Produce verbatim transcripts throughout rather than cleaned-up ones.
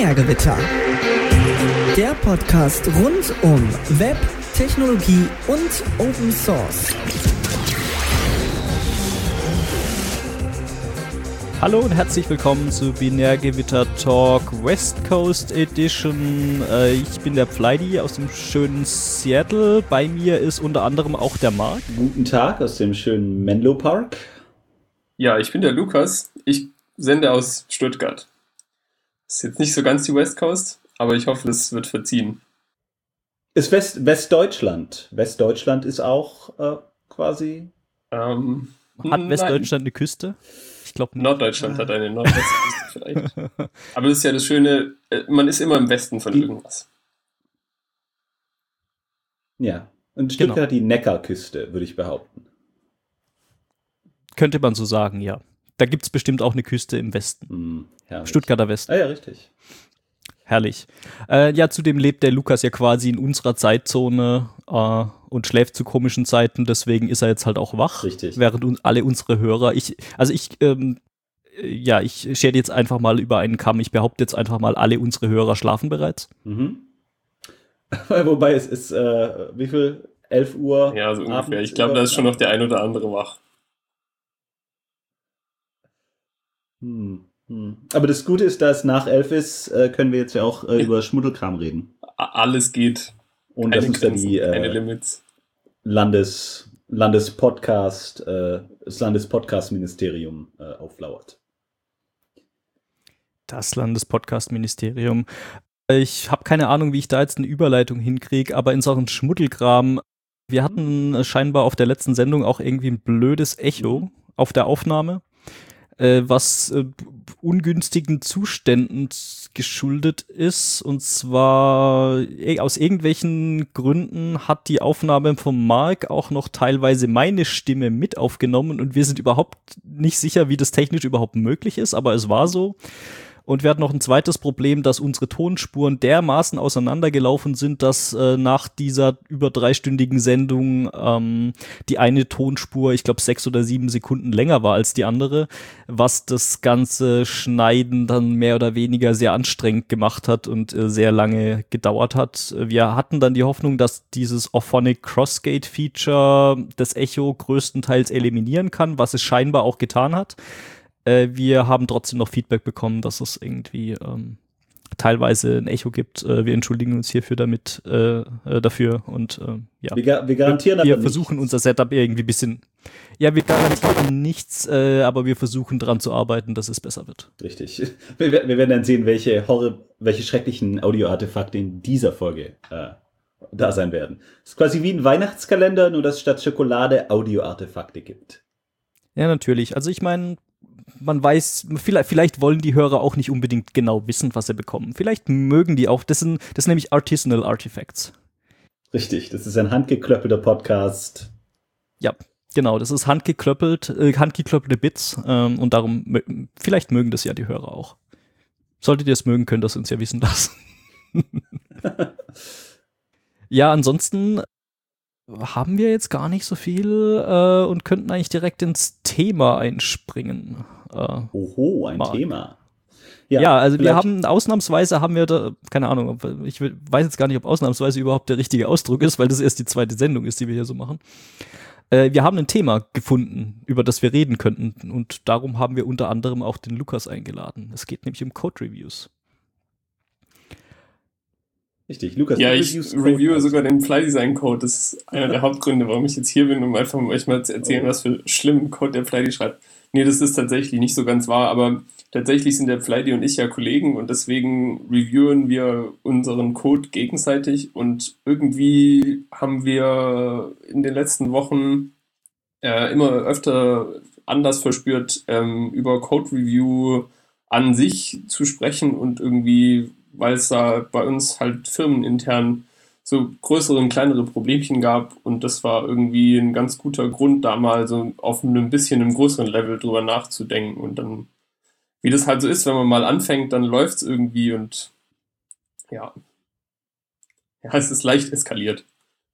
Binärgewitter. Der Podcast rund um Web, Technologie und Open Source. Hallo und herzlich willkommen zu Binärgewitter Talk West Coast Edition. Äh, ich bin der Pfleidi aus dem schönen Seattle. Bei mir ist unter anderem auch der Marc. Guten Tag aus dem schönen Menlo Park. Ja, ich bin der Lukas. Ich sende aus Stuttgart. Ist jetzt nicht so ganz die West Coast, aber ich hoffe, das wird verziehen. Ist West, Westdeutschland. Westdeutschland ist auch äh, quasi... Ähm, Hat nein. Westdeutschland eine Küste? Ich glaube nicht. Norddeutschland hat eine Nordwestküste vielleicht. Aber das ist ja das Schöne, man ist immer im Westen von irgendwas. Ja, und Stuttgart Genau. hat die Neckarküste, würde ich behaupten. Könnte man so sagen, ja. Da gibt es bestimmt auch eine Küste im Westen. Hm, herrlich. Stuttgarter Westen. Ah ja, richtig. Herrlich. Äh, ja, zudem lebt der Lukas ja quasi in unserer Zeitzone äh, und schläft zu komischen Zeiten, deswegen ist er jetzt halt auch wach. Richtig. Während un- alle unsere Hörer, ich, also ich, ähm, äh, ja, ich schere jetzt einfach mal über einen Kamm, ich behaupte jetzt einfach mal, alle unsere Hörer schlafen bereits. Mhm. Wobei es ist, äh, wie viel? elf Uhr? Ja, so ungefähr. abends Ich glaube, über- da ist schon noch der ein oder andere wach. Hm, hm. Aber das Gute ist, da es nach elf ist, äh, können wir jetzt ja auch äh, über Schmuddelkram reden. A- Alles geht. Und Keine das ist ja Grenzen, die keine äh, Limits. Landes, Landespodcast, äh, das Landespodcast-Ministerium äh, auflauert. Das Landespodcast-Ministerium. Ich habe keine Ahnung, wie ich da jetzt eine Überleitung hinkriege, aber in Sachen Schmuddelkram, wir hatten äh, scheinbar auf der letzten Sendung auch irgendwie ein blödes Echo auf der Aufnahme, äh, was äh, ungünstigen Zuständen geschuldet ist. Und zwar eh, aus irgendwelchen Gründen hat die Aufnahme vom Marc auch noch teilweise meine Stimme mit aufgenommen und wir sind überhaupt nicht sicher, wie das technisch überhaupt möglich ist, aber es war so. Und wir hatten noch ein zweites Problem, dass unsere Tonspuren dermaßen auseinandergelaufen sind, dass äh, nach dieser über dreistündigen Sendung ähm, die eine Tonspur, ich glaube, sechs oder sieben Sekunden länger war als die andere, was das ganze Schneiden dann mehr oder weniger sehr anstrengend gemacht hat und äh, sehr lange gedauert hat. Wir hatten dann die Hoffnung, dass dieses Auphonic Crossgate-Feature das Echo größtenteils eliminieren kann, was es scheinbar auch getan hat. Wir haben trotzdem noch Feedback bekommen, dass es irgendwie ähm, teilweise ein Echo gibt. Äh, wir entschuldigen uns hierfür damit, äh, äh, dafür und äh, ja. Wir, ga- wir garantieren wir aber versuchen nichts. unser Setup irgendwie ein bisschen, ja, wir garantieren nichts, äh, aber wir versuchen dran zu arbeiten, dass es besser wird. Richtig. Wir, wir wir werden dann sehen, welche Horror, welche schrecklichen Audioartefakte in dieser Folge äh, da sein werden. Es ist quasi wie ein Weihnachtskalender, nur dass es statt Schokolade Audioartefakte gibt. Ja, natürlich. Also ich meine, man weiß, vielleicht, vielleicht wollen die Hörer auch nicht unbedingt genau wissen, was sie bekommen. Vielleicht mögen die auch, das sind, das sind nämlich Artisanal Artifacts. Richtig, das ist ein handgeklöppelter Podcast. Ja, genau, das ist handgeklöppelt, äh, handgeklöppelte Bits ähm, und darum, mö- vielleicht mögen das ja die Hörer auch. Solltet ihr es mögen, könnt ihr es uns ja wissen lassen. Ja, ansonsten haben wir jetzt gar nicht so viel äh, und könnten eigentlich direkt ins Thema einspringen. Äh, Oho, ein Marc. Thema. ja, also wir vielleicht- haben ausnahmsweise haben wir da, keine Ahnung, ob- ich will- weiß jetzt gar nicht, ob ausnahmsweise überhaupt der richtige Ausdruck ist, weil das erst die zweite Sendung ist, die wir hier so machen. Äh, wir haben ein Thema gefunden, über das wir reden könnten und darum haben wir unter anderem auch den Lukas eingeladen. Es geht nämlich um Code-Reviews. Richtig, Lukas. Ja, du ich reviewst reviewe Code. sogar den Fly-Design-Code. Das ist einer der Hauptgründe, warum ich jetzt hier bin, um einfach euch mal zu erzählen, Oh. was für schlimmen Code der Fly schreibt. Nee, das ist tatsächlich nicht so ganz wahr, aber tatsächlich sind der Fly und ich ja Kollegen und deswegen reviewen wir unseren Code gegenseitig und irgendwie haben wir in den letzten Wochen äh, immer öfter Anlass verspürt, ähm, über Code-Review an sich zu sprechen und irgendwie, weil es da bei uns halt firmenintern so größere und kleinere Problemchen gab und das war irgendwie ein ganz guter Grund, da mal so auf einem bisschen einem größeren Level drüber nachzudenken und dann, wie das halt so ist, wenn man mal anfängt, dann läuft es irgendwie und ja, ja, es ist leicht eskaliert.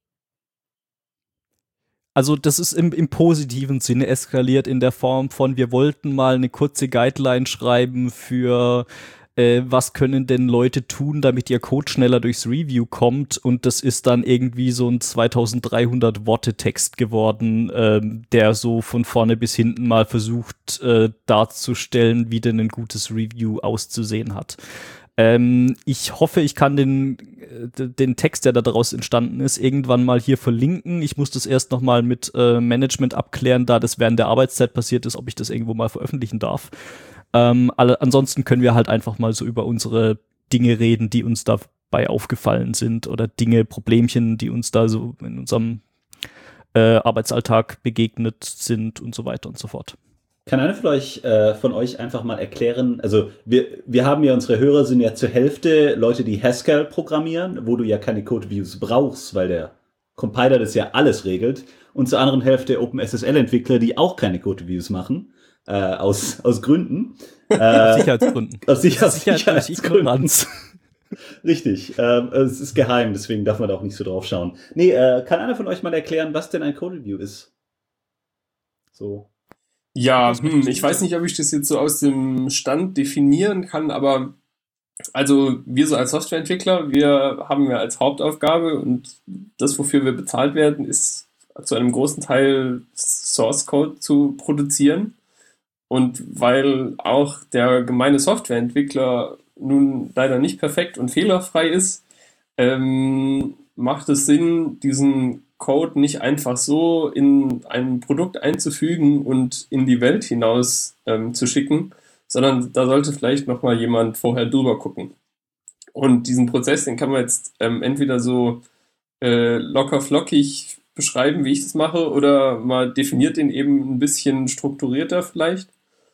Also das ist im, im positiven Sinne eskaliert in der Form von, wir wollten mal eine kurze Guideline schreiben für äh, was können denn Leute tun, damit ihr Code schneller durchs Review kommt, und das ist dann irgendwie so ein zweitausenddreihundert Worte Text geworden, ähm, der so von vorne bis hinten mal versucht äh, darzustellen, wie denn ein gutes Review auszusehen hat. Ähm, ich hoffe, ich kann den, den Text, der da daraus entstanden ist, irgendwann mal hier verlinken. Ich muss das erst noch mal mit äh, Management abklären, da das während der Arbeitszeit passiert ist, ob ich das irgendwo mal veröffentlichen darf. Ähm, alle, ansonsten können wir halt einfach mal so über unsere Dinge reden, die uns dabei aufgefallen sind, oder Dinge, Problemchen, die uns da so in unserem äh, Arbeitsalltag begegnet sind und so weiter und so fort. Kann einer von euch, äh, von euch einfach mal erklären, also wir, wir haben ja, unsere Hörer sind ja zur Hälfte Leute, die Haskell programmieren, wo du ja keine Code-Reviews brauchst, weil der Compiler das ja alles regelt, und zur anderen Hälfte OpenSSL-Entwickler, die auch keine Code-Reviews machen. Äh, aus, aus Gründen. Äh, aus Sicherheitsgründen. Aus Sicher- Sicherheit, Sicherheitsgründen. Richtig. Äh, es ist geheim, deswegen darf man da auch nicht so drauf schauen. Nee, äh, kann einer von euch mal erklären, was denn ein Code-Review ist? So. Ja, hm, ich weiß nicht, ob ich das jetzt so aus dem Stand definieren kann, aber also wir so als Softwareentwickler, wir haben ja als Hauptaufgabe, und das, wofür wir bezahlt werden, ist zu einem großen Teil Source Code zu produzieren. Und weil auch der gemeine Softwareentwickler nun leider nicht perfekt und fehlerfrei ist, ähm, macht es Sinn, diesen Code nicht einfach so in ein Produkt einzufügen und in die Welt hinaus ähm, zu schicken, sondern da sollte vielleicht nochmal jemand vorher drüber gucken. Und diesen Prozess, den kann man jetzt ähm, entweder so äh, locker flockig beschreiben, wie ich das mache, oder man definiert den eben ein bisschen strukturierter vielleicht.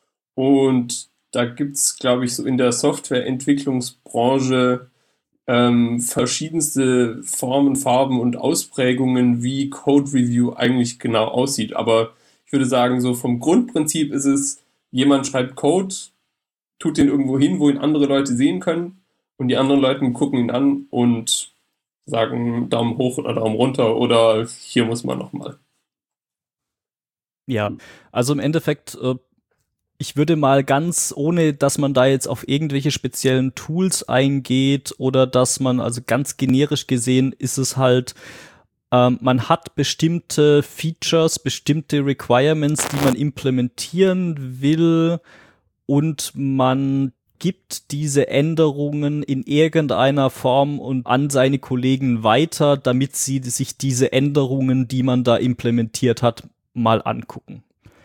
Und da gibt es, glaube ich, so in der Softwareentwicklungsbranche ähm, verschiedenste Formen, Farben und Ausprägungen, wie Code Review eigentlich genau aussieht. Aber ich würde sagen, so vom Grundprinzip ist es, jemand schreibt Code, tut den irgendwo hin, wo ihn andere Leute sehen können, und die anderen Leute gucken ihn an und sagen Daumen hoch oder Daumen runter oder hier muss man nochmal. Ja, also im Endeffekt, äh, ich würde mal ganz, ohne dass man da jetzt auf irgendwelche speziellen Tools eingeht oder dass man, also ganz generisch gesehen, ist es halt, ähm, man hat bestimmte Features, bestimmte Requirements, die man implementieren will, und man gibt diese Änderungen in irgendeiner Form und an seine Kollegen weiter, damit sie sich diese Änderungen, die man da implementiert hat, mal angucken.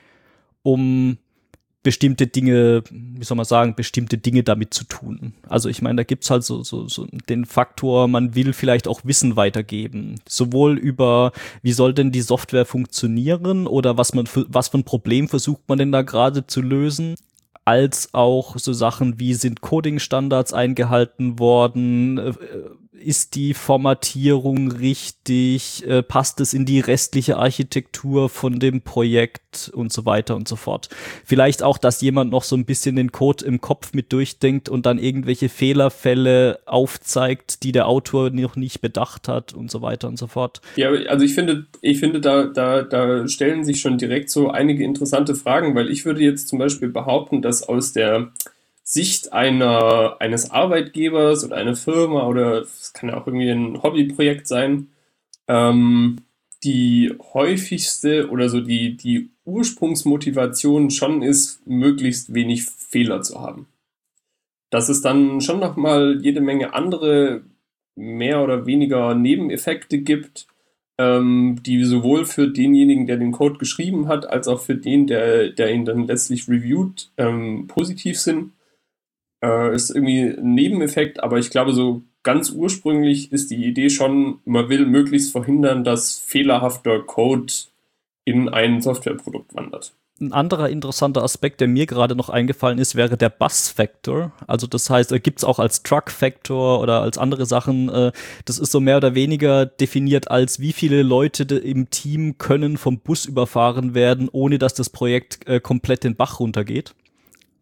Um bestimmte Dinge, wie soll man sagen, bestimmte Dinge damit zu tun. Also ich meine, da gibt's halt so, so, so den Faktor, man will vielleicht auch Wissen weitergeben. Sowohl über, wie soll denn die Software funktionieren, oder was man für, was für ein Problem versucht man denn da gerade zu lösen, als auch so Sachen wie, sind Coding-Standards eingehalten worden, ist die Formatierung richtig, passt es in die restliche Architektur von dem Projekt und so weiter und so fort. Vielleicht auch, dass jemand noch so ein bisschen den Code im Kopf mit durchdenkt und dann irgendwelche Fehlerfälle aufzeigt, die der Autor noch nicht bedacht hat und so weiter und so fort. Ja, also ich finde, ich finde, da, da, da stellen sich schon direkt so einige interessante Fragen, weil ich würde jetzt zum Beispiel behaupten, dass aus der Sicht einer, eines Arbeitgebers oder einer Firma, oder es kann ja auch irgendwie ein Hobbyprojekt sein, ähm, die häufigste oder so die, die Ursprungsmotivation schon ist, möglichst wenig Fehler zu haben. Dass es dann schon nochmal jede Menge andere, mehr oder weniger Nebeneffekte gibt, ähm, die sowohl für denjenigen, der den Code geschrieben hat, als auch für den, der, der ihn dann letztlich reviewt, ähm, positiv sind. Äh, ist irgendwie ein Nebeneffekt, aber ich glaube, so ganz ursprünglich ist die Idee schon, man will möglichst verhindern, dass fehlerhafter Code in ein Softwareprodukt wandert. Ein anderer interessanter Aspekt, der mir gerade noch eingefallen ist, wäre der Bus-Factor. Also das heißt, äh, gibt es auch als Truck-Factor oder als andere Sachen. Äh, das ist so mehr oder weniger definiert als, wie viele Leute de- im Team können vom Bus überfahren werden, ohne dass das Projekt äh, komplett den Bach runtergeht.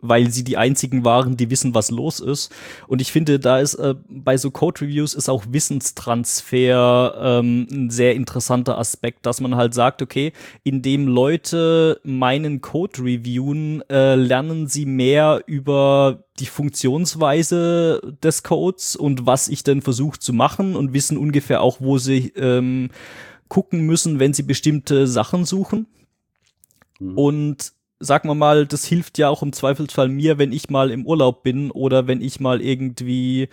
weil sie die einzigen waren, die wissen, was los ist. Und ich finde, da ist äh, bei so Code-Reviews ist auch Wissenstransfer ähm, ein sehr interessanter Aspekt, dass man halt sagt, okay, indem Leute meinen Code reviewen, äh, lernen sie mehr über die Funktionsweise des Codes und was ich denn versuche zu machen und wissen ungefähr auch, wo sie ähm, gucken müssen, wenn sie bestimmte Sachen suchen. Mhm. Und sagen wir mal, das hilft ja auch im Zweifelsfall mir, wenn ich mal im Urlaub bin oder wenn ich mal irgendwie,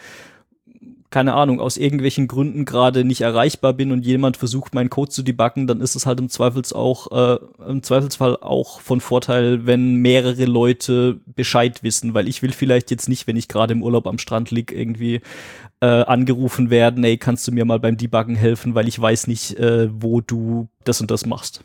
keine Ahnung, aus irgendwelchen Gründen gerade nicht erreichbar bin und jemand versucht, meinen Code zu debuggen, dann ist es halt im Zweifels auch, äh, im Zweifelsfall auch von Vorteil, wenn mehrere Leute Bescheid wissen, weil ich will vielleicht jetzt nicht, wenn ich gerade im Urlaub am Strand liege, irgendwie äh, angerufen werden, ey, kannst du mir mal beim Debuggen helfen, weil ich weiß nicht, äh, wo du das und das machst.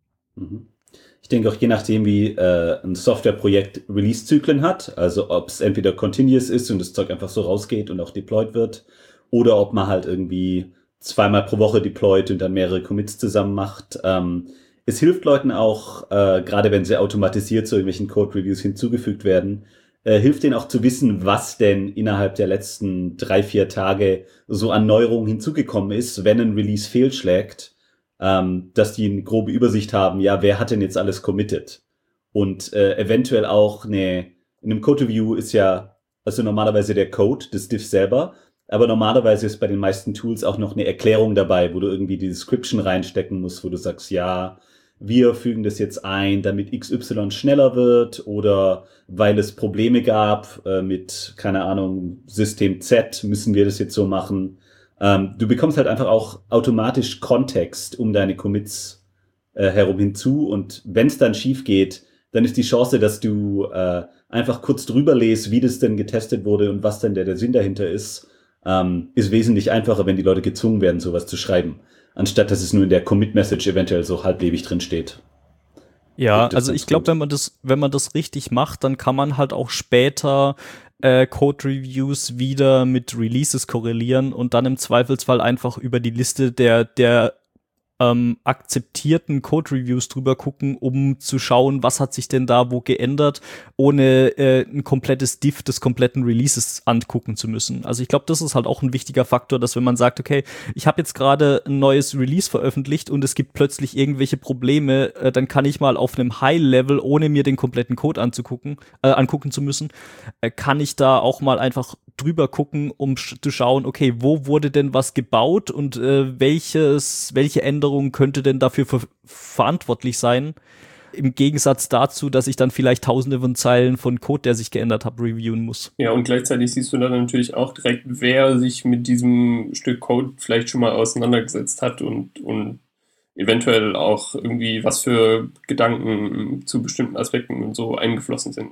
Mhm. Ich denke auch je nachdem, wie äh, ein Softwareprojekt Release-Zyklen hat, also ob es entweder continuous ist und das Zeug einfach so rausgeht und auch deployed wird, oder ob man halt irgendwie zweimal pro Woche deployt und dann mehrere Commits zusammen macht. Ähm, es hilft Leuten auch, äh, gerade wenn sie automatisiert zu irgendwelchen Code-Reviews hinzugefügt werden, äh, hilft denen auch zu wissen, was denn innerhalb der letzten drei, vier Tage so an Neuerungen hinzugekommen ist, wenn ein Release fehlschlägt. Ähm, dass die eine grobe Übersicht haben, ja, wer hat denn jetzt alles committed? Und äh, eventuell auch eine, in einem Code-Review ist ja, also normalerweise der Code, das Diff selber, aber normalerweise ist bei den meisten Tools auch noch eine Erklärung dabei, wo du irgendwie die Description reinstecken musst, wo du sagst, ja, wir fügen das jetzt ein, damit X Y schneller wird oder weil es Probleme gab äh, mit, keine Ahnung, System Z, müssen wir das jetzt so machen. Ähm, du bekommst halt einfach auch automatisch Kontext um deine Commits äh, herum hinzu und wenn es dann schief geht, dann ist die Chance, dass du äh, einfach kurz drüber lest, wie das denn getestet wurde und was denn der, der Sinn dahinter ist, ähm, ist wesentlich einfacher, wenn die Leute gezwungen werden, sowas zu schreiben, anstatt dass es nur in der Commit-Message eventuell so halblebig drin steht. Ja, also ich glaube, wenn man das, wenn man das richtig macht, dann kann man halt auch später Äh, Code-Reviews wieder mit Releases korrelieren und dann im Zweifelsfall einfach über die Liste der, der ähm, akzeptierten Code-Reviews drüber gucken, um zu schauen, was hat sich denn da wo geändert, ohne äh, ein komplettes Diff des kompletten Releases angucken zu müssen. Also ich glaube, das ist halt auch ein wichtiger Faktor, dass wenn man sagt, okay, ich habe jetzt gerade ein neues Release veröffentlicht und es gibt plötzlich irgendwelche Probleme, äh, dann kann ich mal auf einem High-Level, ohne mir den kompletten Code anzugucken, äh, angucken zu müssen, äh, kann ich da auch mal einfach drüber gucken, um sch- zu schauen, okay, wo wurde denn was gebaut und äh, welches, welche Änderungen könnte denn dafür ver- verantwortlich sein, im Gegensatz dazu, dass ich dann vielleicht tausende von Zeilen von Code, der sich geändert hat, reviewen muss. Ja, und gleichzeitig siehst du dann natürlich auch direkt, wer sich mit diesem Stück Code vielleicht schon mal auseinandergesetzt hat und, und eventuell auch irgendwie was für Gedanken zu bestimmten Aspekten und so eingeflossen sind.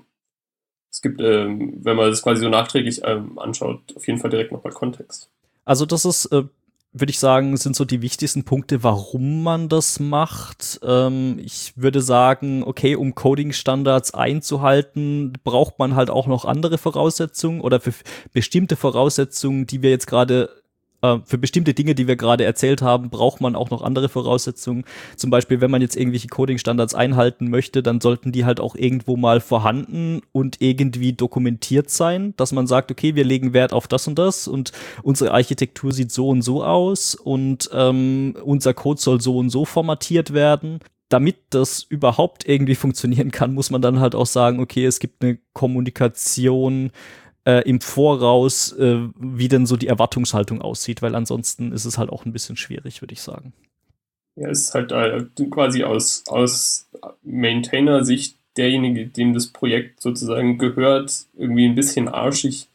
Es gibt, ähm, wenn man das quasi so nachträglich ähm, anschaut, auf jeden Fall direkt nochmal Kontext. Also das ist äh, würde ich sagen, sind so die wichtigsten Punkte, warum man das macht. Ähm, ich würde sagen, okay, um Coding-Standards einzuhalten, braucht man halt auch noch andere Voraussetzungen oder für bestimmte Voraussetzungen, die wir jetzt gerade äh, für bestimmte Dinge, die wir gerade erzählt haben, braucht man auch noch andere Voraussetzungen. Zum Beispiel, wenn man jetzt irgendwelche Coding-Standards einhalten möchte, dann sollten die halt auch irgendwo mal vorhanden und irgendwie dokumentiert sein, dass man sagt, okay, wir legen Wert auf das und das und unsere Architektur sieht so und so aus und ähm, unser Code soll so und so formatiert werden. Damit das überhaupt irgendwie funktionieren kann, muss man dann halt auch sagen, okay, es gibt eine Kommunikation Äh, im Voraus, äh, wie denn so die Erwartungshaltung aussieht, weil ansonsten ist es halt auch ein bisschen schwierig, würde ich sagen. Ja, es ist halt äh, quasi aus, aus Maintainer-Sicht derjenige, dem das Projekt sozusagen gehört, irgendwie ein bisschen arschig,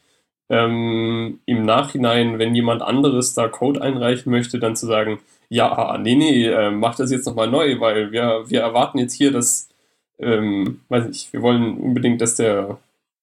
ähm, im Nachhinein, wenn jemand anderes da Code einreichen möchte, dann zu sagen, ja, nee, nee, äh, mach das jetzt nochmal neu, weil wir, wir erwarten jetzt hier, dass, ähm, weiß nicht, wir wollen unbedingt, dass der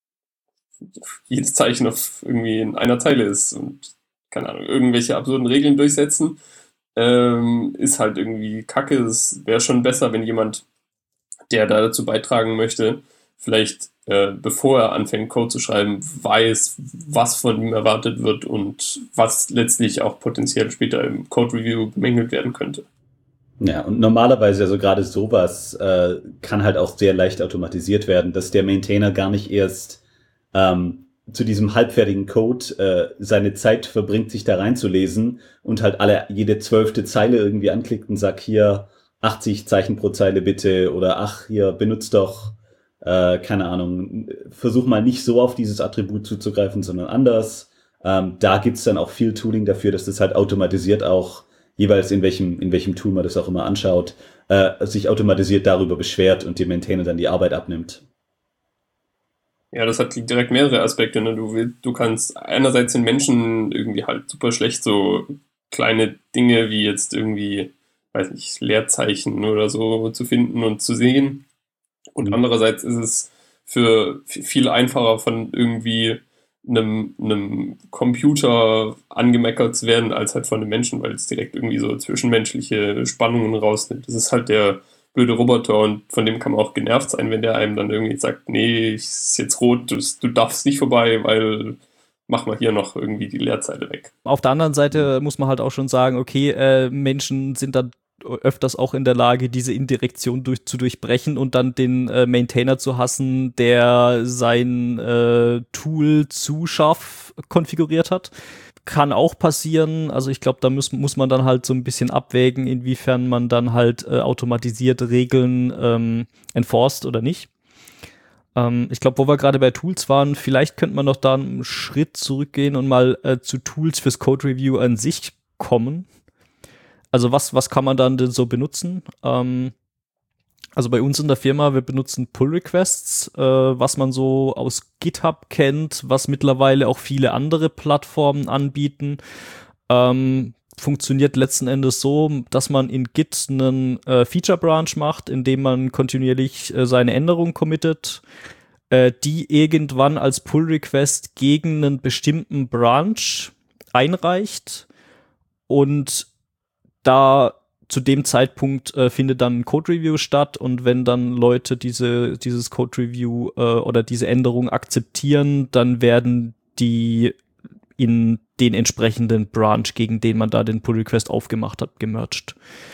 jedes Zeichen auf irgendwie in einer Zeile ist und, keine Ahnung, irgendwelche absurden Regeln durchsetzen, ähm, ist halt irgendwie kacke. Es wäre schon besser, wenn jemand, der da dazu beitragen möchte, vielleicht, äh, bevor er anfängt, Code zu schreiben, weiß, was von ihm erwartet wird und was letztlich auch potenziell später im Code-Review bemängelt werden könnte. Ja, und normalerweise, also gerade sowas, äh, kann halt auch sehr leicht automatisiert werden, dass der Maintainer gar nicht erst ähm, zu diesem halbfertigen Code äh, seine Zeit verbringt, sich da reinzulesen und halt alle jede zwölfte Zeile irgendwie anklickt und sagt, hier achtzig Zeichen pro Zeile bitte oder ach, hier benutzt doch, äh, keine Ahnung, versuch mal nicht so auf dieses Attribut zuzugreifen, sondern anders. Ähm, da gibt's dann auch viel Tooling dafür, dass das halt automatisiert auch jeweils in welchem, in welchem Tool man das auch immer anschaut, äh, sich automatisiert darüber beschwert und dem Maintainer dann die Arbeit abnimmt. Ja, das hat direkt mehrere Aspekte. Ne? Du, will- du kannst einerseits den Menschen irgendwie halt super schlecht so kleine Dinge wie jetzt irgendwie, weiß nicht, Leerzeichen oder so zu finden und zu sehen. Und Mhm. andererseits ist es für f- viel einfacher von irgendwie einem, einem Computer angemeckert zu werden, als halt von einem Menschen, weil es direkt irgendwie so zwischenmenschliche Spannungen rausnimmt. Das ist halt der blöde Roboter und von dem kann man auch genervt sein, wenn der einem dann irgendwie sagt, nee, es ist jetzt rot, du, du darfst nicht vorbei, weil mach mal hier noch irgendwie die Leerzeile weg. Auf der anderen Seite muss man halt auch schon sagen, okay, äh, Menschen sind dann öfters auch in der Lage, diese Indirektion durch, zu durchbrechen und dann den äh, Maintainer zu hassen, der sein äh, Tool zu scharf konfiguriert hat. Kann auch passieren. Also ich glaube, da muss, muss man dann halt so ein bisschen abwägen, inwiefern man dann halt äh, automatisiert Regeln ähm, enforced oder nicht. Ähm, ich glaube, wo wir gerade bei Tools waren, vielleicht könnte man noch da einen Schritt zurückgehen und mal äh, zu Tools fürs Code Review an sich kommen. Also was, was kann man dann denn so benutzen? Ähm, also bei uns in der Firma, wir benutzen Pull-Requests, äh, was man so aus GitHub kennt, was mittlerweile auch viele andere Plattformen anbieten. Ähm, funktioniert letzten Endes so, dass man in Git einen äh, Feature-Branch macht, indem man kontinuierlich äh, seine Änderungen committet, äh, die irgendwann als Pull-Request gegen einen bestimmten Branch einreicht und da zu dem Zeitpunkt äh, findet dann ein Code-Review statt und wenn dann Leute diese, dieses Code-Review äh, oder diese Änderung akzeptieren, dann werden die in den entsprechenden Branch, gegen den man da den Pull-Request aufgemacht hat, gemerged.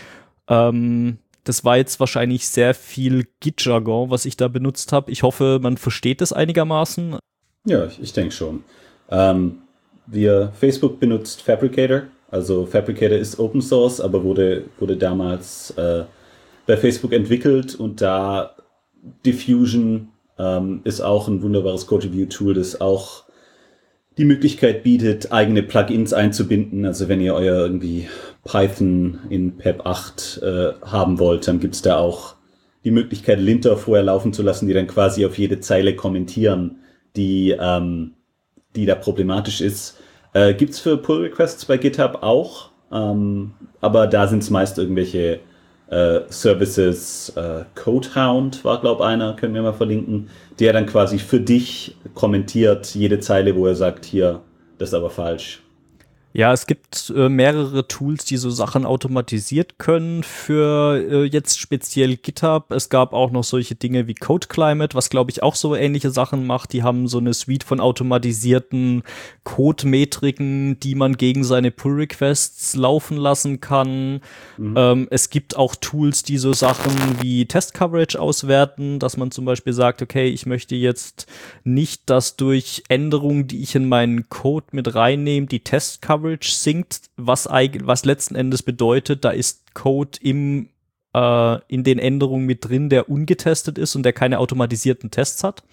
Ähm, das war jetzt wahrscheinlich sehr viel Git-Jargon, was ich da benutzt habe. Ich hoffe, man versteht es einigermaßen. Ja, ich, ich denke schon. Ähm, wir, Facebook benutzt Fabricator. Also Fabricator ist Open Source, aber wurde, wurde damals äh, bei Facebook entwickelt und da Diffusion ähm, ist auch ein wunderbares Code-Review-Tool, das auch die Möglichkeit bietet, eigene Plugins einzubinden. Also wenn ihr euer irgendwie Python in Pep acht äh, haben wollt, dann gibt's da auch die Möglichkeit, Linter vorher laufen zu lassen, die dann quasi auf jede Zeile kommentieren, die, ähm, die da problematisch ist. Äh, gibt's für Pull-Requests bei GitHub auch, ähm, aber da sind es meist irgendwelche äh, Services. Äh, Codehound war, glaube ich, einer, können wir mal verlinken, der dann quasi für dich kommentiert jede Zeile, wo er sagt, hier, das ist aber falsch. Ja, es gibt äh, mehrere Tools, die so Sachen automatisiert können für äh, jetzt speziell GitHub. Es gab auch noch solche Dinge wie CodeClimate, was glaube ich auch so ähnliche Sachen macht. Die haben so eine Suite von automatisierten Code-Metriken, die man gegen seine Pull-Requests laufen lassen kann. Mhm. Ähm, es gibt auch Tools, die so Sachen wie Test-Coverage auswerten, dass man zum Beispiel sagt, okay, ich möchte jetzt nicht, dass durch Änderungen, die ich in meinen Code mit reinnehme, die Test-Coverage sinkt, was, was letzten Endes bedeutet, da ist Code im, äh, in den Änderungen mit drin, der ungetestet ist und der keine automatisierten Tests hat.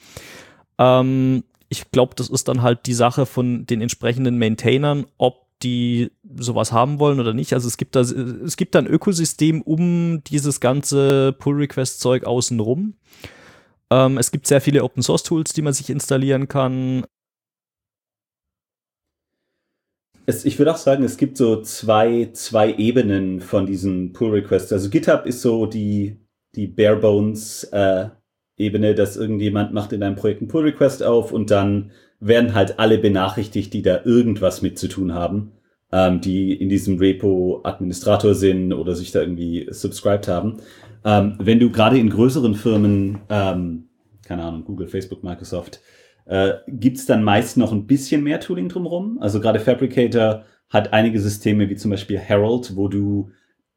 Ähm, ich glaube, das ist dann halt die Sache von den entsprechenden Maintainern, ob die sowas haben wollen oder nicht. Also es gibt da, es gibt da ein Ökosystem um dieses ganze Pull-Request-Zeug außenrum. Ähm, es gibt sehr viele Open-Source-Tools, die man sich installieren kann. Es, ich würde auch sagen, es gibt so zwei, zwei Ebenen von diesen Pull-Requests. Also GitHub ist so die, die Bare-Bones-Ebene, äh, dass irgendjemand macht in einem Projekt einen Pull-Request auf und dann werden halt alle benachrichtigt, die da irgendwas mit zu tun haben, ähm, die in diesem Repo Administrator sind oder sich da irgendwie subscribed haben. Ähm, wenn du gerade in größeren Firmen, ähm, keine Ahnung, Google, Facebook, Microsoft, Äh, gibt's dann meist noch ein bisschen mehr Tooling drumherum. Also gerade Fabricator hat einige Systeme, wie zum Beispiel Herald, wo du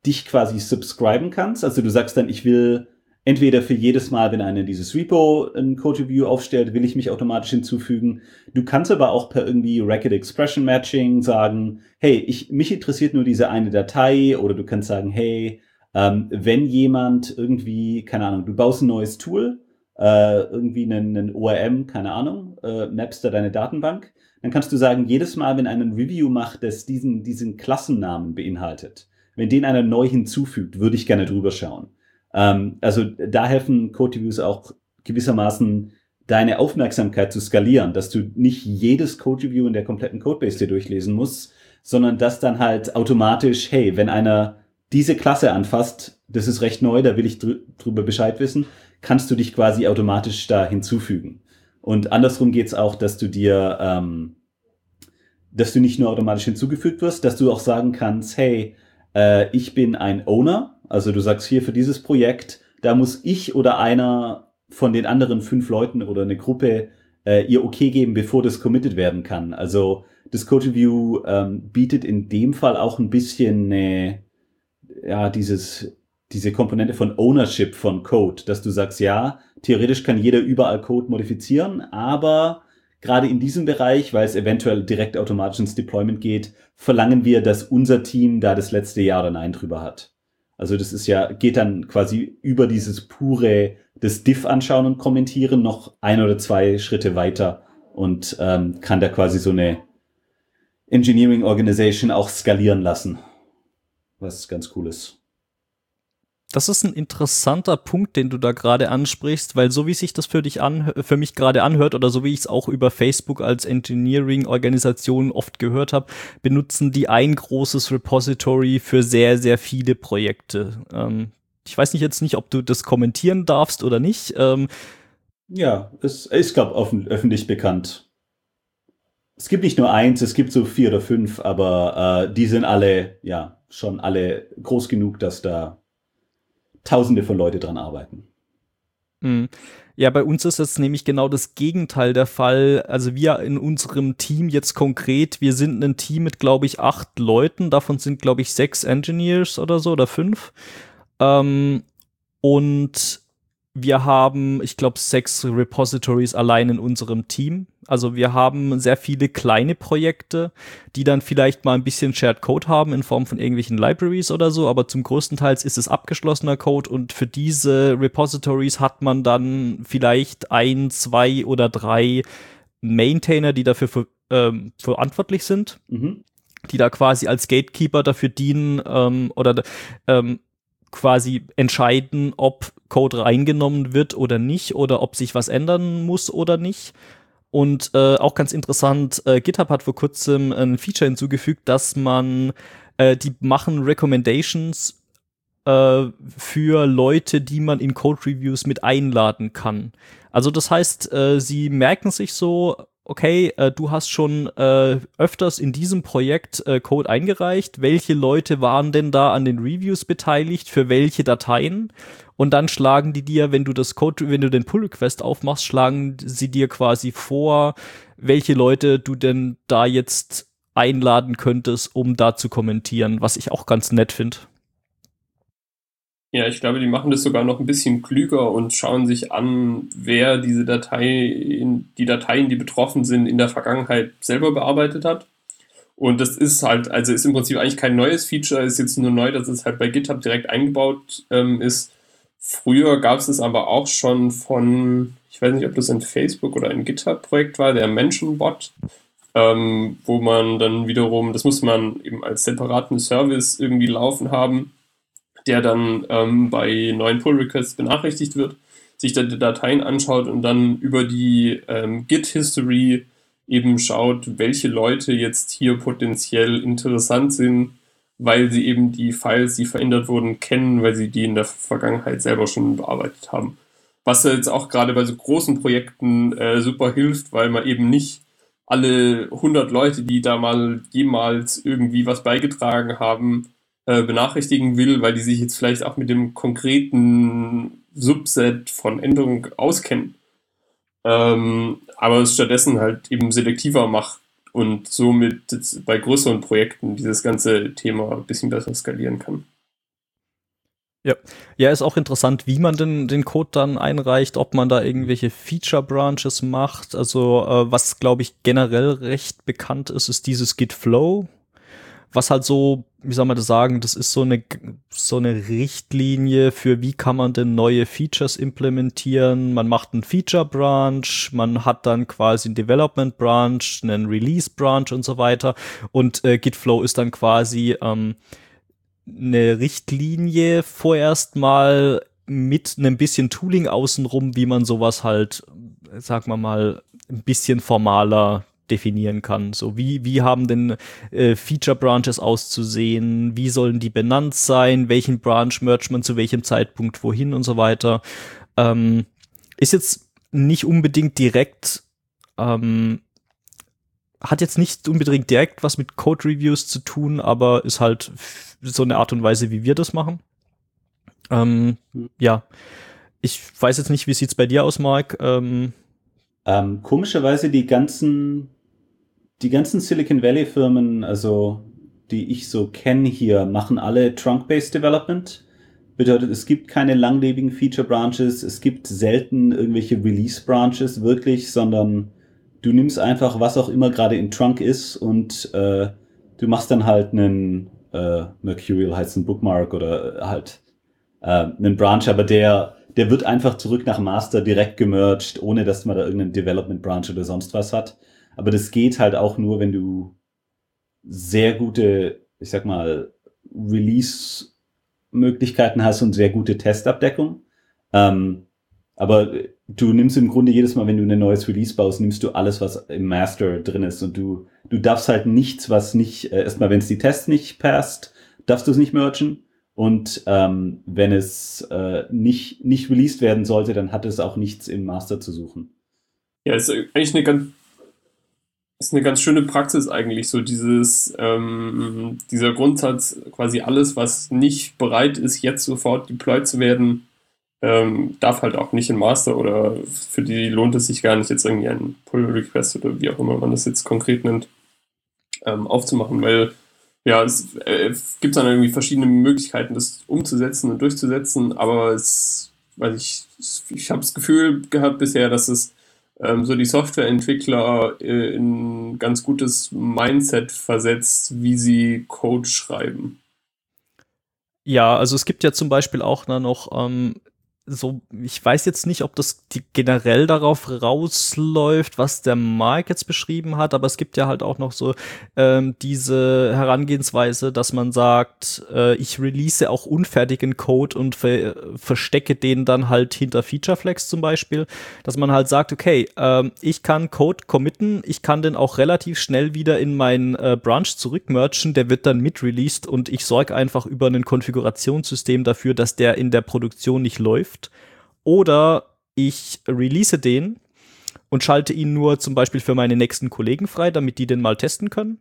dich quasi subscriben kannst. Also du sagst dann, ich will entweder für jedes Mal, wenn einer dieses Repo ein Code-Review aufstellt, will ich mich automatisch hinzufügen. Du kannst aber auch per irgendwie Racket Expression Matching sagen, hey, ich, mich interessiert nur diese eine Datei, oder du kannst sagen, hey, ähm, wenn jemand irgendwie, keine Ahnung, du baust ein neues Tool, äh, irgendwie einen, einen O R M, keine Ahnung, äh, mappst da deine Datenbank, dann kannst du sagen, jedes Mal, wenn einer ein Review macht, das diesen, diesen Klassennamen beinhaltet, wenn den einer neu hinzufügt, würde ich gerne drüber schauen. Ähm, also da helfen Code-Reviews auch gewissermaßen, deine Aufmerksamkeit zu skalieren, dass du nicht jedes Code-Review in der kompletten Codebase dir durchlesen musst, sondern dass dann halt automatisch, hey, wenn einer diese Klasse anfasst, das ist recht neu, da will ich dr- drüber Bescheid wissen, kannst du dich quasi automatisch da hinzufügen. Und andersrum geht's auch, dass du dir, ähm, dass du nicht nur automatisch hinzugefügt wirst, dass du auch sagen kannst, hey, äh, ich bin ein Owner, also du sagst hier für dieses Projekt, da muss ich oder einer von den anderen fünf Leuten oder eine Gruppe äh, ihr okay geben, bevor das committed werden kann. Also das Code Review ähm, bietet in dem Fall auch ein bisschen äh, ja dieses diese Komponente von Ownership von Code, dass du sagst, ja, theoretisch kann jeder überall Code modifizieren, aber gerade in diesem Bereich, weil es eventuell direkt automatisch ins Deployment geht, verlangen wir, dass unser Team da das letzte Ja oder Nein drüber hat. Also das ist ja, geht dann quasi über dieses pure, das Diff anschauen und kommentieren, noch ein oder zwei Schritte weiter und ähm, kann da quasi so eine Engineering Organization auch skalieren lassen. Was ganz cool ist. Das ist ein interessanter Punkt, den du da gerade ansprichst, weil so wie sich das für dich an, für mich gerade anhört oder so wie ich es auch über Facebook als Engineering-Organisation oft gehört habe, benutzen die ein großes Repository für sehr, sehr viele Projekte. Ähm, ich weiß nicht jetzt nicht, ob du das kommentieren darfst oder nicht. Ähm, ja, es ist, glaube ich, öffentlich bekannt. Es gibt nicht nur eins, es gibt so vier oder fünf, aber äh, die sind alle, ja, schon alle groß genug, dass da Tausende von Leute dran arbeiten. Ja, bei uns ist jetzt nämlich genau das Gegenteil der Fall. Also wir in unserem Team jetzt konkret, wir sind ein Team mit, glaube ich, acht Leuten. Davon sind, glaube ich, sechs Engineers oder so oder fünf. Ähm, und wir haben, ich glaube, sechs Repositories allein in unserem Team. Also wir haben sehr viele kleine Projekte, die dann vielleicht mal ein bisschen Shared Code haben in Form von irgendwelchen Libraries oder so, aber zum größten Teil ist es abgeschlossener Code und für diese Repositories hat man dann vielleicht ein, zwei oder drei Maintainer, die dafür für, ähm, verantwortlich sind, mhm. die da quasi als Gatekeeper dafür dienen ähm, oder ähm, quasi entscheiden, ob Code reingenommen wird oder nicht oder ob sich was ändern muss oder nicht. Und äh, auch ganz interessant, äh, GitHub hat vor kurzem ein Feature hinzugefügt, dass man, äh, die machen Recommendations äh, für Leute, die man in Code-Reviews mit einladen kann. Also das heißt, äh, sie merken sich so, okay, äh, du hast schon äh, öfters in diesem Projekt äh, Code eingereicht. Welche Leute waren denn da an den Reviews beteiligt? Für welche Dateien? Und dann schlagen die dir, wenn du das Code, wenn du den Pull-Request aufmachst, schlagen sie dir quasi vor, welche Leute du denn da jetzt einladen könntest, um da zu kommentieren, was ich auch ganz nett finde. Ja, ich glaube, die machen das sogar noch ein bisschen klüger und schauen sich an, wer diese Dateien, die Dateien, die betroffen sind, in der Vergangenheit selber bearbeitet hat. Und das ist halt, also ist im Prinzip eigentlich kein neues Feature, ist jetzt nur neu, dass es halt bei GitHub direkt eingebaut ähm, ist. Früher gab es es aber auch schon von, ich weiß nicht, ob das ein Facebook oder ein GitHub-Projekt war, der Mention-Bot, ähm, wo man dann wiederum, das muss man eben als separaten Service irgendwie laufen haben, der dann ähm, bei neuen Pull-Requests benachrichtigt wird, sich dann die Dateien anschaut und dann über die ähm, Git-History eben schaut, welche Leute jetzt hier potenziell interessant sind, weil sie eben die Files, die verändert wurden, kennen, weil sie die in der Vergangenheit selber schon bearbeitet haben. Was jetzt auch gerade bei so großen Projekten äh, super hilft, weil man eben nicht alle hundert Leute, die da mal jemals irgendwie was beigetragen haben, äh, benachrichtigen will, weil die sich jetzt vielleicht auch mit dem konkreten Subset von Änderungen auskennen. Ähm, aber es stattdessen halt eben selektiver macht und somit bei größeren Projekten dieses ganze Thema ein bisschen besser skalieren kann. Ja. Ja, ist auch interessant, wie man den, den Code dann einreicht, ob man da irgendwelche Feature-Branches macht. Also äh, was, glaube ich, generell recht bekannt ist, ist dieses Git Flow. Was halt so, wie soll man das sagen, das ist so eine, so eine Richtlinie für, wie kann man denn neue Features implementieren. Man macht einen Feature-Branch, man hat dann quasi einen Development-Branch, einen Release-Branch und so weiter. Und äh, Git Flow ist dann quasi ähm, eine Richtlinie vorerst mal mit einem bisschen Tooling außenrum, wie man sowas halt, sagen wir mal, ein bisschen formaler definieren kann. So wie, wie haben denn äh, Feature Branches auszusehen? Wie sollen die benannt sein? Welchen Branch mergt man zu welchem Zeitpunkt wohin und so weiter? Ähm, ist jetzt nicht unbedingt direkt ähm, hat jetzt nicht unbedingt direkt was mit Code-Reviews zu tun, aber ist halt so eine Art und Weise, wie wir das machen. Ähm, ja, ich weiß jetzt nicht, wie sieht's bei dir aus, Mark? Ähm, ähm, komischerweise die ganzen, die ganzen Silicon Valley Firmen, also die ich so kenne hier, machen alle Trunk-Based Development. Bedeutet, es gibt keine langlebigen Feature Branches, es gibt selten irgendwelche Release Branches wirklich, sondern du nimmst einfach, was auch immer gerade in Trunk ist und äh, du machst dann halt einen äh, Mercurial heißt ein Bookmark oder halt äh, einen Branch, aber der der wird einfach zurück nach Master direkt gemerged, ohne dass man da irgendeinen Development Branch oder sonst was hat. Aber das geht halt auch nur, wenn du sehr gute, ich sag mal, Release-Möglichkeiten hast und sehr gute Testabdeckung. Ähm, aber du nimmst im Grunde jedes Mal, wenn du ein neues Release baust, nimmst du alles, was im Master drin ist. Und du, du darfst halt nichts, was nicht, äh, erstmal, wenn es die Tests nicht passt, darfst du es nicht mergen. Und ähm, wenn es äh, nicht, nicht released werden sollte, dann hat es auch nichts im Master zu suchen. Ja, ist eigentlich eine ganz, ist eine ganz schöne Praxis eigentlich, so dieses, ähm, dieser Grundsatz, quasi alles, was nicht bereit ist, jetzt sofort deployed zu werden, ähm, darf halt auch nicht in Master oder für die lohnt es sich gar nicht, jetzt irgendwie einen Pull-Request oder wie auch immer man das jetzt konkret nennt, ähm, aufzumachen, weil ja, es, äh, es gibt dann irgendwie verschiedene Möglichkeiten, das umzusetzen und durchzusetzen, aber es, weiß ich, ich habe das Gefühl gehabt bisher, dass es ähm, so die Softwareentwickler äh, in ein ganz gutes Mindset versetzt, wie sie Code schreiben. Ja, also es gibt ja zum Beispiel auch noch ähm, so, ich weiß jetzt nicht, ob das die generell darauf rausläuft, was der Mark jetzt beschrieben hat, aber es gibt ja halt auch noch so ähm, diese Herangehensweise, dass man sagt, äh, ich release auch unfertigen Code und ver verstecke den dann halt hinter Featureflags zum Beispiel, dass man halt sagt, okay, ähm, ich kann Code committen, ich kann den auch relativ schnell wieder in meinen äh, Branch zurückmergen, der wird dann mit-released und ich sorge einfach über ein Konfigurationssystem dafür, dass der in der Produktion nicht läuft. Oder ich release den und schalte ihn nur zum Beispiel für meine nächsten Kollegen frei, damit die den mal testen können.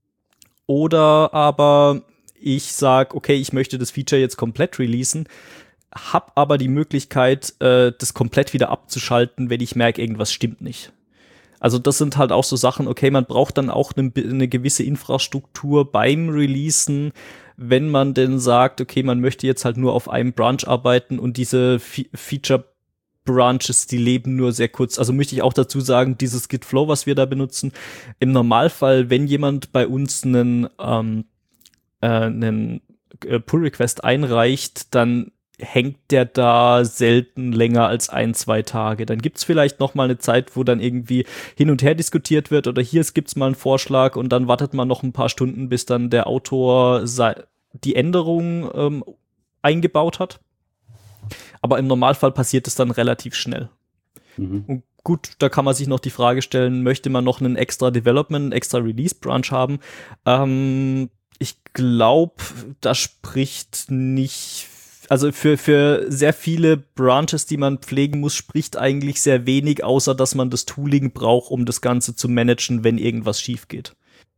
Oder aber ich sage, okay, ich möchte das Feature jetzt komplett releasen, habe aber die Möglichkeit, äh, das komplett wieder abzuschalten, wenn ich merke, irgendwas stimmt nicht. Also das sind halt auch so Sachen, okay, man braucht dann auch eine, eine gewisse Infrastruktur beim Releasen, wenn man denn sagt, okay, man möchte jetzt halt nur auf einem Branch arbeiten und diese Fe- Feature-Branches, die leben nur sehr kurz. Also möchte ich auch dazu sagen, dieses Git Flow, was wir da benutzen, im Normalfall, wenn jemand bei uns einen, ähm, äh, einen äh, Pull-Request einreicht, dann hängt der da selten länger als ein, zwei Tage. Dann gibt's vielleicht noch mal eine Zeit, wo dann irgendwie hin und her diskutiert wird oder hier gibt's mal einen Vorschlag und dann wartet man noch ein paar Stunden, bis dann der Autor die Änderung ähm, eingebaut hat. Aber im Normalfall passiert es dann relativ schnell. Mhm. Und gut, da kann man sich noch die Frage stellen, möchte man noch einen extra Development, einen extra Release-Branch haben? Ähm, ich glaube, da spricht nicht Also für, für sehr viele Branches, die man pflegen muss, spricht eigentlich sehr wenig, außer dass man das Tooling braucht, um das Ganze zu managen, wenn irgendwas schief geht.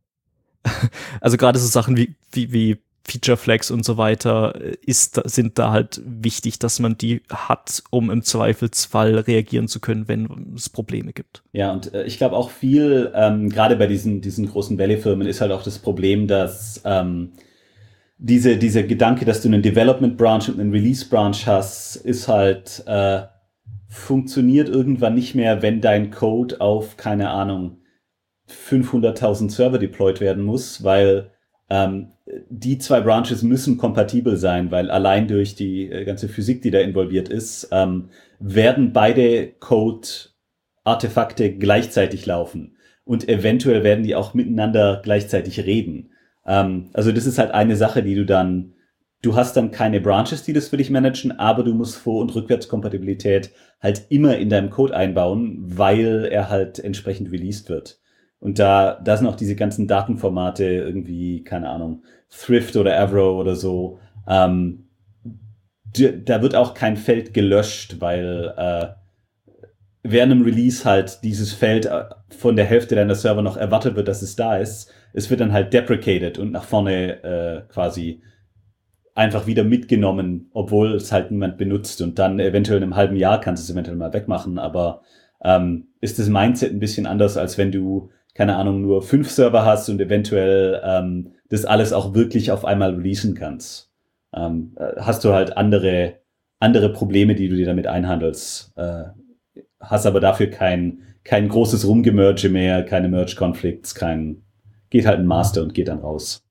Also gerade so Sachen wie, wie, wie Feature Flags und so weiter ist, sind da halt wichtig, dass man die hat, um im Zweifelsfall reagieren zu können, wenn es Probleme gibt. Ja, und äh, ich glaube auch viel, ähm, gerade bei diesen, diesen großen Valley-Firmen ist halt auch das Problem, dass ähm, diese, dieser Gedanke, dass du einen Development Branch und einen Release Branch hast, ist halt, äh, funktioniert irgendwann nicht mehr, wenn dein Code auf, keine Ahnung, fünfhunderttausend Server deployed werden muss, weil ähm, die zwei Branches müssen kompatibel sein, weil allein durch die äh, ganze Physik, die da involviert ist, ähm, werden beide Code-Artefakte gleichzeitig laufen und eventuell werden die auch miteinander gleichzeitig reden. Ähm, also das ist halt eine Sache, die du dann, du hast dann keine Branches, die das für dich managen, aber du musst Vor- und Rückwärtskompatibilität halt immer in deinem Code einbauen, weil er halt entsprechend released wird. Und da, da sind auch diese ganzen Datenformate irgendwie, keine Ahnung, Thrift oder Avro oder so, ähm, d- da wird auch kein Feld gelöscht, weil äh, während einem Release halt dieses Feld von der Hälfte deiner Server noch erwartet wird, dass es da ist. Es wird dann halt deprecated und nach vorne äh, quasi einfach wieder mitgenommen, obwohl es halt niemand benutzt. Und dann eventuell in einem halben Jahr kannst du es eventuell mal wegmachen. Aber ähm, ist das Mindset ein bisschen anders, als wenn du, keine Ahnung, nur fünf Server hast und eventuell ähm, das alles auch wirklich auf einmal releasen kannst. Ähm, hast du halt andere, andere Probleme, die du dir damit einhandelst. Äh, hast aber dafür kein, kein großes Rumgemerge mehr, keine Merge-Conflicts, kein, geht halt ein Master und geht dann raus.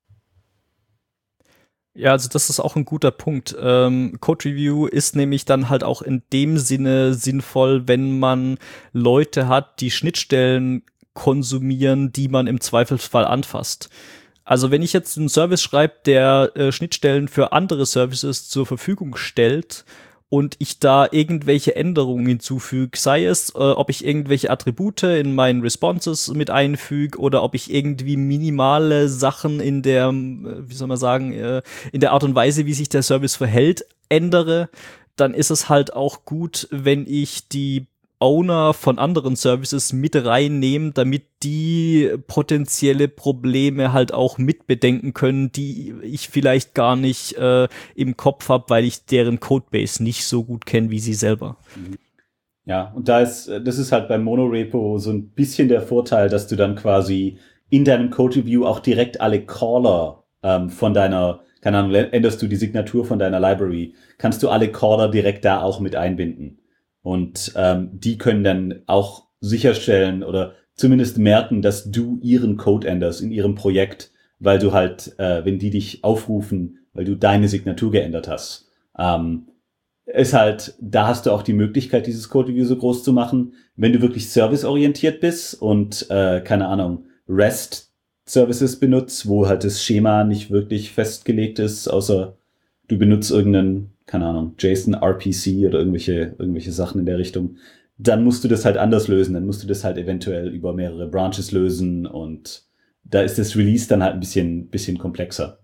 Ja, also das ist auch ein guter Punkt. Ähm, Code Review ist nämlich dann halt auch in dem Sinne sinnvoll, wenn man Leute hat, die Schnittstellen konsumieren, die man im Zweifelsfall anfasst. Also wenn ich jetzt einen Service schreibe, der äh, Schnittstellen für andere Services zur Verfügung stellt und ich da irgendwelche Änderungen hinzufüge, sei es, äh, ob ich irgendwelche Attribute in meinen Responses mit einfüge oder ob ich irgendwie minimale Sachen in der, äh, wie soll man sagen, äh, in der Art und Weise, wie sich der Service verhält, ändere, dann ist es halt auch gut, wenn ich die Owner von anderen Services mit reinnehmen, damit die potenzielle Probleme halt auch mitbedenken können, die ich vielleicht gar nicht äh, im Kopf habe, weil ich deren Codebase nicht so gut kenne wie sie selber. Ja, und da ist, das ist halt beim Monorepo so ein bisschen der Vorteil, dass du dann quasi in deinem Code-Review auch direkt alle Caller ähm, von deiner, keine Ahnung, änderst du die Signatur von deiner Library, kannst du alle Caller direkt da auch mit einbinden. Und ähm, die können dann auch sicherstellen oder zumindest merken, dass du ihren Code änderst in ihrem Projekt, weil du halt, äh, wenn die dich aufrufen, weil du deine Signatur geändert hast. Ähm, ist halt, da hast du auch die Möglichkeit, dieses Code-Review so groß zu machen. Wenn du wirklich serviceorientiert bist und, äh, keine Ahnung, REST-Services benutzt, wo halt das Schema nicht wirklich festgelegt ist, außer du benutzt irgendeinen, keine Ahnung, JSON R P C oder irgendwelche, irgendwelche Sachen in der Richtung, dann musst du das halt anders lösen. Dann musst du das halt eventuell über mehrere Branches lösen und da ist das Release dann halt ein bisschen, bisschen komplexer.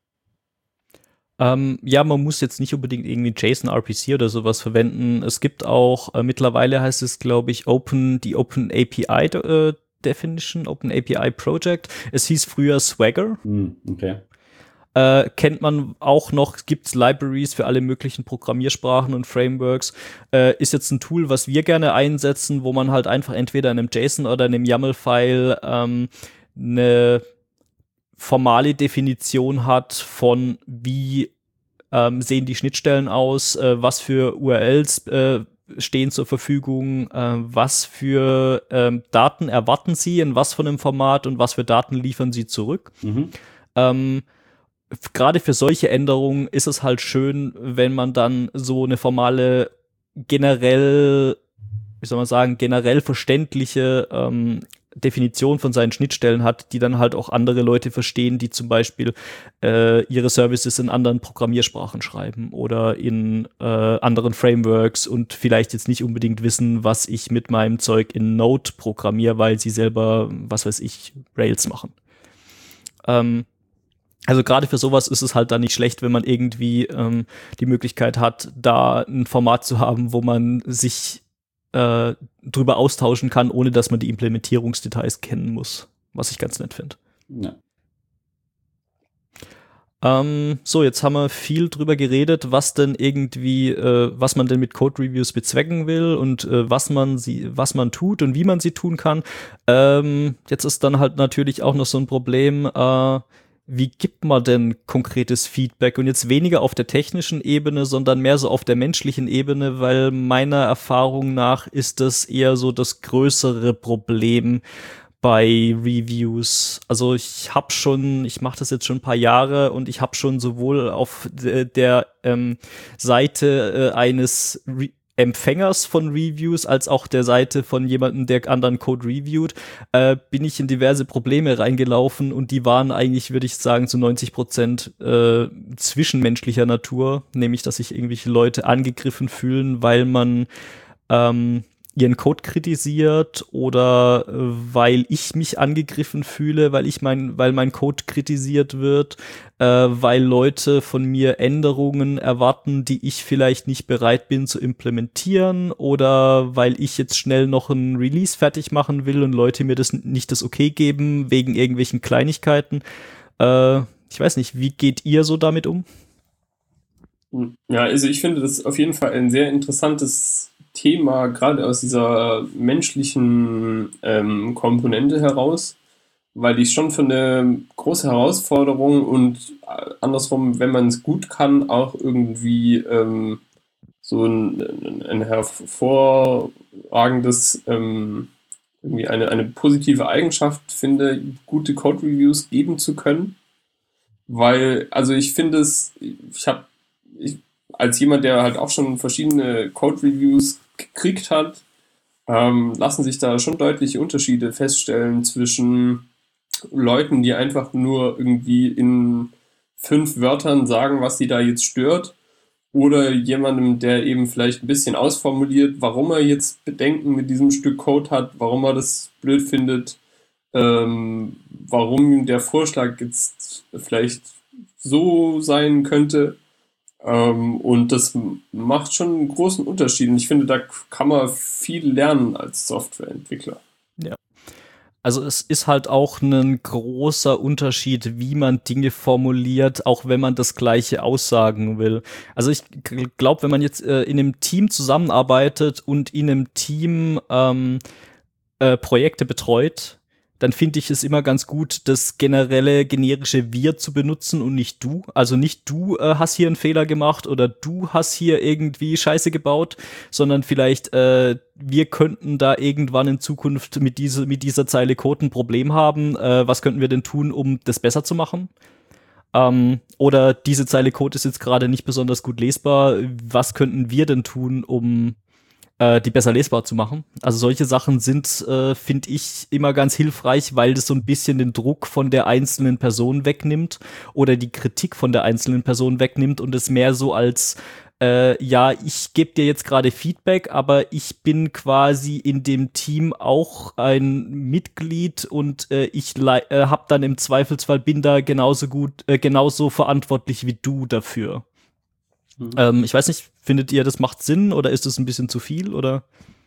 Ähm, ja, man muss jetzt nicht unbedingt irgendwie JSON R P C oder sowas verwenden. Es gibt auch, äh, mittlerweile heißt es, glaube ich, Open, die Open A P I äh, Definition, Open A P I Project. Es hieß früher Swagger. Mm, okay. Äh, kennt man auch noch, gibt's Libraries für alle möglichen Programmiersprachen und Frameworks. Äh, ist jetzt ein Tool, was wir gerne einsetzen, wo man halt einfach entweder in einem JSON oder in einem YAML-File ähm, eine formale Definition hat von wie ähm, sehen die Schnittstellen aus, äh, was für U R Ls äh, stehen zur Verfügung, äh, was für ähm, Daten erwarten sie, in was von einem Format und was für Daten liefern sie zurück. Mhm. Ähm, Gerade für solche Änderungen ist es halt schön, wenn man dann so eine formale, generell, wie soll man sagen, generell verständliche ähm, Definition von seinen Schnittstellen hat, die dann halt auch andere Leute verstehen, die zum Beispiel äh, ihre Services in anderen Programmiersprachen schreiben oder in äh, anderen Frameworks und vielleicht jetzt nicht unbedingt wissen, was ich mit meinem Zeug in Node programmiere, weil sie selber, was weiß ich, Rails machen. Ähm, Also gerade für sowas ist es halt dann nicht schlecht, wenn man irgendwie ähm, die Möglichkeit hat, da ein Format zu haben, wo man sich äh, drüber austauschen kann, ohne dass man die Implementierungsdetails kennen muss, was ich ganz nett finde. Ja. Ähm, so, jetzt haben wir viel drüber geredet, was denn irgendwie, äh, was man denn mit Code-Reviews bezwecken will und äh, was man sie, was man tut und wie man sie tun kann. Ähm, jetzt ist dann halt natürlich auch noch so ein Problem, äh, wie gibt man denn konkretes Feedback? Und jetzt weniger auf der technischen Ebene, sondern mehr so auf der menschlichen Ebene, weil meiner Erfahrung nach ist das eher so das größere Problem bei Reviews. Also ich habe schon, ich mache das jetzt schon ein paar Jahre und ich habe schon sowohl auf de, der ähm, Seite äh, eines Re- Empfängers von Reviews als auch der Seite von jemandem, der anderen Code reviewt, äh, bin ich in diverse Probleme reingelaufen und die waren eigentlich, würde ich sagen, zu neunzig Prozent äh, zwischenmenschlicher Natur, nämlich, dass sich irgendwelche Leute angegriffen fühlen, weil man ähm, ihren Code kritisiert oder äh, weil ich mich angegriffen fühle, weil ich mein, weil mein Code kritisiert wird, äh, weil Leute von mir Änderungen erwarten, die ich vielleicht nicht bereit bin zu implementieren oder weil ich jetzt schnell noch ein Release fertig machen will und Leute mir das nicht das Okay geben wegen irgendwelchen Kleinigkeiten. Äh, ich weiß nicht, wie geht ihr so damit um? Ja, also ich finde das auf jeden Fall ein sehr interessantes Thema, gerade aus dieser menschlichen ähm, Komponente heraus, weil ich schon für eine große Herausforderung und äh, andersrum, wenn man es gut kann, auch irgendwie ähm, so ein, ein hervorragendes, ähm, irgendwie eine, eine positive Eigenschaft finde, gute Code-Reviews geben zu können, weil, also ich finde es, ich habe, ich als jemand, der halt auch schon verschiedene Code-Reviews gekriegt hat, ähm, lassen sich da schon deutliche Unterschiede feststellen zwischen Leuten, die einfach nur irgendwie in fünf Wörtern sagen, was sie da jetzt stört, oder jemandem, der eben vielleicht ein bisschen ausformuliert, warum er jetzt Bedenken mit diesem Stück Code hat, warum er das blöd findet, ähm, warum der Vorschlag jetzt vielleicht so sein könnte. Ähm, und das macht schon einen großen Unterschied. Und ich finde, da kann man viel lernen als Softwareentwickler. Ja. Also es ist halt auch ein großer Unterschied, wie man Dinge formuliert, auch wenn man das Gleiche aussagen will. Also ich glaube, wenn man jetzt äh, in einem Team zusammenarbeitet und in einem Team ähm, äh, Projekte betreut, dann finde ich es immer ganz gut, das generelle, generische Wir zu benutzen und nicht du. Also nicht du äh, hast hier einen Fehler gemacht oder du hast hier irgendwie Scheiße gebaut, sondern vielleicht äh, wir könnten da irgendwann in Zukunft mit, diese, mit dieser Zeile Code ein Problem haben. Äh, was könnten wir denn tun, um das besser zu machen? Ähm, oder diese Zeile Code ist jetzt gerade nicht besonders gut lesbar. Was könnten wir denn tun, um die besser lesbar zu machen. Also solche Sachen sind, äh, finde ich, immer ganz hilfreich, weil das so ein bisschen den Druck von der einzelnen Person wegnimmt oder die Kritik von der einzelnen Person wegnimmt und es mehr so als äh, ja, ich gebe dir jetzt gerade Feedback, aber ich bin quasi in dem Team auch ein Mitglied und äh, ich le- äh, hab dann im Zweifelsfall bin da genauso gut, äh, genauso verantwortlich wie du dafür. Mhm. Ähm, ich weiß nicht, findet ihr, das macht Sinn oder ist das ein bisschen zu viel, oder?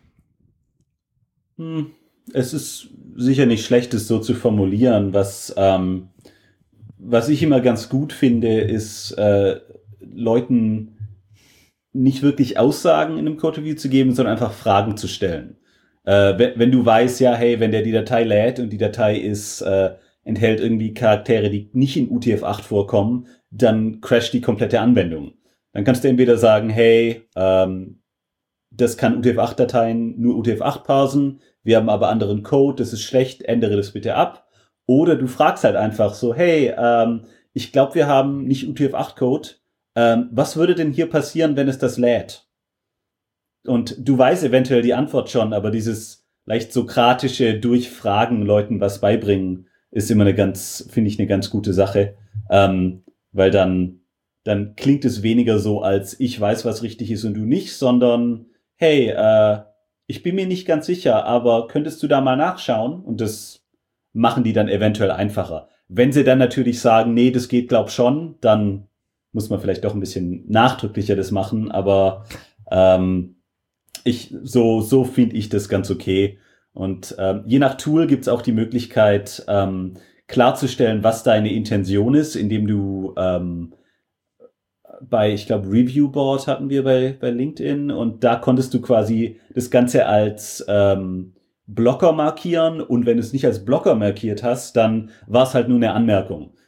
Hm. Es ist sicher nicht schlecht, es so zu formulieren. Was, ähm, was ich immer ganz gut finde, ist äh, Leuten nicht wirklich Aussagen in einem Code-Review zu geben, sondern einfach Fragen zu stellen. Äh, wenn, wenn du weißt, ja, hey, wenn der die Datei lädt und die Datei ist, äh, enthält irgendwie Charaktere, die nicht in U T F acht vorkommen, dann crasht die komplette Anwendung. Dann kannst du entweder sagen, hey, ähm, das kann U T F acht Dateien nur U T F acht parsen, wir haben aber anderen Code, das ist schlecht, ändere das bitte ab. Oder du fragst halt einfach so, hey, ähm, ich glaube, wir haben nicht U T F acht Code, ähm, was würde denn hier passieren, wenn es das lädt? Und du weißt eventuell die Antwort schon, aber dieses leicht sokratische Durchfragen, Leuten was beibringen, ist immer eine ganz, finde ich, eine ganz gute Sache, ähm, weil dann dann klingt es weniger so, als ich weiß, was richtig ist und du nicht, sondern hey, äh, ich bin mir nicht ganz sicher, aber könntest du da mal nachschauen? Und das machen die dann eventuell einfacher. Wenn sie dann natürlich sagen, nee, das geht glaub schon, dann muss man vielleicht doch ein bisschen nachdrücklicher das machen, aber ähm, ich so so finde ich das ganz okay. Und ähm, je nach Tool gibt's auch die Möglichkeit, ähm, klarzustellen, was deine Intention ist, indem du ähm, bei, ich glaube, Review Board hatten wir bei, bei LinkedIn und da konntest du quasi das Ganze als ähm, Blocker markieren und wenn du es nicht als Blocker markiert hast, dann war es halt nur eine Anmerkung.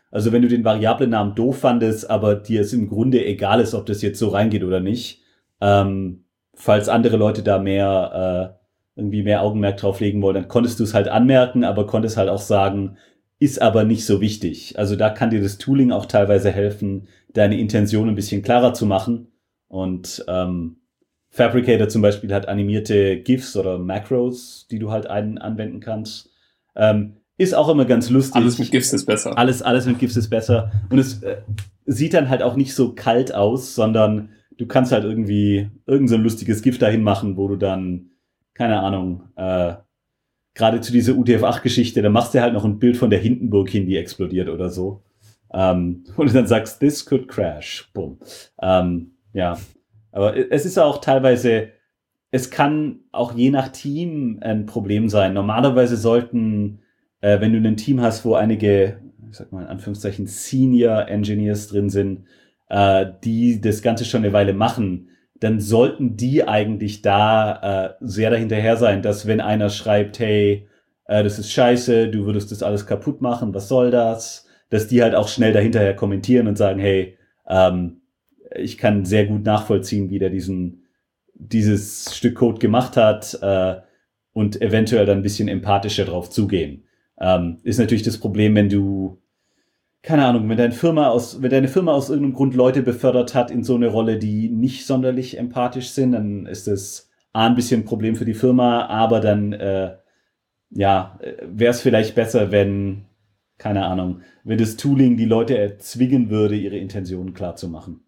Also wenn du den Variablennamen doof fandest, aber dir es im Grunde egal ist, ob das jetzt so reingeht oder nicht, ähm, falls andere Leute da mehr äh, irgendwie mehr Augenmerk drauf legen wollen, dann konntest du es halt anmerken, aber konntest halt auch sagen, ist aber nicht so wichtig. Also da kann dir das Tooling auch teilweise helfen, deine Intention ein bisschen klarer zu machen. Und ähm, Fabricator zum Beispiel hat animierte GIFs oder Macros, die du halt ein, anwenden kannst. Ähm, ist auch immer ganz lustig. Alles mit GIFs ist besser. Alles, alles mit GIFs ist besser. Und es äh, sieht dann halt auch nicht so kalt aus, sondern du kannst halt irgendwie irgend so ein lustiges GIF dahin machen, wo du dann, keine Ahnung, äh, gerade zu dieser U T F acht Geschichte, da machst du halt noch ein Bild von der Hindenburg hin, die explodiert oder so. Ähm, und du dann sagst, this could crash. Boom. Ähm, ja. Aber es ist auch teilweise, es kann auch je nach Team ein Problem sein. Normalerweise sollten, äh, wenn du ein Team hast, wo einige, ich sag mal in Anführungszeichen, Senior Engineers drin sind, äh, die das Ganze schon eine Weile machen, dann sollten die eigentlich da äh, sehr dahinterher sein, dass wenn einer schreibt, hey, äh, das ist scheiße, du würdest das alles kaputt machen, was soll das? Dass die halt auch schnell dahinterher kommentieren und sagen, hey, ähm, ich kann sehr gut nachvollziehen, wie der diesen dieses Stück Code gemacht hat äh, und eventuell dann ein bisschen empathischer drauf zugehen. Ähm, ist natürlich das Problem, wenn du keine Ahnung, wenn deine Firma aus, wenn deine Firma aus irgendeinem Grund Leute befördert hat in so eine Rolle, die nicht sonderlich empathisch sind, dann ist das A, ein bisschen ein Problem für die Firma, aber dann, äh, ja, wäre es vielleicht besser, wenn, keine Ahnung, wenn das Tooling die Leute erzwingen würde, ihre Intentionen klar zu machen.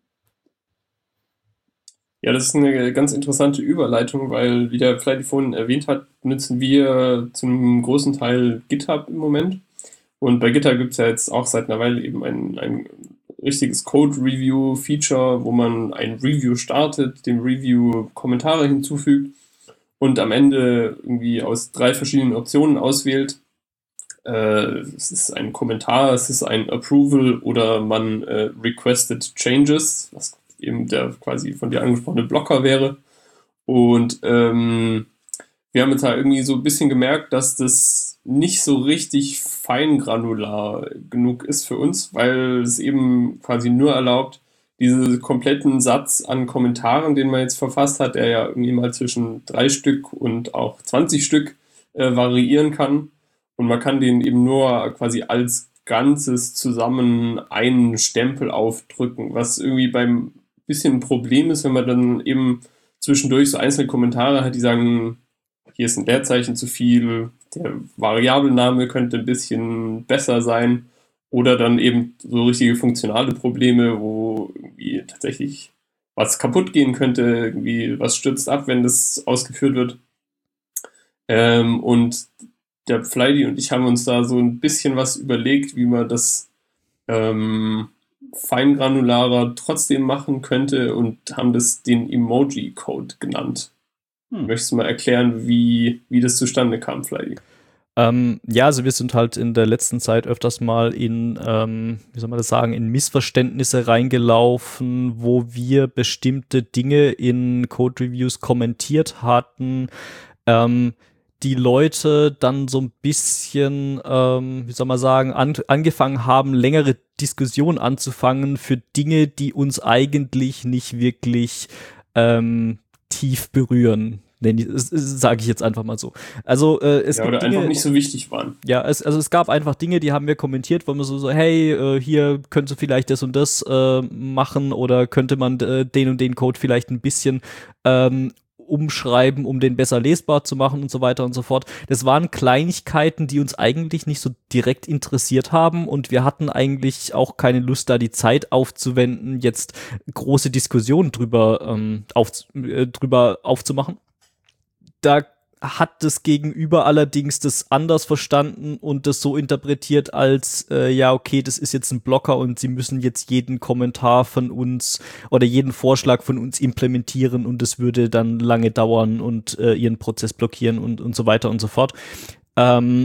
Ja, das ist eine ganz interessante Überleitung, weil, wie der Flighty vorhin erwähnt hat, nutzen wir zum großen Teil GitHub im Moment. Und bei GitHub gibt es ja jetzt auch seit einer Weile eben ein, ein richtiges Code-Review-Feature, wo man ein Review startet, dem Review Kommentare hinzufügt und am Ende irgendwie aus drei verschiedenen Optionen auswählt. Äh, es ist ein Kommentar, es ist ein Approval oder man äh, requested changes, was eben der quasi von dir angesprochene Blocker wäre. Und ähm, wir haben jetzt halt irgendwie so ein bisschen gemerkt, dass das nicht so richtig feingranular genug ist für uns, weil es eben quasi nur erlaubt, diesen kompletten Satz an Kommentaren, den man jetzt verfasst hat, der ja irgendwie mal zwischen drei Stück und auch zwanzig Stück äh, variieren kann. Und man kann den eben nur quasi als Ganzes zusammen einen Stempel aufdrücken, was irgendwie beim bisschen ein Problem ist, wenn man dann eben zwischendurch so einzelne Kommentare hat, die sagen, hier ist ein Leerzeichen zu viel, der Variablenname könnte ein bisschen besser sein oder dann eben so richtige funktionale Probleme, wo irgendwie tatsächlich was kaputt gehen könnte, irgendwie was stürzt ab, wenn das ausgeführt wird. Ähm, und der Flighty und ich haben uns da so ein bisschen was überlegt, wie man das ähm, feingranularer trotzdem machen könnte und haben das den Emoji-Code genannt. Hm. Möchtest du mal erklären, wie, wie das zustande kam, Flighty? Ähm, ja, also wir sind halt in der letzten Zeit öfters mal in, ähm, wie soll man das sagen, in Missverständnisse reingelaufen, wo wir bestimmte Dinge in Code-Reviews kommentiert hatten, ähm, die Leute dann so ein bisschen, ähm, wie soll man sagen, an, angefangen haben, längere Diskussionen anzufangen für Dinge, die uns eigentlich nicht wirklich ähm, tief berühren. Sage ich jetzt einfach mal so. Also äh, es ja, gibt oder Dinge, einfach nicht so wichtig waren. Ja, es, also es gab einfach Dinge, die haben wir kommentiert, wo man so, so hey, äh, hier könnte vielleicht das und das äh, machen oder könnte man äh, den und den Code vielleicht ein bisschen ähm, umschreiben, um den besser lesbar zu machen und so weiter und so fort. Das waren Kleinigkeiten, die uns eigentlich nicht so direkt interessiert haben und wir hatten eigentlich auch keine Lust, da die Zeit aufzuwenden, jetzt große Diskussionen drüber, ähm, auf, äh, drüber aufzumachen. Da hat das Gegenüber allerdings das anders verstanden und das so interpretiert als, äh, ja, okay, das ist jetzt ein Blocker und sie müssen jetzt jeden Kommentar von uns oder jeden Vorschlag von uns implementieren und es würde dann lange dauern und äh, ihren Prozess blockieren und, und so weiter und so fort. Ähm,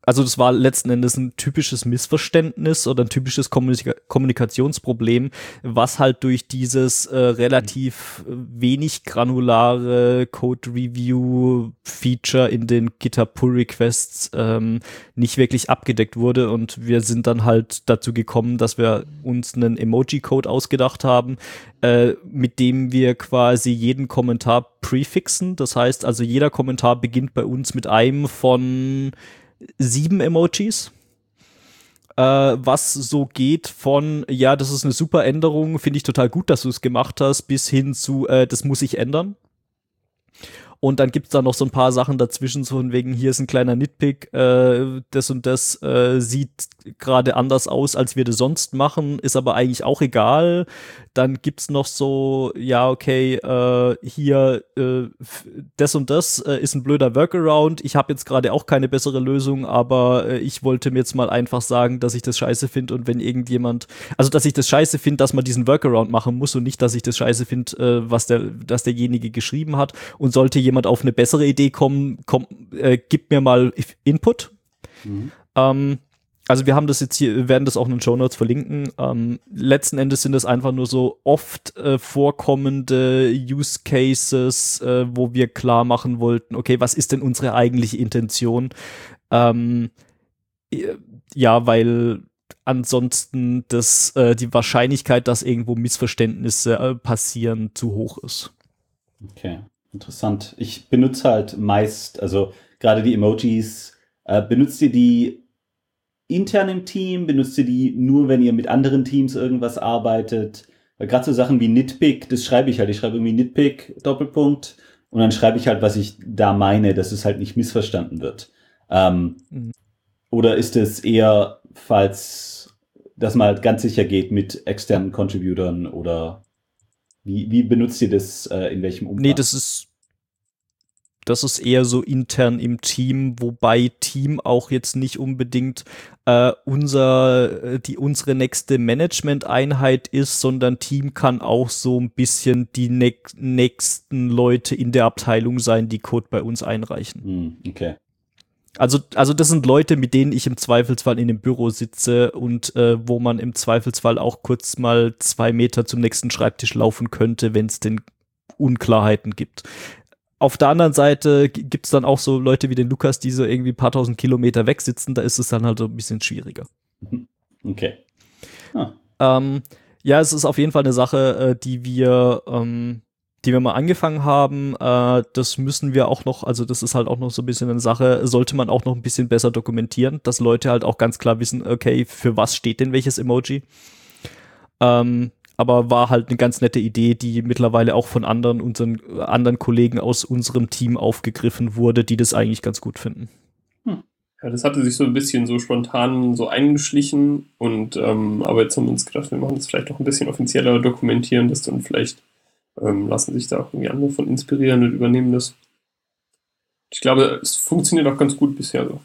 also das war letzten Endes ein typisches Missverständnis oder ein typisches Kommunika- Kommunikationsproblem, was halt durch dieses äh, relativ wenig granulare Code-Review-Feature in den GitHub-Pull-Requests ähm, nicht wirklich abgedeckt wurde, und wir sind dann halt dazu gekommen, dass wir uns einen Emoji-Code ausgedacht haben, äh, mit dem wir quasi jeden Kommentar prefixen. Das heißt also, jeder Kommentar beginnt bei uns mit einem von sieben Emojis, äh, was so geht von, ja, das ist eine super Änderung, finde ich total gut, dass du es gemacht hast, bis hin zu, äh, das muss ich ändern. Und dann gibt's da noch so ein paar Sachen dazwischen, so von wegen, hier ist ein kleiner Nitpick, äh, das und das äh, sieht gerade anders aus, als wir das sonst machen, ist aber eigentlich auch egal. Dann gibt's noch so, ja, okay, äh, hier, äh, das und das äh, ist ein blöder Workaround. Ich habe jetzt gerade auch keine bessere Lösung, aber äh, ich wollte mir jetzt mal einfach sagen, dass ich das scheiße finde, und wenn irgendjemand, also dass ich das scheiße finde, dass man diesen Workaround machen muss, und nicht, dass ich das scheiße finde, äh, was der, dass derjenige geschrieben hat, und sollte jemand auf eine bessere Idee kommen, komm, äh, gib mir mal Input. Mhm. Ähm, also wir haben das jetzt hier, werden das auch in den Shownotes verlinken. Ähm, letzten Endes sind es einfach nur so oft äh, vorkommende Use Cases, äh, wo wir klar machen wollten, okay, was ist denn unsere eigentliche Intention? Ähm, ja, weil ansonsten das, äh, die Wahrscheinlichkeit, dass irgendwo Missverständnisse äh, passieren, zu hoch ist. Okay. Interessant. Ich benutze halt meist, also gerade die Emojis, äh, benutzt ihr die intern im Team? Benutzt ihr die nur, wenn ihr mit anderen Teams irgendwas arbeitet? Weil gerade so Sachen wie Nitpick, das schreibe ich halt. Ich schreibe irgendwie Nitpick, Doppelpunkt, und dann schreibe ich halt, was ich da meine, dass es halt nicht missverstanden wird. Ähm, mhm. Oder ist es eher, falls das mal ganz sicher geht, mit externen Contributern, oder Wie, wie benutzt ihr das, äh, in welchem Umfang? Nee, das ist, das ist eher so intern im Team, wobei Team auch jetzt nicht unbedingt äh, unser, die, unsere nächste Management-Einheit ist, sondern Team kann auch so ein bisschen die ne- nächsten Leute in der Abteilung sein, die Code bei uns einreichen. Hm, okay. Also, also das sind Leute, mit denen ich im Zweifelsfall in dem Büro sitze und äh, wo man im Zweifelsfall auch kurz mal zwei Meter zum nächsten Schreibtisch laufen könnte, wenn es denn Unklarheiten gibt. Auf der anderen Seite gibt es dann auch so Leute wie den Lukas, die so irgendwie ein paar tausend Kilometer weg sitzen, da ist es dann halt so ein bisschen schwieriger. Okay. Ah. Ähm, ja, es ist auf jeden Fall eine Sache, äh, die wir ähm, die wir mal angefangen haben, äh, das müssen wir auch noch, also das ist halt auch noch so ein bisschen eine Sache, sollte man auch noch ein bisschen besser dokumentieren, dass Leute halt auch ganz klar wissen, okay, für was steht denn welches Emoji. Ähm, aber war halt eine ganz nette Idee, die mittlerweile auch von anderen, unseren anderen Kollegen aus unserem Team aufgegriffen wurde, die das eigentlich ganz gut finden. Hm. Ja, das hatte sich so ein bisschen so spontan so eingeschlichen, und ähm, aber jetzt haben wir uns gedacht, wir machen das vielleicht noch ein bisschen offizieller, dokumentieren das dann vielleicht. Ähm, lassen sich da auch irgendwie andere von inspirieren und übernehmen das. Ich glaube, es funktioniert auch ganz gut bisher so.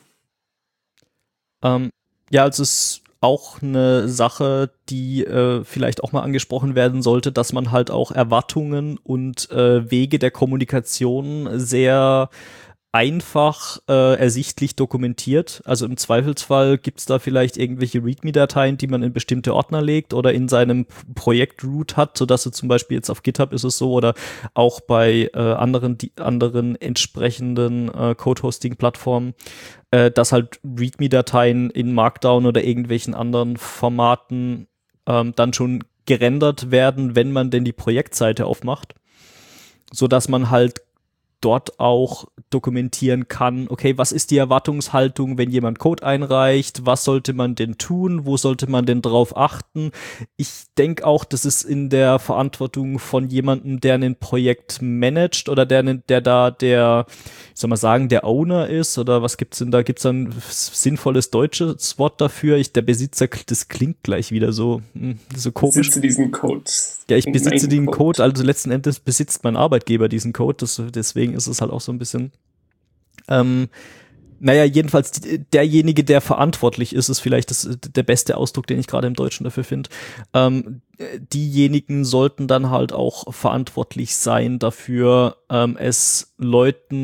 Ähm, ja, also es ist auch eine Sache, die äh, vielleicht auch mal angesprochen werden sollte, dass man halt auch Erwartungen und äh, Wege der Kommunikation sehr einfach äh, ersichtlich dokumentiert. Also im Zweifelsfall gibt es da vielleicht irgendwelche README-Dateien, die man in bestimmte Ordner legt oder in seinem Projekt-Root hat, sodass es zum Beispiel jetzt auf GitHub ist es so, oder auch bei äh, anderen, die, anderen entsprechenden äh, Code-Hosting-Plattformen, äh, dass halt README-Dateien in Markdown oder irgendwelchen anderen Formaten ähm, dann schon gerendert werden, wenn man denn die Projektseite aufmacht, sodass man halt dort auch dokumentieren kann, okay, was ist die Erwartungshaltung, wenn jemand Code einreicht, was sollte man denn tun, wo sollte man denn drauf achten. Ich denke auch, das ist in der Verantwortung von jemandem, der ein Projekt managt oder der, der da der, ich soll mal sagen, der Owner ist, oder was gibt's denn da, gibt's da ein sinnvolles deutsches Wort dafür? Ich, der Besitzer, das klingt gleich wieder so, so komisch. Ich besitze diesen Code. Ja, ich besitze den Code. Code, also letzten Endes besitzt mein Arbeitgeber diesen Code, das, deswegen ist es halt auch so ein bisschen, ähm, naja, jedenfalls derjenige, der verantwortlich ist, ist vielleicht das, der beste Ausdruck, den ich gerade im Deutschen dafür finde. Ähm, diejenigen sollten dann halt auch verantwortlich sein dafür, ähm, es Leuten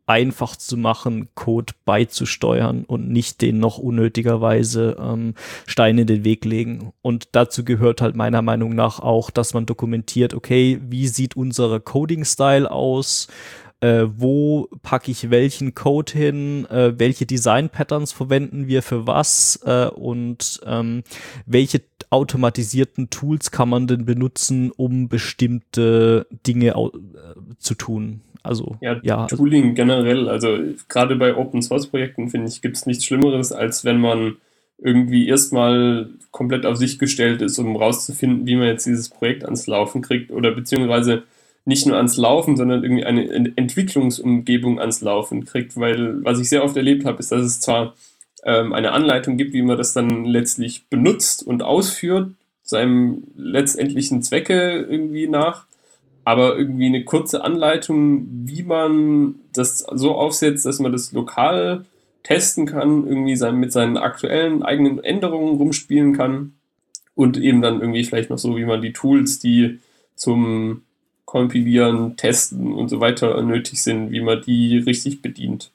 einfach zu machen, Code beizusteuern und nicht den noch unnötigerweise ähm, Steine in den Weg legen. Und dazu gehört halt meiner Meinung nach auch, dass man dokumentiert, okay, wie sieht unser Coding-Style aus? Äh, wo packe ich welchen Code hin, äh, welche Design-Patterns verwenden wir für was äh, und ähm, welche automatisierten Tools kann man denn benutzen, um bestimmte Dinge au- äh, zu tun. Also Ja, ja, Tooling generell, also gerade bei Open-Source-Projekten, finde ich, gibt es nichts Schlimmeres, als wenn man irgendwie erstmal komplett auf sich gestellt ist, um rauszufinden, wie man jetzt dieses Projekt ans Laufen kriegt oder beziehungsweise nicht nur ans Laufen, sondern irgendwie eine Entwicklungsumgebung ans Laufen kriegt, weil was ich sehr oft erlebt habe, ist, dass es zwar ähm, eine Anleitung gibt, wie man das dann letztlich benutzt und ausführt, seinem letztendlichen Zwecke irgendwie nach, aber irgendwie eine kurze Anleitung, wie man das so aufsetzt, dass man das lokal testen kann, irgendwie sein, mit seinen aktuellen eigenen Änderungen rumspielen kann und eben dann irgendwie vielleicht noch so, wie man die Tools, die zum Kompilieren, Testen und so weiter nötig sind, wie man die richtig bedient.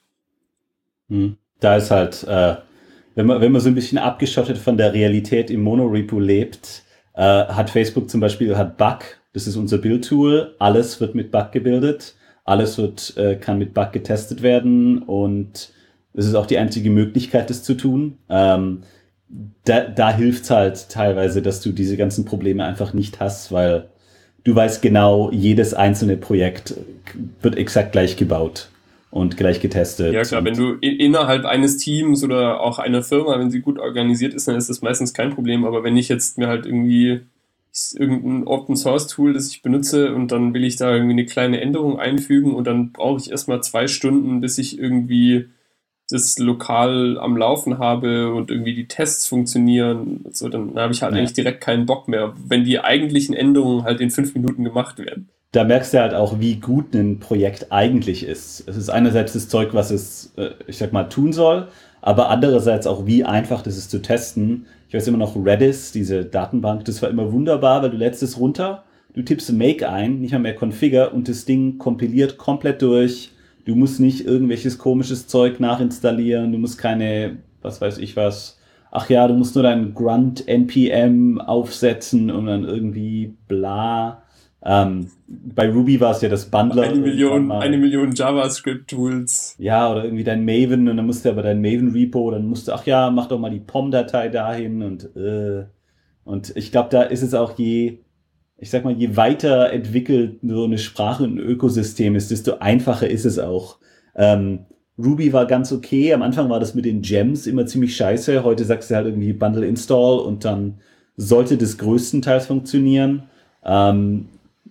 Hm. Da ist halt, äh, wenn man, wenn man so ein bisschen abgeschottet von der Realität im Monorepo lebt, äh, hat Facebook zum Beispiel, hat Bug, das ist unser Build-Tool, alles wird mit Bug gebildet, alles wird, äh, kann mit Bug getestet werden und es ist auch die einzige Möglichkeit, das zu tun. Ähm, da da hilft es halt teilweise, dass du diese ganzen Probleme einfach nicht hast, weil du weißt genau, jedes einzelne Projekt wird exakt gleich gebaut und gleich getestet. Ja klar, wenn du in, innerhalb eines Teams oder auch einer Firma, wenn sie gut organisiert ist, dann ist das meistens kein Problem. Aber wenn ich jetzt mir halt irgendwie irgendein Open-Source-Tool, das ich benutze und dann will ich da irgendwie eine kleine Änderung einfügen und dann brauche ich erstmal zwei Stunden, bis ich irgendwie das lokal am Laufen habe und irgendwie die Tests funktionieren, so, dann habe ich halt ja. eigentlich direkt keinen Bock mehr, wenn die eigentlichen Änderungen halt in fünf Minuten gemacht werden. Da merkst du halt auch, wie gut ein Projekt eigentlich ist. Es ist einerseits das Zeug, was es, ich sag mal, tun soll, aber andererseits auch, wie einfach das ist zu testen. Ich weiß immer noch, Redis, diese Datenbank, das war immer wunderbar, weil du lädst es runter, du tippst Make ein, nicht mal mehr Configure und das Ding kompiliert komplett durch. Du musst nicht irgendwelches komisches Zeug nachinstallieren, du musst keine, was weiß ich was, ach ja, du musst nur dein Grunt N P M aufsetzen und dann irgendwie bla. Ähm, bei Ruby war es ja das Bundler. Eine Million, eine Million JavaScript-Tools. Ja, oder irgendwie dein Maven und dann musst du aber dein Maven-Repo, dann musst du, ach ja, mach doch mal die P O M-Datei dahin und äh, und ich glaube, da ist es auch je ich sag mal, je weiter entwickelt so eine Sprache und ein Ökosystem ist, desto einfacher ist es auch. Ähm, Ruby war ganz okay. Am Anfang war das mit den Gems immer ziemlich scheiße. Heute sagst du halt irgendwie Bundle Install und dann sollte das größtenteils funktionieren. Ähm,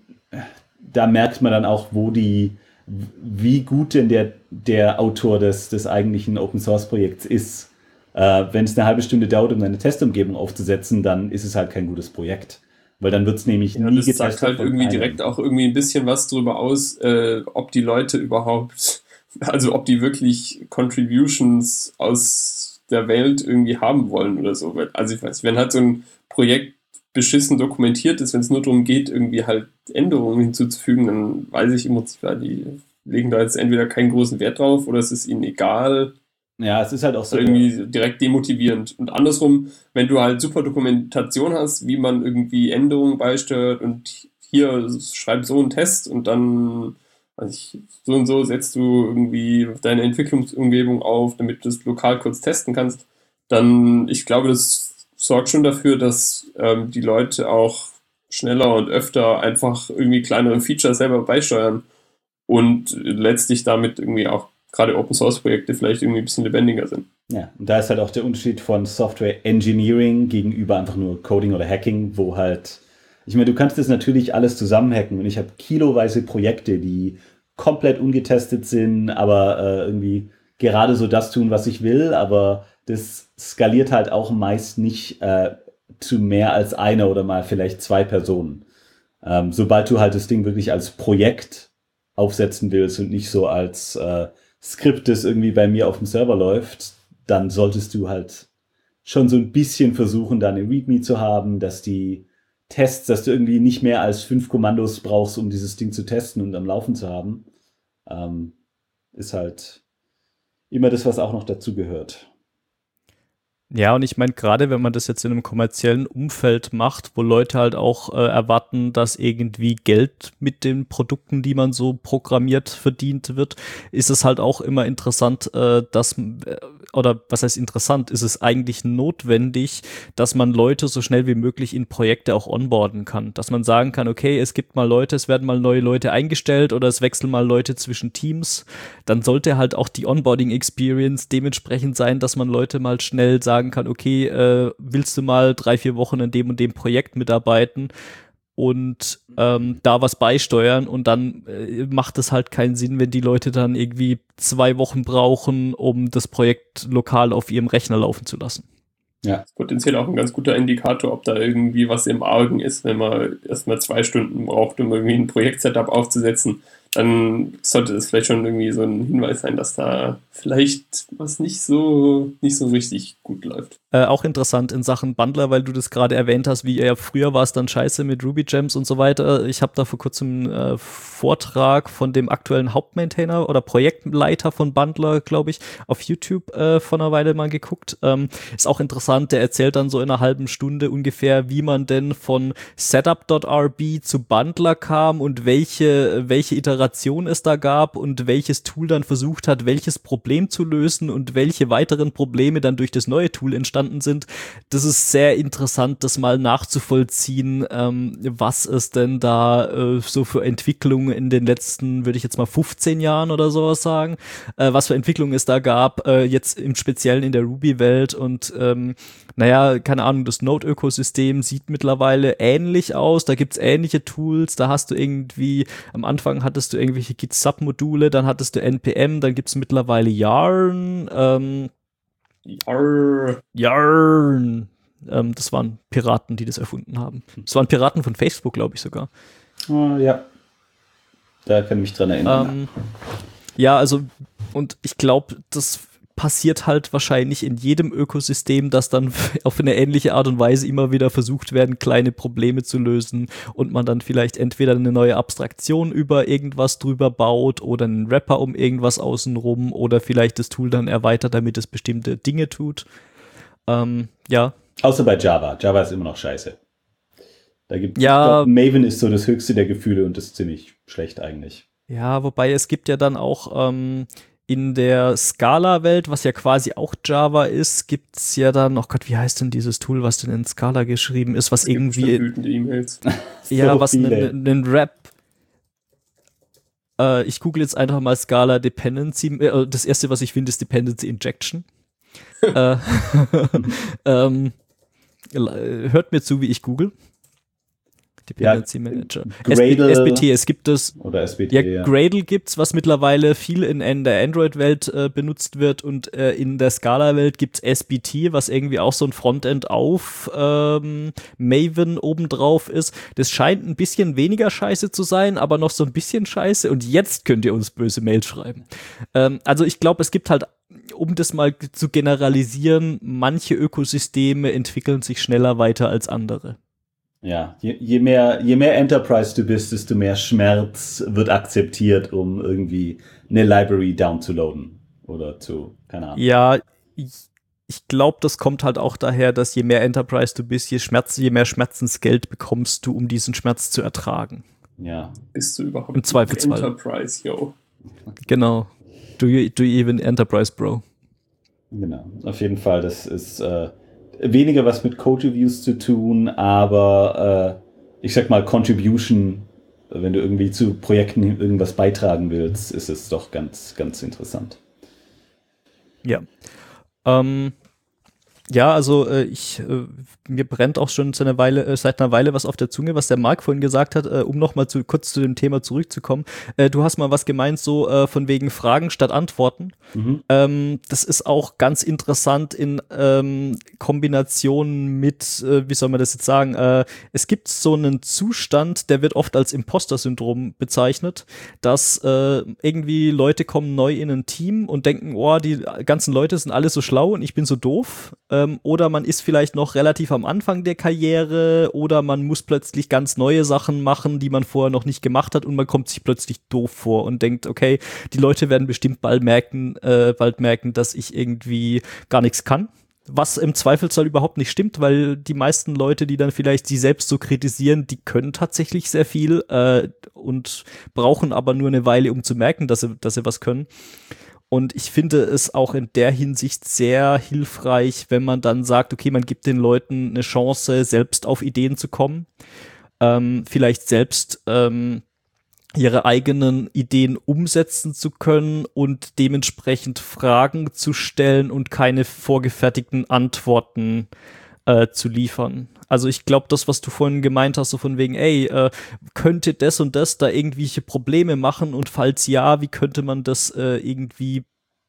da merkt man dann auch, wo die, wie gut denn der, der Autor des, des eigentlichen Open Source Projekts ist. Äh, wenn es eine halbe Stunde dauert, um eine Testumgebung aufzusetzen, dann ist es halt kein gutes Projekt. Weil dann wird es nämlich ja, nie das getestet. sagt halt irgendwie einem. direkt auch irgendwie ein bisschen was darüber aus, äh, ob die Leute überhaupt, also ob die wirklich Contributions aus der Welt irgendwie haben wollen oder so. Also ich weiß, wenn halt so ein Projekt beschissen dokumentiert ist, wenn es nur darum geht, irgendwie halt Änderungen hinzuzufügen, dann weiß ich immer, die legen da jetzt entweder keinen großen Wert drauf oder es ist ihnen egal. Ja, es ist halt auch so irgendwie direkt demotivierend. Und andersrum, wenn du halt super Dokumentation hast, wie man irgendwie Änderungen beisteuert und hier schreib so einen Test und dann also ich, so und so setzt du irgendwie deine Entwicklungsumgebung auf, damit du es lokal kurz testen kannst, dann, ich glaube, das sorgt schon dafür, dass ähm, die Leute auch schneller und öfter einfach irgendwie kleinere Features selber beisteuern und letztlich damit irgendwie auch gerade Open-Source-Projekte vielleicht irgendwie ein bisschen lebendiger sind. Ja, und da ist halt auch der Unterschied von Software Engineering gegenüber einfach nur Coding oder Hacking, wo halt, ich meine, du kannst das natürlich alles zusammenhacken und ich habe kiloweise Projekte, die komplett ungetestet sind, aber äh, irgendwie gerade so das tun, was ich will, aber das skaliert halt auch meist nicht äh, zu mehr als einer oder mal vielleicht zwei Personen. Ähm, sobald du halt das Ding wirklich als Projekt aufsetzen willst und nicht so als äh, Skript, das irgendwie bei mir auf dem Server läuft, dann solltest du halt schon so ein bisschen versuchen, da eine README zu haben, dass die Tests, dass du irgendwie nicht mehr als fünf Kommandos brauchst, um dieses Ding zu testen und am Laufen zu haben. Ähm, ist halt immer das, was auch noch dazu gehört. Ja, und ich meine, gerade wenn man das jetzt in einem kommerziellen Umfeld macht, wo Leute halt auch äh, erwarten, dass irgendwie Geld mit den Produkten, die man so programmiert, verdient wird, ist es halt auch immer interessant, äh, dass, äh, oder was heißt interessant, ist es eigentlich notwendig, dass man Leute so schnell wie möglich in Projekte auch onboarden kann. Dass man sagen kann, okay, es gibt mal Leute, es werden mal neue Leute eingestellt oder es wechseln mal Leute zwischen Teams. Dann sollte halt auch die Onboarding-Experience dementsprechend sein, dass man Leute mal schnell sagen kann, okay, äh, willst du mal drei, vier Wochen in dem und dem Projekt mitarbeiten und ähm, da was beisteuern und dann äh, macht es halt keinen Sinn, wenn die Leute dann irgendwie zwei Wochen brauchen, um das Projekt lokal auf ihrem Rechner laufen zu lassen. Ja. Das ist potenziell auch ein ganz guter Indikator, ob da irgendwie was im Argen ist, wenn man erstmal zwei Stunden braucht, um irgendwie ein Projektsetup aufzusetzen. Dann sollte es vielleicht schon irgendwie so ein Hinweis sein, dass da vielleicht was nicht so nicht so richtig gut läuft. Äh, auch interessant in Sachen Bundler, weil du das gerade erwähnt hast, wie ja früher war es dann scheiße mit Ruby Gems und so weiter. Ich habe da vor kurzem einen äh, Vortrag von dem aktuellen Hauptmaintainer oder Projektleiter von Bundler, glaube ich, auf YouTube äh, vor einer Weile mal geguckt. Ähm, ist auch interessant, der erzählt dann so in einer halben Stunde ungefähr, wie man denn von Setup.rb zu Bundler kam und welche, welche Iterationen es da gab und welches Tool dann versucht hat, welches Problem zu lösen und welche weiteren Probleme dann durch das neue Tool entstanden sind. Das ist sehr interessant, das mal nachzuvollziehen, ähm, was es denn da äh, so für Entwicklungen in den letzten, würde ich jetzt mal fünfzehn Jahren oder sowas sagen, äh, was für Entwicklungen es da gab, äh, jetzt im Speziellen in der Ruby-Welt und ähm, naja, keine Ahnung, das Node-Ökosystem sieht mittlerweile ähnlich aus, da gibt's ähnliche Tools, da hast du irgendwie, am Anfang hattest du irgendwelche Git-Sub-Module, dann hattest du N P M, dann gibt's mittlerweile Yarn, ähm, Yarn, Yarn, ähm, das waren Piraten, die das erfunden haben. Das waren Piraten von Facebook, glaube ich sogar. Oh, ja, da kann ich mich dran erinnern. Ähm, ja, also, und ich glaube, das passiert halt wahrscheinlich in jedem Ökosystem, dass dann auf eine ähnliche Art und Weise immer wieder versucht werden, kleine Probleme zu lösen und man dann vielleicht entweder eine neue Abstraktion über irgendwas drüber baut oder einen Wrapper um irgendwas außenrum oder vielleicht das Tool dann erweitert, damit es bestimmte Dinge tut. Ähm, ja. Außer bei Java. Java ist immer noch scheiße. Da gibt ja, glaub, Maven ist so das höchste der Gefühle und das ist ziemlich schlecht eigentlich. Ja, wobei es gibt ja dann auch ähm, in der Scala-Welt, was ja quasi auch Java ist, gibt's ja dann, oh Gott, wie heißt denn dieses Tool, was denn in Scala geschrieben ist, was es gibt irgendwie wütende E-Mails. ja, so was einen Rap äh, ich google jetzt einfach mal Scala Dependency, äh, das erste, was ich finde, ist Dependency Injection. äh, ähm, hört mir zu, wie ich google. Dependency ja, Manager. Gradle S B T, es gibt das. Oder S B T, ja, ja. Gradle gibt's, was mittlerweile viel in, in der Android-Welt äh, benutzt wird und äh, in der Scala-Welt gibt's S B T, was irgendwie auch so ein Frontend auf ähm, Maven obendrauf ist. Das scheint ein bisschen weniger scheiße zu sein, aber noch so ein bisschen scheiße und jetzt könnt ihr uns böse Mails schreiben. Ähm, also ich glaube, es gibt halt, um das mal zu generalisieren, manche Ökosysteme entwickeln sich schneller weiter als andere. Ja, je, je mehr, je mehr Enterprise du bist, desto mehr Schmerz wird akzeptiert, um irgendwie eine Library downzuladen oder zu, keine Ahnung. Ja, ich, ich glaube, das kommt halt auch daher, dass je mehr Enterprise du bist, je, Schmerz, je mehr Schmerzensgeld bekommst du, um diesen Schmerz zu ertragen. Ja. Bist du überhaupt im Zweifelsfall Enterprise, yo? Genau. Do you, do you even Enterprise, Bro? Genau. Auf jeden Fall, das ist äh, weniger was mit Code-Reviews zu tun, aber äh, ich sag mal Contribution, wenn du irgendwie zu Projekten irgendwas beitragen willst, ist es doch ganz, ganz interessant. Ja. Ähm, ja, also äh, ich äh, mir brennt auch schon seit einer Weile, äh, seit einer Weile was auf der Zunge, was der Marc vorhin gesagt hat, äh, um nochmal zu, kurz zu dem Thema zurückzukommen. Äh, du hast mal was gemeint, so äh, von wegen Fragen statt Antworten. Mhm. Ähm, das ist auch ganz interessant in ähm, Kombination mit, äh, wie soll man das jetzt sagen, äh, es gibt so einen Zustand, der wird oft als Imposter-Syndrom bezeichnet, dass äh, irgendwie Leute kommen neu in ein Team und denken, oh, die ganzen Leute sind alle so schlau und ich bin so doof. ähm, oder man ist vielleicht noch relativ am Anfang der Karriere oder man muss plötzlich ganz neue Sachen machen, die man vorher noch nicht gemacht hat und man kommt sich plötzlich doof vor und denkt, okay, die Leute werden bestimmt bald merken, äh, bald merken, dass ich irgendwie gar nichts kann. Was im Zweifelsfall überhaupt nicht stimmt, weil die meisten Leute, die dann vielleicht sie selbst so kritisieren, die können tatsächlich sehr viel äh, und brauchen aber nur eine Weile, um zu merken, dass sie, dass sie was können. Und ich finde es auch in der Hinsicht sehr hilfreich, wenn man dann sagt, okay, man gibt den Leuten eine Chance, selbst auf Ideen zu kommen, ähm, vielleicht selbst ähm, ihre eigenen Ideen umsetzen zu können und dementsprechend Fragen zu stellen und keine vorgefertigten Antworten äh, zu liefern. Also ich glaube, das, was du vorhin gemeint hast, so von wegen, ey, äh, könnte das und das da irgendwelche Probleme machen und falls ja, wie könnte man das äh, irgendwie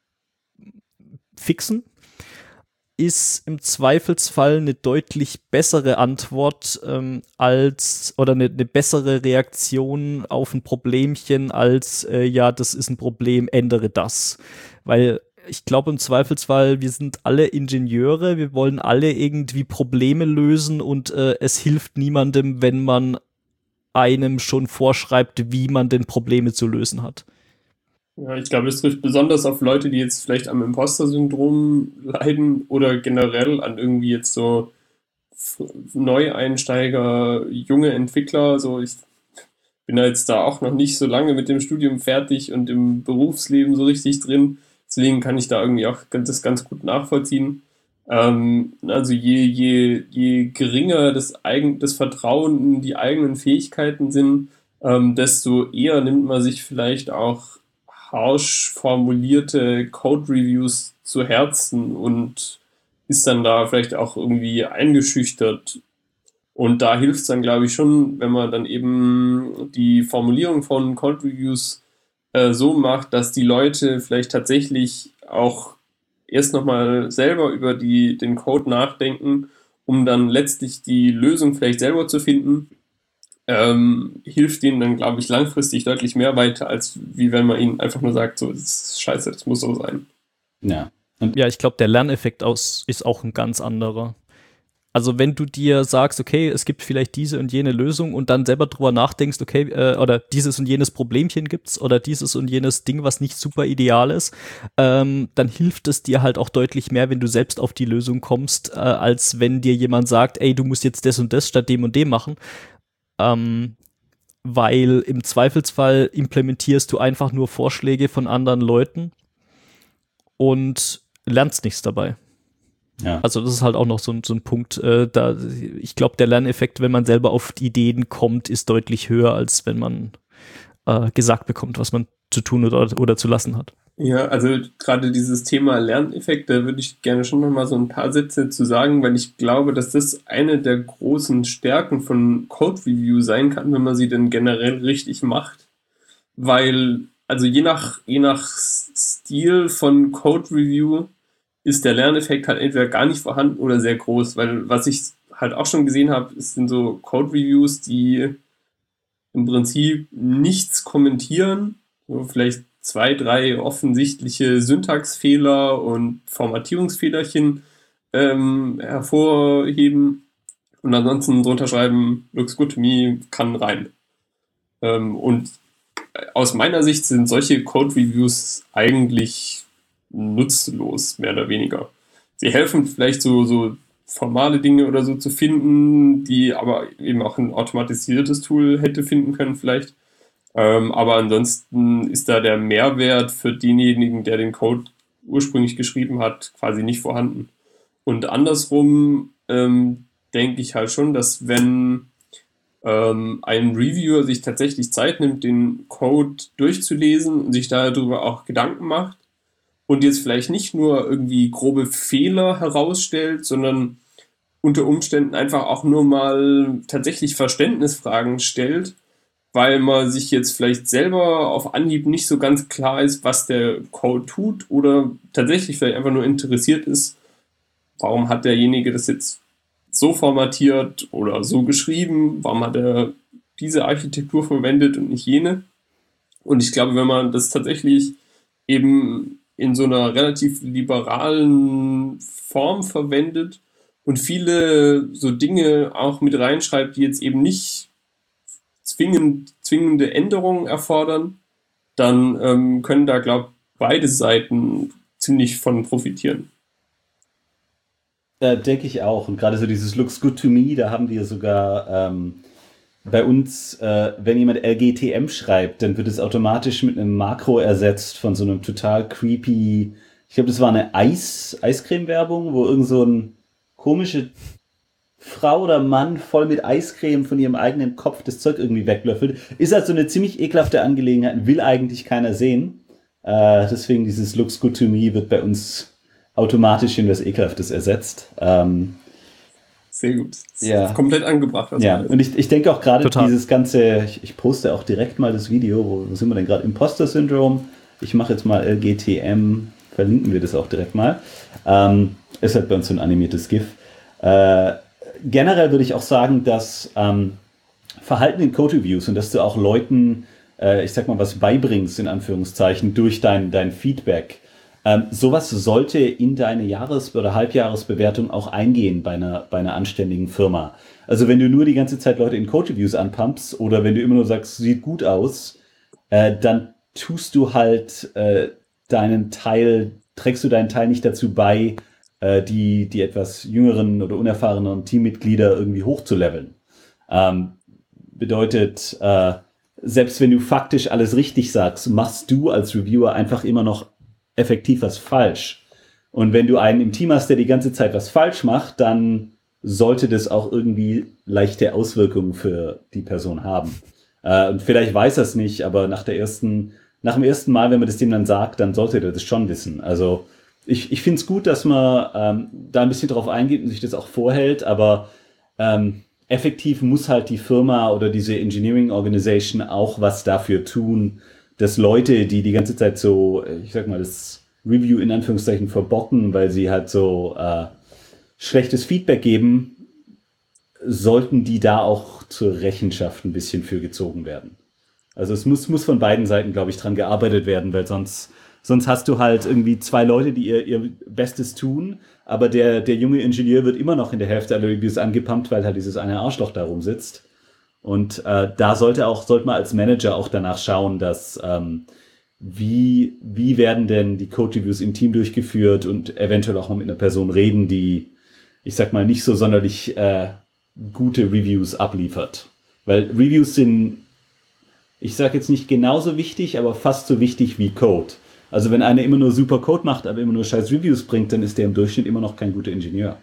fixen? Ist im Zweifelsfall eine deutlich bessere Antwort ähm, als oder eine, eine bessere Reaktion auf ein Problemchen als äh, ja, das ist ein Problem, ändere das. Weil ich glaube im Zweifelsfall, wir sind alle Ingenieure, wir wollen alle irgendwie Probleme lösen und äh, es hilft niemandem, wenn man einem schon vorschreibt, wie man denn Probleme zu lösen hat. Ja, ich glaube, das trifft besonders auf Leute, die jetzt vielleicht am Imposter-Syndrom leiden oder generell an irgendwie jetzt so Neueinsteiger, junge Entwickler. So, ich bin da jetzt da auch noch nicht so lange mit dem Studium fertig und im Berufsleben so richtig drin. Deswegen kann ich da irgendwie auch das ganz gut nachvollziehen. Ähm, also je, je, je geringer das, eigen, das Vertrauen in die eigenen Fähigkeiten sind, ähm, desto eher nimmt man sich vielleicht auch harsch formulierte Code-Reviews zu Herzen und ist dann da vielleicht auch irgendwie eingeschüchtert. Und da hilft es dann, glaube ich, schon, wenn man dann eben die Formulierung von Code-Reviews äh, so macht, dass die Leute vielleicht tatsächlich auch erst nochmal selber über die, den Code nachdenken, um dann letztlich die Lösung vielleicht selber zu finden. Ähm, hilft ihnen dann, glaube ich, langfristig deutlich mehr weiter, als wie wenn man ihnen einfach nur sagt, so, das ist scheiße, das muss so sein. Ja, und ja, ich glaube, der Lerneffekt aus ist auch ein ganz anderer. Also wenn du dir sagst, okay, es gibt vielleicht diese und jene Lösung und dann selber drüber nachdenkst, okay, äh, oder dieses und jenes Problemchen gibt's oder dieses und jenes Ding, was nicht super ideal ist, ähm, dann hilft es dir halt auch deutlich mehr, wenn du selbst auf die Lösung kommst, äh, als wenn dir jemand sagt, ey, du musst jetzt das und das statt dem und dem machen. Ähm, weil im Zweifelsfall implementierst du einfach nur Vorschläge von anderen Leuten und lernst nichts dabei. Ja. Also das ist halt auch noch so ein, so ein Punkt, äh, da ich glaube, der Lerneffekt, wenn man selber auf die Ideen kommt, ist deutlich höher, als wenn man äh, gesagt bekommt, was man zu tun oder, oder zu lassen hat. Ja, also gerade dieses Thema Lerneffekt, da würde ich gerne schon nochmal so ein paar Sätze zu sagen, weil ich glaube, dass das eine der großen Stärken von Code-Review sein kann, wenn man sie denn generell richtig macht. Weil, also je nach, je nach Stil von Code-Review ist der Lerneffekt halt entweder gar nicht vorhanden oder sehr groß, weil was ich halt auch schon gesehen habe, sind so Code-Reviews, die im Prinzip nichts kommentieren, so vielleicht zwei, drei offensichtliche Syntaxfehler und Formatierungsfehlerchen ähm, hervorheben und ansonsten drunter schreiben, looks good to me, kann rein. Ähm, und aus meiner Sicht sind solche Code-Reviews eigentlich nutzlos, mehr oder weniger. Sie helfen vielleicht so, so formale Dinge oder so zu finden, die aber eben auch ein automatisiertes Tool hätte finden können vielleicht. Ähm, aber ansonsten ist da der Mehrwert für denjenigen, der den Code ursprünglich geschrieben hat, quasi nicht vorhanden. Und andersrum ähm, denke ich halt schon, dass wenn ähm, ein Reviewer sich tatsächlich Zeit nimmt, den Code durchzulesen und sich darüber auch Gedanken macht und jetzt vielleicht nicht nur irgendwie grobe Fehler herausstellt, sondern unter Umständen einfach auch nur mal tatsächlich Verständnisfragen stellt, weil man sich jetzt vielleicht selber auf Anhieb nicht so ganz klar ist, was der Code tut oder tatsächlich vielleicht einfach nur interessiert ist, warum hat derjenige das jetzt so formatiert oder so geschrieben, warum hat er diese Architektur verwendet und nicht jene. Und ich glaube, wenn man das tatsächlich eben in so einer relativ liberalen Form verwendet und viele so Dinge auch mit reinschreibt, die jetzt eben nicht zwingend, zwingende Änderungen erfordern, dann ähm, können da, glaube ich, beide Seiten ziemlich von profitieren. Äh, denke ich auch. Und gerade so dieses Looks good to me, da haben wir sogar ähm, bei uns, äh, wenn jemand L G T M schreibt, dann wird es automatisch mit einem Makro ersetzt von so einem total creepy, ich glaube, das war eine Eis, Eiscreme-Werbung, wo irgend so ein komische Frau oder Mann voll mit Eiscreme von ihrem eigenen Kopf das Zeug irgendwie weglöffelt. Ist halt so eine ziemlich ekelhafte Angelegenheit, will eigentlich keiner sehen. Äh, deswegen dieses Looks good to me wird bei uns automatisch in was Ekelhaftes ersetzt. Ähm, Sehr gut. Ja. Komplett angebracht. Also ja, und ich, ich denke auch gerade Total. dieses ganze, ich, ich poste auch direkt mal das Video, wo, wo sind wir denn gerade? Imposter-Syndrom. Ich mache jetzt mal L G T M, verlinken wir das auch direkt mal. Ähm, ist halt bei uns so ein animiertes GIF. Äh, generell würde ich auch sagen, dass ähm, Verhalten in Code-Reviews und dass du auch Leuten, äh, ich sag mal, was beibringst, in Anführungszeichen, durch dein, dein Feedback. Ähm, sowas sollte in deine Jahres- oder Halbjahresbewertung auch eingehen bei einer, bei einer anständigen Firma. Also wenn du nur die ganze Zeit Leute in Code-Reviews anpumpst oder wenn du immer nur sagst, sieht gut aus, äh, dann tust du halt äh, deinen Teil, trägst du deinen Teil nicht dazu bei, äh, die, die etwas jüngeren oder unerfahreneren Teammitglieder irgendwie hochzuleveln. Ähm, bedeutet, äh, selbst wenn du faktisch alles richtig sagst, machst du als Reviewer einfach immer noch effektiv was falsch. Und wenn du einen im Team hast, der die ganze Zeit was falsch macht, dann sollte das auch irgendwie leichte Auswirkungen für die Person haben. Äh, und vielleicht weiß er es nicht, aber nach der ersten, nach dem ersten Mal, wenn man das dem dann sagt, dann sollte er das schon wissen. Also ich, ich finde es gut, dass man ähm, da ein bisschen drauf eingeht und sich das auch vorhält, aber ähm, effektiv muss halt die Firma oder diese Engineering Organization auch was dafür tun, dass Leute, die die ganze Zeit so, ich sag mal, das Review in Anführungszeichen verbocken, weil sie halt so äh, schlechtes Feedback geben, sollten die da auch zur Rechenschaft ein bisschen für gezogen werden. Also es muss, muss von beiden Seiten, glaube ich, dran gearbeitet werden, weil sonst, sonst hast du halt irgendwie zwei Leute, die ihr, ihr Bestes tun, aber der, der junge Ingenieur wird immer noch in der Hälfte aller Reviews angepumpt, weil halt dieses eine Arschloch da rumsitzt. Und äh, da sollte auch, sollte man als Manager auch danach schauen, dass ähm, wie, wie werden denn die Code-Reviews im Team durchgeführt und eventuell auch mal mit einer Person reden, die, ich sag mal, nicht so sonderlich äh, gute Reviews abliefert. Weil Reviews sind, ich sag jetzt nicht genauso wichtig, aber fast so wichtig wie Code. Also wenn einer immer nur super Code macht, aber immer nur scheiß Reviews bringt, dann ist der im Durchschnitt immer noch kein guter Ingenieur.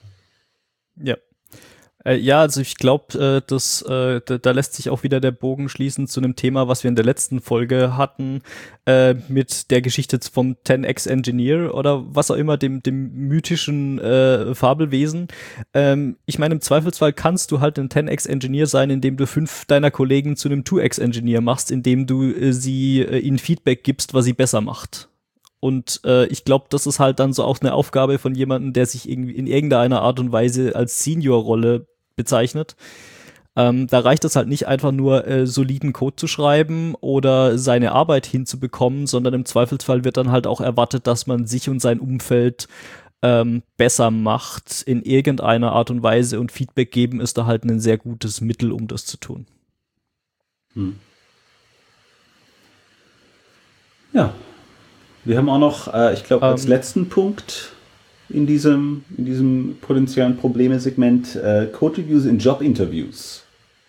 Ja. Äh, ja, also ich glaube, äh, das, äh, da, da lässt sich auch wieder der Bogen schließen zu einem Thema, was wir in der letzten Folge hatten, äh, mit der Geschichte vom zehn X Engineer oder was auch immer, dem, dem mythischen äh, Fabelwesen. Ähm, ich meine, im Zweifelsfall kannst du halt ein zehn X Engineer sein, indem du fünf deiner Kollegen zu einem zwei X Engineer machst, indem du äh, sie äh, ihnen Feedback gibst, was sie besser macht. Und äh, ich glaube, das ist halt dann so auch eine Aufgabe von jemandem, der sich irgendwie in irgendeiner Art und Weise als Senior-Rolle bezeichnet. Ähm, da reicht es halt nicht einfach nur äh, soliden Code zu schreiben oder seine Arbeit hinzubekommen, sondern im Zweifelsfall wird dann halt auch erwartet, dass man sich und sein Umfeld ähm, besser macht in irgendeiner Art und Weise, und Feedback geben ist da halt ein sehr gutes Mittel, um das zu tun. Hm. Ja. Wir haben auch noch, äh, ich glaube, als ähm, letzten Punkt in diesem, in diesem potenziellen Probleme-Segment äh, Code-Reviews in Job-Interviews.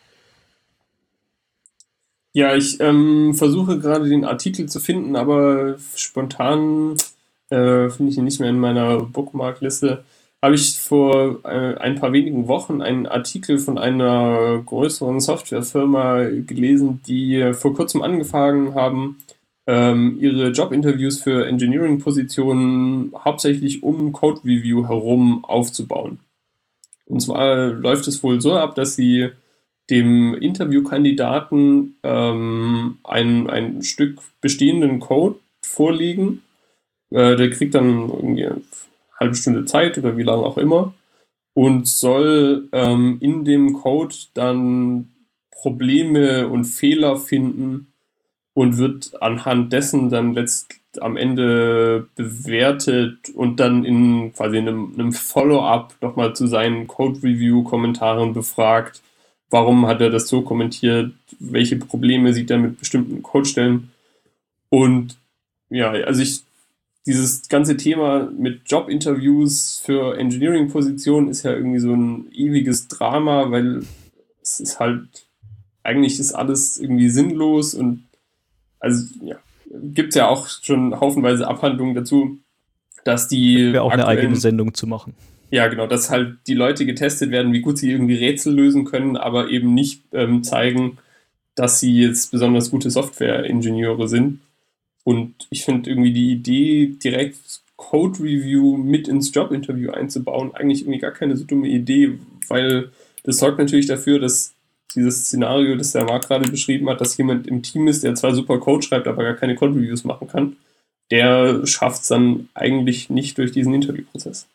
Ja, ich ähm, versuche gerade den Artikel zu finden, aber spontan äh, finde ich ihn nicht mehr in meiner Bookmark-Liste. Habe ich vor äh, ein paar wenigen Wochen einen Artikel von einer größeren Softwarefirma gelesen, die vor kurzem angefangen haben, ähm, ihre Jobinterviews für Engineering-Positionen hauptsächlich um Code-Review herum aufzubauen. Und zwar läuft es wohl so ab, dass sie dem Interviewkandidaten ähm, ein, ein Stück bestehenden Code vorlegen. Äh, der kriegt dann irgendwie eine halbe Stunde Zeit oder wie lange auch immer und soll ähm, in dem Code dann Probleme und Fehler finden und wird anhand dessen dann letzt, am Ende bewertet und dann in quasi einem, einem Follow-up nochmal zu seinen Code-Review-Kommentaren befragt, warum hat er das so kommentiert, welche Probleme sieht er mit bestimmten Codestellen. Und ja, also ich, dieses ganze Thema mit Jobinterviews für Engineering-Positionen ist ja irgendwie so ein ewiges Drama, weil es ist halt, eigentlich ist alles irgendwie sinnlos und also ja, gibt es ja auch schon haufenweise Abhandlungen dazu, dass die wäre auch eine eigene Sendung zu machen. Ja, genau, dass halt die Leute getestet werden, wie gut sie irgendwie Rätsel lösen können, aber eben nicht ähm, zeigen, dass sie jetzt besonders gute Software-Ingenieure sind. Und ich finde irgendwie die Idee, direkt Code-Review mit ins Job-Interview einzubauen, eigentlich irgendwie gar keine so dumme Idee, weil das sorgt natürlich dafür, dass dieses Szenario, das der Marc gerade beschrieben hat, dass jemand im Team ist, der zwar super Code schreibt, aber gar keine Code-Reviews machen kann, der schafft es dann eigentlich nicht durch diesen Interviewprozess.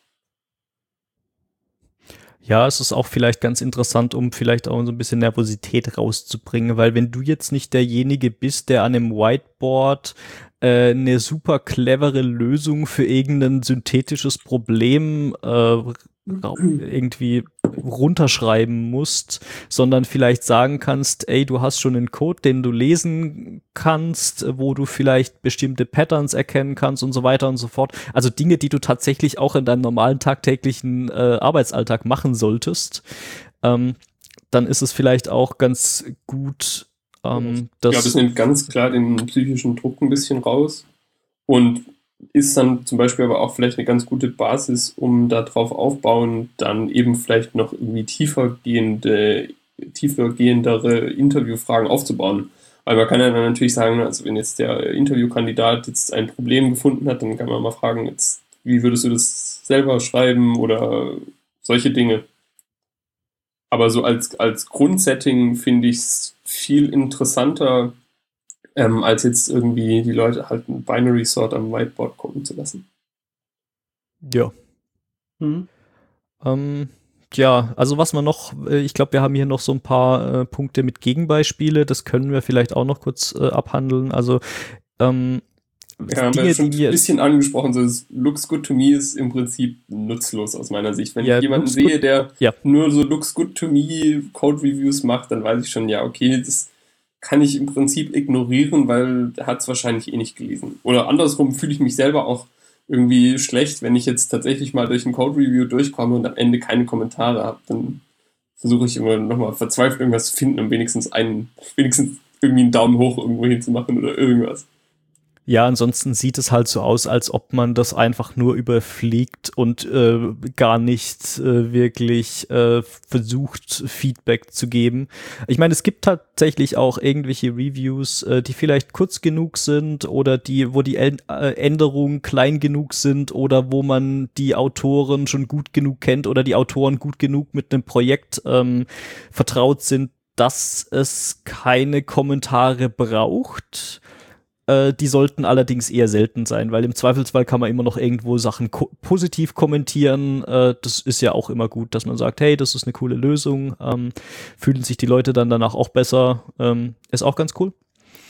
Ja, es ist auch vielleicht ganz interessant, um vielleicht auch so ein bisschen Nervosität rauszubringen, weil wenn du jetzt nicht derjenige bist, der an einem Whiteboard äh, eine super clevere Lösung für irgendein synthetisches Problem äh, irgendwie runterschreiben musst, sondern vielleicht sagen kannst, ey, du hast schon einen Code, den du lesen kannst, wo du vielleicht bestimmte Patterns erkennen kannst und so weiter und so fort. Also Dinge, die du tatsächlich auch in deinem normalen tagtäglichen äh, Arbeitsalltag machen solltest, ähm, dann ist es vielleicht auch ganz gut, ähm, dass... Ich glaube, es nimmt ganz klar den psychischen Druck ein bisschen raus und ist dann zum Beispiel aber auch vielleicht eine ganz gute Basis, um darauf aufbauen, dann eben vielleicht noch irgendwie tiefergehende, tiefergehendere Interviewfragen aufzubauen. Weil man kann ja dann natürlich sagen, also wenn jetzt der Interviewkandidat jetzt ein Problem gefunden hat, dann kann man mal fragen, jetzt, wie würdest du das selber schreiben oder solche Dinge. Aber so als, als Grundsetting finde ich es viel interessanter, Ähm, als jetzt irgendwie die Leute halt ein Binary Sort am Whiteboard gucken zu lassen. Ja. Mhm. Ähm, ja, also was man noch, ich glaube, wir haben hier noch so ein paar äh, Punkte mit Gegenbeispiele, das können wir vielleicht auch noch kurz äh, abhandeln. Also ähm, ja, haben wir schon ein bisschen angesprochen, so das Looks Good to Me ist im Prinzip nutzlos aus meiner Sicht. Wenn ja, ich jemanden sehe, der ja. nur so Looks Good to Me Code Reviews macht, dann weiß ich schon, ja, okay, das kann ich im Prinzip ignorieren, weil er hat es wahrscheinlich eh nicht gelesen. Oder andersrum fühle ich mich selber auch irgendwie schlecht, wenn ich jetzt tatsächlich mal durch ein Code-Review durchkomme und am Ende keine Kommentare habe. Dann versuche ich immer nochmal verzweifelt irgendwas zu finden, um wenigstens einen, wenigstens irgendwie einen Daumen hoch irgendwo hinzumachen oder irgendwas. Ja, ansonsten sieht es halt so aus, als ob man das einfach nur überfliegt und äh, gar nicht äh, wirklich äh, versucht, Feedback zu geben. Ich meine, es gibt tatsächlich auch irgendwelche Reviews, äh, die vielleicht kurz genug sind oder die, wo die Änd- äh, Änderungen klein genug sind oder wo man die Autoren schon gut genug kennt oder die Autoren gut genug mit einem Projekt ähm, vertraut sind, dass es keine Kommentare braucht. Die sollten allerdings eher selten sein, weil im Zweifelsfall kann man immer noch irgendwo Sachen ko- positiv kommentieren. Äh, das ist ja auch immer gut, dass man sagt, hey, das ist eine coole Lösung. Ähm, fühlen sich die Leute dann danach auch besser. Ähm, ist auch ganz cool.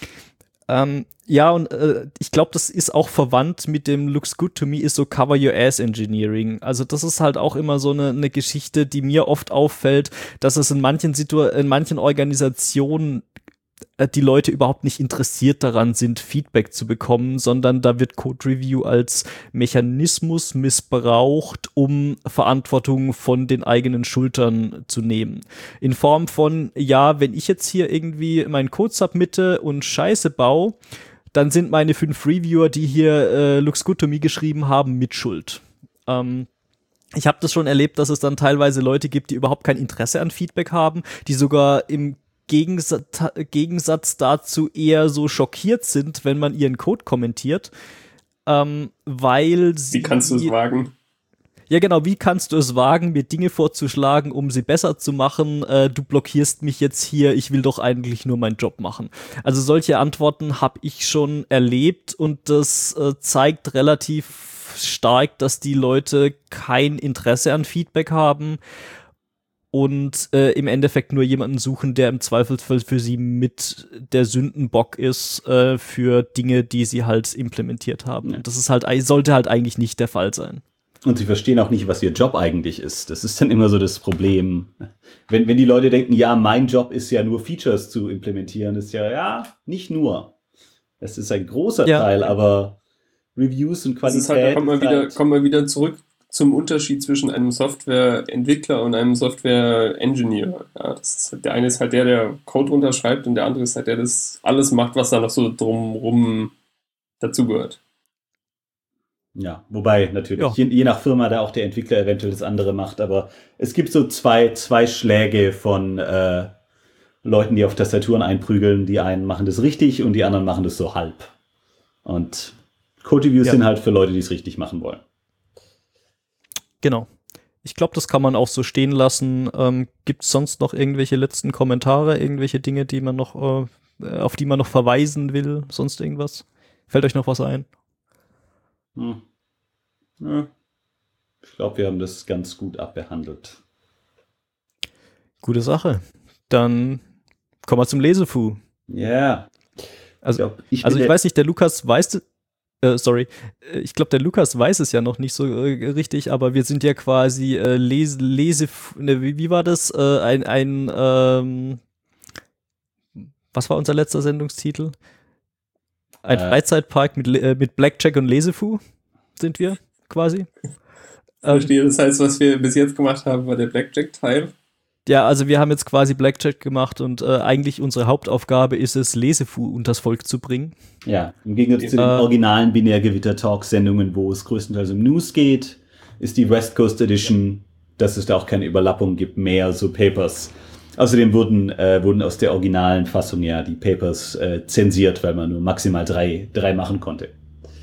Ähm, ja, und äh, ich glaube, das ist auch verwandt mit dem Looks Good to Me ist so Cover Your Ass Engineering. Also das ist halt auch immer so eine, eine Geschichte, die mir oft auffällt, dass es in manchen Situ- in manchen Organisationen die Leute überhaupt nicht interessiert daran sind, Feedback zu bekommen, sondern da wird Code Review als Mechanismus missbraucht, um Verantwortung von den eigenen Schultern zu nehmen. In Form von, ja, wenn ich jetzt hier irgendwie meinen Code submitte und Scheiße baue, dann sind meine fünf Reviewer, die hier äh, Looks Good to Me geschrieben haben, mit Schuld. Ähm, Ich habe das schon erlebt, dass es dann teilweise Leute gibt, die überhaupt kein Interesse an Feedback haben, die sogar im Gegensatz, Gegensatz dazu eher so schockiert sind, wenn man ihren Code kommentiert, ähm, weil sie... Wie kannst du es wagen? Ja, genau, wie kannst du es wagen, mir Dinge vorzuschlagen, um sie besser zu machen? Äh, du blockierst mich jetzt hier, ich will doch eigentlich nur meinen Job machen. Also solche Antworten habe ich schon erlebt und das äh, zeigt relativ stark, dass die Leute kein Interesse an Feedback haben. und äh, im Endeffekt nur jemanden suchen, der im Zweifelsfall für sie mit der Sündenbock ist äh, für Dinge, die sie halt implementiert haben. Ja. Und das ist halt, sollte halt eigentlich nicht der Fall sein. Und sie verstehen auch nicht, was ihr Job eigentlich ist. Das ist dann immer so das Problem. Wenn, wenn die Leute denken, ja, mein Job ist ja nur Features zu implementieren, ist ja, ja, nicht nur. Das ist ein großer Ja. Teil, aber Reviews und Das Qualität. ist halt, da kommt man, ist wieder, halt, kommt man wieder zurück zum Unterschied zwischen einem Softwareentwickler und einem Software-Engineer. Ja, das ist halt, der eine ist halt der, der Code runterschreibt und der andere ist halt der, der das alles macht, was da noch so drumrum dazugehört. Ja, wobei natürlich, Ja. je, je nach Firma da auch der Entwickler eventuell das andere macht, aber es gibt so zwei, zwei Schläge von äh, Leuten, die auf Tastaturen einprügeln. Die einen machen das richtig und die anderen machen das so halb. Und Code-Reviews Ja. sind halt für Leute, die es richtig machen wollen. Genau. Ich glaube, das kann man auch so stehen lassen. Ähm, gibt es sonst noch irgendwelche letzten Kommentare, irgendwelche Dinge, die man noch, äh, auf die man noch verweisen will, sonst irgendwas? Fällt euch noch was ein? Hm. Ja. Ich glaube, wir haben das ganz gut abbehandelt. Gute Sache. Dann kommen wir zum Lesefu. Ja. Also, glaub, ich also bin ich der- weiß nicht, der Lukas weiß, äh, sorry, Äh, ich glaube, der Lukas weiß es ja noch nicht so äh, richtig, aber wir sind ja quasi äh, Lese, Lese, ne, wie, wie war das? Äh, ein, ein, ähm, was war unser letzter Sendungstitel? Ein Äh. Freizeitpark mit, Le- äh, mit Blackjack und Lesefu sind wir quasi. Ich Ähm, verstehe, das heißt, was wir bis jetzt gemacht haben, war der Blackjack-Teil. ja, also wir haben jetzt quasi Blackjack gemacht und äh, eigentlich unsere Hauptaufgabe ist es, Lesefu unters Volk zu bringen. Ja, im Gegensatz zu den Äh. originalen Binärgewitter-Talk-Sendungen, wo es größtenteils um News geht, ist die West Coast Edition, dass es da auch keine Überlappung gibt, mehr so Papers. Außerdem wurden, äh, wurden aus der originalen Fassung ja die Papers äh, zensiert, weil man nur maximal drei, drei machen konnte.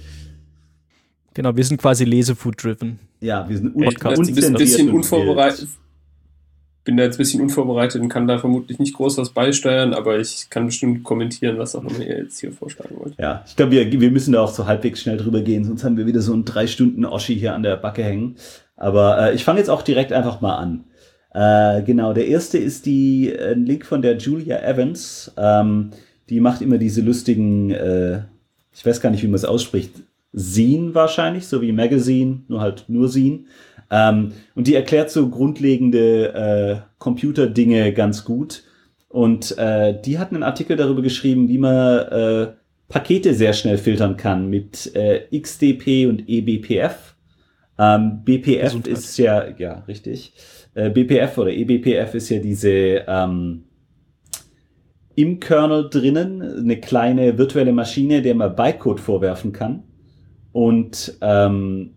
Genau, wir sind quasi Lesefu-driven. Ja, wir sind Ich bin Podcast. da jetzt ein bisschen, unzensiert bisschen und unvorbereitet. wild. Bin da jetzt ein bisschen unvorbereitet und kann da vermutlich nicht groß was beisteuern, aber ich kann bestimmt kommentieren, was auch immer ihr jetzt hier vorschlagen wollt. Ja, ich glaube, wir, wir müssen da auch so halbwegs schnell drüber gehen, sonst haben wir wieder so einen drei Stunden Oschi hier an der Backe hängen. Aber äh, ich fange jetzt auch direkt einfach mal an. Äh, genau, der erste ist die äh, ein Link von der Julia Evans. Ähm, die macht immer diese lustigen, äh, ich weiß gar nicht, wie man es ausspricht, Zine wahrscheinlich, so wie Magazine, nur halt nur Zine. Ähm, und die erklärt so grundlegende äh, Computerdinge ganz gut. Und äh, die hat einen Artikel darüber geschrieben, wie man äh, Pakete sehr schnell filtern kann mit äh, X D P und E B P F. Ähm, B P F Gesundheit. ist ja, ja, richtig. Äh, B P F oder E B P F ist ja diese ähm, im Kernel drinnen eine kleine virtuelle Maschine, der man Bytecode vorwerfen kann. Und ähm,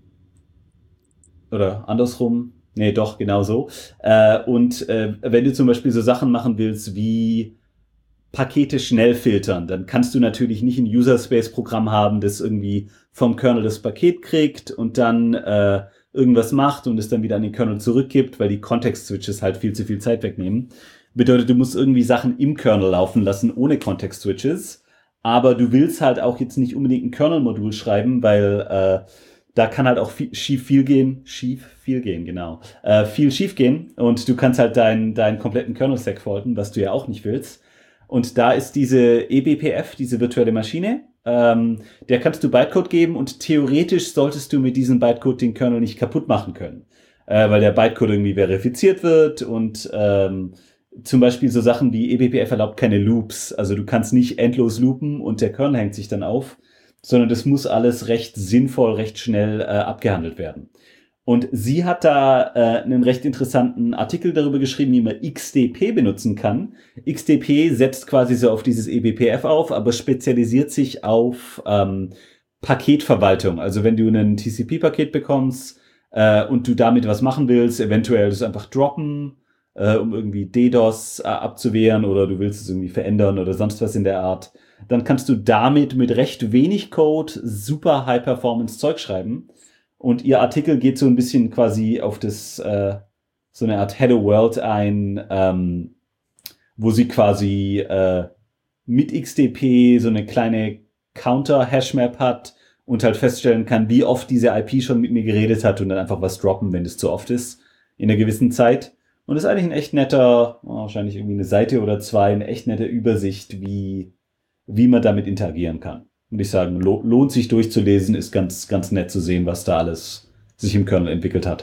oder andersrum, nee, doch, genau so. Äh, und äh, wenn du zum Beispiel so Sachen machen willst wie Pakete schnell filtern, dann kannst du natürlich nicht ein User-Space-Programm haben, das irgendwie vom Kernel das Paket kriegt und dann äh, irgendwas macht und es dann wieder an den Kernel zurückgibt, weil die Context-Switches halt viel zu viel Zeit wegnehmen. Bedeutet, du musst irgendwie Sachen im Kernel laufen lassen, ohne Context-Switches. Aber du willst halt auch jetzt nicht unbedingt ein Kernel-Modul schreiben, weil äh, da kann halt auch viel, schief viel gehen, schief viel gehen, genau, äh, viel schief gehen und du kannst halt deinen deinen kompletten Kernel-Stack faulten, was du ja auch nicht willst. Und da ist diese E B P F, diese virtuelle Maschine, ähm, der kannst du Bytecode geben und theoretisch solltest du mit diesem Bytecode den Kernel nicht kaputt machen können, äh, weil der Bytecode irgendwie verifiziert wird und ähm, zum Beispiel so Sachen wie E B P F erlaubt keine Loops, also du kannst nicht endlos loopen und der Kernel hängt sich dann auf, sondern das muss alles recht sinnvoll, recht schnell äh, abgehandelt werden. Und sie hat da äh, einen recht interessanten Artikel darüber geschrieben, wie man X D P benutzen kann. X D P setzt quasi so auf dieses E B P F auf, aber spezialisiert sich auf ähm, Paketverwaltung. Also wenn du ein T C P-Paket bekommst äh, und du damit was machen willst, eventuell das einfach droppen, äh, um irgendwie DDoS äh, abzuwehren oder du willst es irgendwie verändern oder sonst was in der Art, dann kannst du damit mit recht wenig Code super High-Performance-Zeug schreiben. Und ihr Artikel geht so ein bisschen quasi auf das, äh, so eine Art Hello World ein, ähm, wo sie quasi äh, mit X D P so eine kleine Counter-Hashmap hat und halt feststellen kann, wie oft diese I P schon mit mir geredet hat und dann einfach was droppen, wenn es zu oft ist, in einer gewissen Zeit. Und das ist eigentlich ein echt netter, wahrscheinlich irgendwie eine Seite oder zwei, eine echt nette Übersicht, wie, wie man damit interagieren kann. Und ich sage, lo- lohnt sich durchzulesen, ist ganz, ganz nett zu sehen, was da alles sich im Kernel entwickelt hat.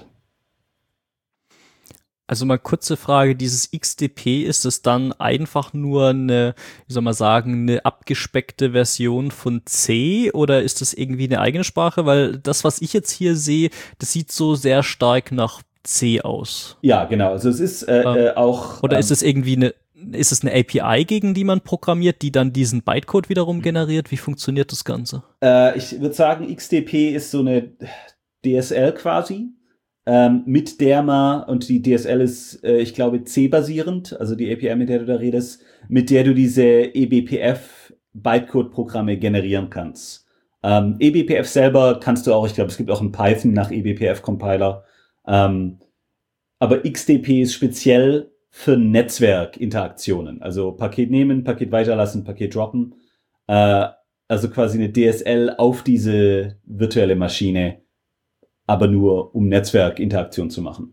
Also mal kurze Frage, dieses X D P, ist es dann einfach nur eine, wie soll man sagen, eine abgespeckte Version von C oder ist das irgendwie eine eigene Sprache? Weil das, was ich jetzt hier sehe, das sieht so sehr stark nach C aus. Ja, genau. Also es ist äh, Ähm, äh, auch... Oder ähm, ist es irgendwie eine, ist es eine A P I, gegen die man programmiert, die dann diesen Bytecode wiederum generiert? Wie funktioniert das Ganze? Äh, ich würde sagen, X D P ist so eine D S L quasi, ähm, mit der man, und die D S L ist, äh, ich glaube, C-basierend, also die A P I, mit der du da redest, mit der du diese E B P F-Bytecode-Programme generieren kannst. Ähm, E B P F selber kannst du auch, ich glaube, es gibt auch einen Python nach E B P F-Compiler, ähm, aber X D P ist speziell für Netzwerkinteraktionen, also Paket nehmen, Paket weiterlassen, Paket droppen, äh, also quasi eine D S L auf diese virtuelle Maschine, aber nur um Netzwerkinteraktion zu machen.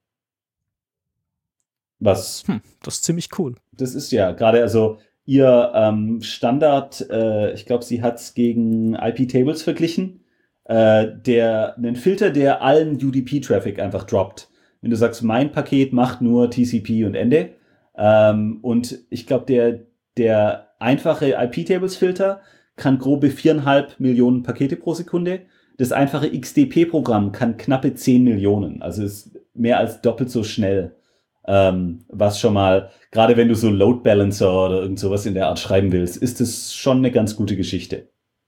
Was, Hm, das ist ziemlich cool. das ist ja gerade, also ihr ähm, Standard, äh, ich glaube, sie hat es gegen I P-Tables verglichen, äh, der, einen Filter, der allen U D P-Traffic einfach droppt. Wenn du sagst, mein Paket macht nur T C P und Ende, ähm, und ich glaube, der, der einfache I P-Tables-Filter kann grobe viereinhalb Millionen Pakete pro Sekunde. Das einfache X D P-Programm kann knappe zehn Millionen, also ist mehr als doppelt so schnell. Ähm, was schon mal, gerade wenn du so Load Balancer oder irgend sowas in der Art schreiben willst, ist das schon eine ganz gute Geschichte.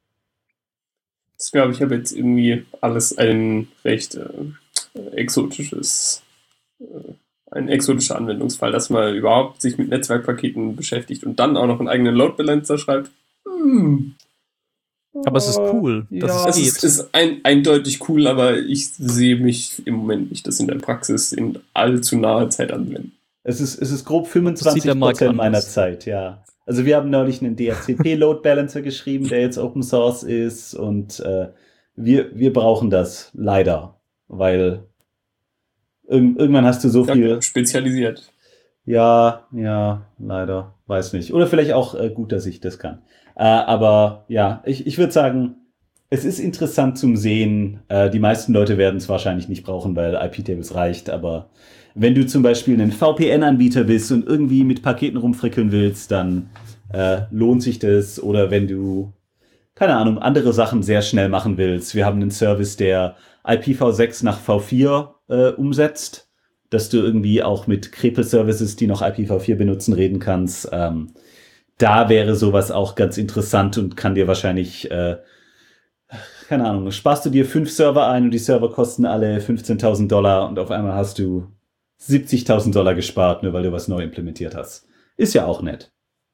Ich glaube, ich habe jetzt irgendwie alles ein recht äh, exotisches, äh, ein exotischer Anwendungsfall, dass man überhaupt sich mit Netzwerkpaketen beschäftigt und dann auch noch einen eigenen Load Balancer schreibt. Hm. Aber es ist cool, dass Ja. es Es geht. ist, ist ein, eindeutig cool, aber ich sehe mich im Moment nicht, das in der Praxis in allzu naher Zeit anwenden. Es ist, es ist grob Das sieht fünfundzwanzig der Markt Prozent meiner anders. Zeit, ja. Also wir haben neulich einen D H C P Load Balancer geschrieben, der jetzt Open Source ist, und äh, wir, wir brauchen das leider, weil irg- irgendwann hast du so viel... Ja, spezialisiert. Ja, ja, leider, weiß nicht. Oder vielleicht auch äh, gut, dass ich das kann. Äh, aber ja, ich, ich würde sagen, es ist interessant zum Sehen. Äh, die meisten Leute werden es wahrscheinlich nicht brauchen, weil I P-Tables reicht. Aber wenn du zum Beispiel ein V P N-Anbieter bist und irgendwie mit Paketen rumfrickeln willst, dann äh, lohnt sich das. Oder wenn du, keine Ahnung, andere Sachen sehr schnell machen willst. Wir haben einen Service, der I P v sechs nach v vier äh, umsetzt, dass du irgendwie auch mit Krepel-Services, die noch I P v vier benutzen, reden kannst. Ähm, da wäre sowas auch ganz interessant und kann dir wahrscheinlich, äh, keine Ahnung, sparst du dir fünf Server ein und die Server kosten alle fünfzehntausend Dollar und auf einmal hast du siebzigtausend Dollar gespart, nur weil du was neu implementiert hast. Ist ja auch nett.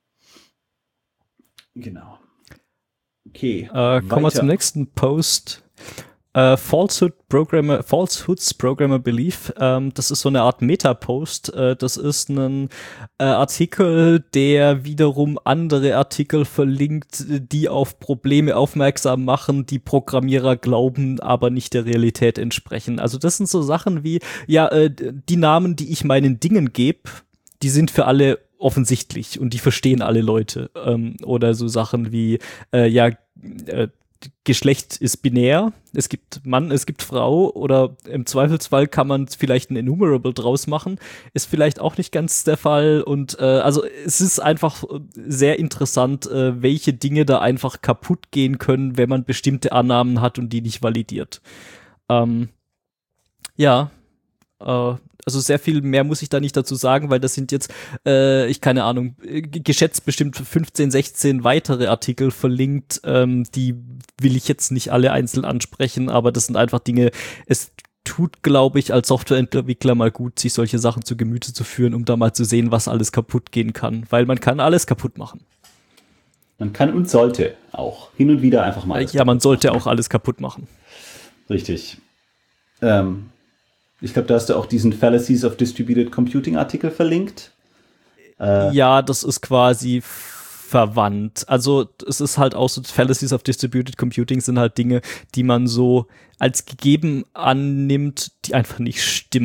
Genau. Okay. Äh, kommen wir weiter. zum nächsten Post. Äh, Falsehood Programmer, Falsehoods Programmer Belief. Ähm, das ist so eine Art Meta-Post. Äh, das ist ein äh, Artikel, der wiederum andere Artikel verlinkt, die auf Probleme aufmerksam machen, die Programmierer glauben, aber nicht der Realität entsprechen. Also das sind so Sachen wie, ja, äh, die Namen, die ich meinen Dingen gebe, die sind für alle offensichtlich und die verstehen alle Leute. Ähm, oder so Sachen wie, äh, ja, äh, Geschlecht ist binär, es gibt Mann, es gibt Frau, oder im Zweifelsfall kann man vielleicht ein Enumerable draus machen, ist vielleicht auch nicht ganz der Fall, und äh, also es ist einfach sehr interessant, äh, welche Dinge da einfach kaputt gehen können, wenn man bestimmte Annahmen hat und die nicht validiert. Ähm, ja, äh, also sehr viel mehr muss ich da nicht dazu sagen, weil das sind jetzt, äh, ich keine Ahnung, geschätzt bestimmt fünfzehn, sechzehn weitere Artikel verlinkt, ähm, die will ich jetzt nicht alle einzeln ansprechen, aber das sind einfach Dinge, es tut, glaube ich, als Softwareentwickler mal gut, sich solche Sachen zu Gemüte zu führen, um da mal zu sehen, was alles kaputt gehen kann, weil man kann alles kaputt machen. Man kann und sollte auch hin und wieder einfach mal. alles Ja, man kaputt sollte machen. auch alles kaputt machen. Richtig. Ähm, ich glaube, da hast du auch diesen Fallacies of Distributed Computing Artikel verlinkt. Äh, Ja, das ist quasi verwandt. Also es ist halt auch so, Fallacies of Distributed Computing sind halt Dinge, die man so als gegeben annimmt, die einfach nicht stimmen.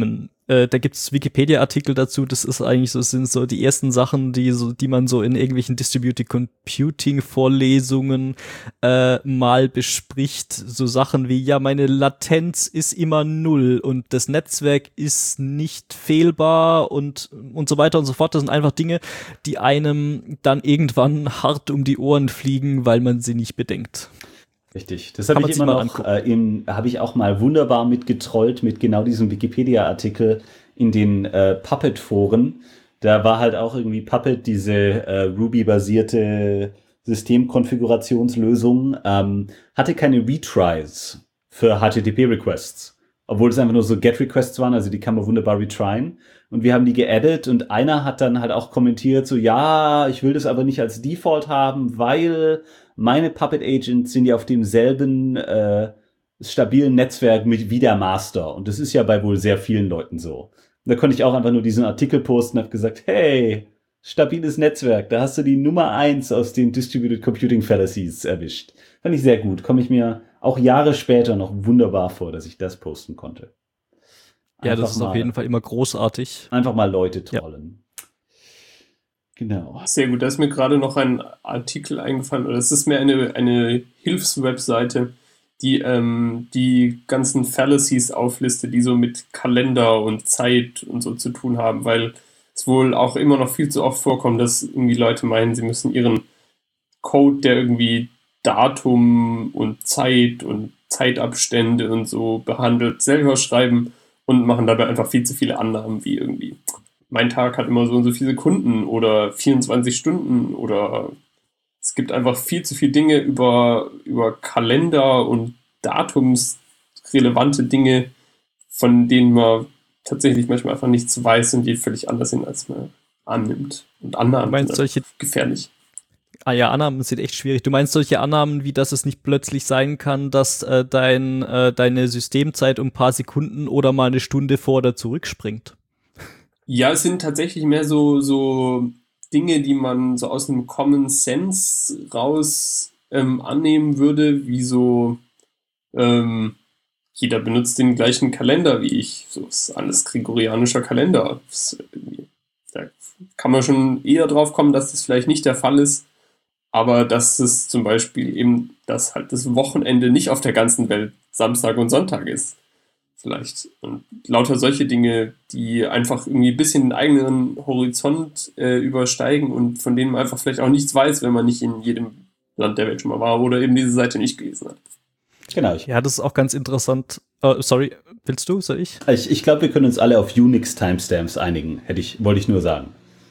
äh, da gibt's Wikipedia-Artikel dazu, das ist eigentlich so, sind so die ersten Sachen, die so, die man so in irgendwelchen Distributed Computing-Vorlesungen äh, mal bespricht. So Sachen wie, ja, meine Latenz ist immer null und das Netzwerk ist nicht fehlbar und, und so weiter und so fort. Das sind einfach Dinge, die einem dann irgendwann hart um die Ohren fliegen, weil man sie nicht bedenkt. Richtig, das habe ich immer noch, äh, habe ich auch mal wunderbar mitgetrollt mit genau diesem Wikipedia-Artikel in den äh, Puppet-Foren. Da war halt auch irgendwie Puppet, diese äh, Ruby-basierte Systemkonfigurationslösung, ähm, hatte keine Retries für H T T P-Requests, obwohl es einfach nur so Get-Requests waren, also die kann man wunderbar retryen. Und wir haben die geaddet und einer hat dann halt auch kommentiert, so, ja, ich will das aber nicht als Default haben, weil meine Puppet Agents sind ja auf demselben äh, stabilen Netzwerk mit wie der Master. Und das ist ja bei wohl sehr vielen Leuten so. Und da konnte ich auch einfach nur diesen Artikel posten und habe gesagt, hey, stabiles Netzwerk, da hast du die Nummer eins aus den Distributed Computing Fallacies erwischt. Fand ich sehr gut. Komme ich mir auch Jahre später noch wunderbar vor, dass ich das posten konnte. Einfach ja, das ist mal, auf jeden Fall immer großartig. Einfach mal Leute trollen. Ja. Genau. Sehr gut, da ist mir gerade noch ein Artikel eingefallen, oder es ist mir eine, eine Hilfswebseite, die ähm, die ganzen Fallacies auflistet, die so mit Kalender und Zeit und so zu tun haben, weil es wohl auch immer noch viel zu oft vorkommt, dass irgendwie Leute meinen, sie müssen ihren Code, der irgendwie Datum und Zeit und Zeitabstände und so behandelt, selber schreiben und machen dabei einfach viel zu viele Annahmen, wie irgendwie mein Tag hat immer so und so viele Sekunden oder vierundzwanzig Stunden oder es gibt einfach viel zu viele Dinge über, über Kalender und datumsrelevante Dinge, von denen man tatsächlich manchmal einfach nichts weiß und die völlig anders sind, als man annimmt. Und Annahmen du meinst sind solche gefährlich. Ah ja, Annahmen sind echt schwierig. Du meinst solche Annahmen, wie dass es nicht plötzlich sein kann, dass äh, dein, äh, deine Systemzeit um ein paar Sekunden oder mal eine Stunde vor oder zurückspringt? Ja, es sind tatsächlich mehr so, so Dinge, die man so aus einem Common Sense raus ähm, annehmen würde, wie so ähm, jeder benutzt den gleichen Kalender wie ich. So ist alles gregorianischer Kalender. Das, da kann man schon eher drauf kommen, dass das vielleicht nicht der Fall ist, aber dass es zum Beispiel eben, dass halt das Wochenende nicht auf der ganzen Welt Samstag und Sonntag ist. Vielleicht. Und lauter solche Dinge, die einfach irgendwie ein bisschen den eigenen Horizont äh, übersteigen und von denen man einfach vielleicht auch nichts weiß, wenn man nicht in jedem Land der Welt schon mal war oder eben diese Seite nicht gelesen hat. Genau. Ich ja, das ist auch ganz interessant. Uh, sorry, willst du, soll ich? Ich, ich glaube, wir können uns alle auf Unix-Timestamps einigen, hätte ich, wollte ich nur sagen.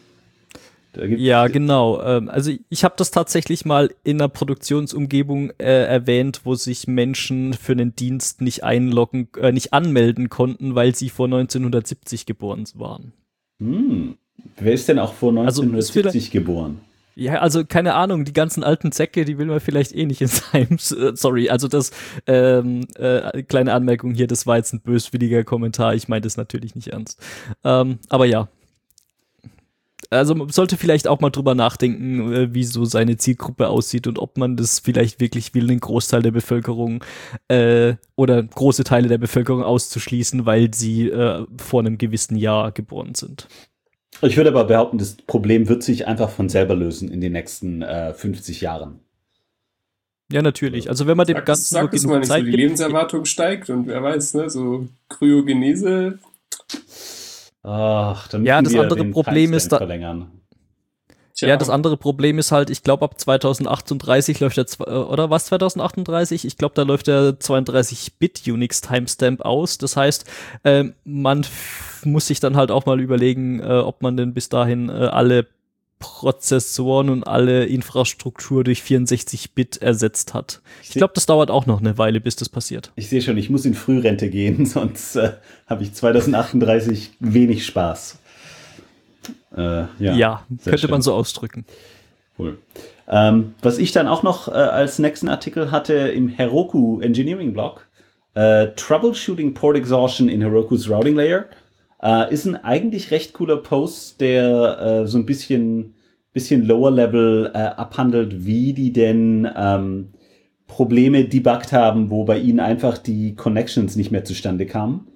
Ja, genau. Also ich habe das tatsächlich mal in einer Produktionsumgebung äh, erwähnt, wo sich Menschen für einen Dienst nicht einloggen, äh, nicht anmelden konnten, weil sie vor neunzehnhundertsiebzig geboren waren. Hm. Wer ist denn auch vor neunzehnhundertsiebzig also, geboren? Ja, also keine Ahnung, die ganzen alten Zecke, die will man vielleicht eh nicht in seinem, äh, sorry, also das, ähm, äh, kleine Anmerkung hier, das war jetzt ein böswilliger Kommentar, ich meine das natürlich nicht ernst. Ähm, aber ja. Also man sollte vielleicht auch mal drüber nachdenken, wie so seine Zielgruppe aussieht und ob man das vielleicht wirklich will, einen Großteil der Bevölkerung äh, oder große Teile der Bevölkerung auszuschließen, weil sie äh, vor einem gewissen Jahr geboren sind. Ich würde aber behaupten, das Problem wird sich einfach von selber lösen in den nächsten äh, fünfzig Jahren. Ja, natürlich. Also wenn man dem sag, Ganzen sag nur genug nicht Zeit so, die gibt, Lebenserwartung steigt und wer weiß, ne, so Kryogenese. Ach, dann ja, das wir andere Problem ist da, verlängern. Tja. Ja, das andere Problem ist halt, ich glaube ab zweitausendachtunddreißig läuft der, oder was zweitausendachtunddreißig? Ich glaube, da läuft der zweiunddreißig Bit Unix Timestamp aus. Das heißt, äh, man f- muss sich dann halt auch mal überlegen, äh, ob man denn bis dahin äh, alle Prozessoren und alle Infrastruktur durch vierundsechzig Bit ersetzt hat. Ich glaube, das dauert auch noch eine Weile, bis das passiert. Ich sehe schon, ich muss in Frührente gehen, sonst äh, habe ich zweitausendachtunddreißig wenig Spaß. Äh, ja, ja könnte schön. Man so ausdrücken. Cool. Ähm, was ich dann auch noch äh, als nächsten Artikel hatte im Heroku Engineering Blog, äh, Troubleshooting Port Exhaustion in Heroku's Routing Layer, äh, ist ein eigentlich recht cooler Post, der äh, so ein bisschen, bisschen Lower Level äh, abhandelt, wie die denn ähm, Probleme debuggt haben, wo bei ihnen einfach die Connections nicht mehr zustande kamen.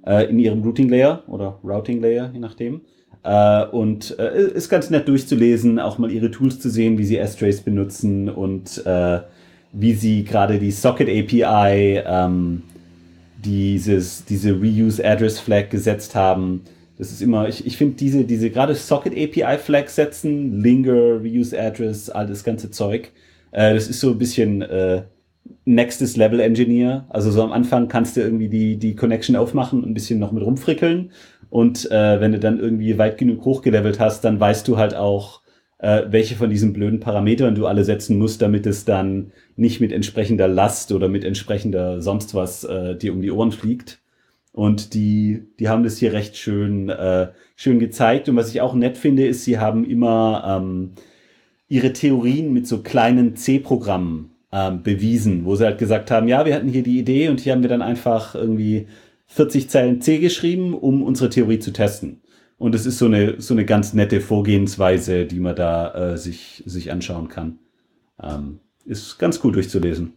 äh, in ihrem Routing Layer oder Routing Layer, je nachdem. Äh, und äh, ist ganz nett durchzulesen, auch mal ihre Tools zu sehen, wie sie S-Trace benutzen und äh, wie sie gerade die Socket A P I, ähm, dieses, diese Reuse Address Flag gesetzt haben. Das ist immer, ich, ich finde diese, diese gerade Socket A P I Flag setzen, Linger, Reuse Address, all das ganze Zeug, äh, das ist so ein bisschen äh, Nextest Level Engineer. Also so am Anfang kannst du irgendwie die, die Connection aufmachen und ein bisschen noch mit rumfrickeln. Und äh, wenn du dann irgendwie weit genug hochgelevelt hast, dann weißt du halt auch, äh, welche von diesen blöden Parametern du alle setzen musst, damit es dann nicht mit entsprechender Last oder mit entsprechender sonst was äh, dir um die Ohren fliegt. Und die, die haben das hier recht schön, äh, schön gezeigt. Und was ich auch nett finde, ist, sie haben immer ähm, ihre Theorien mit so kleinen C-Programmen ähm, bewiesen, wo sie halt gesagt haben, ja, wir hatten hier die Idee und hier haben wir dann einfach irgendwie vierzig Zeilen C geschrieben, um unsere Theorie zu testen. Und es ist so eine, so eine ganz nette Vorgehensweise, die man da äh, sich, sich anschauen kann. Ähm, ist ganz cool durchzulesen.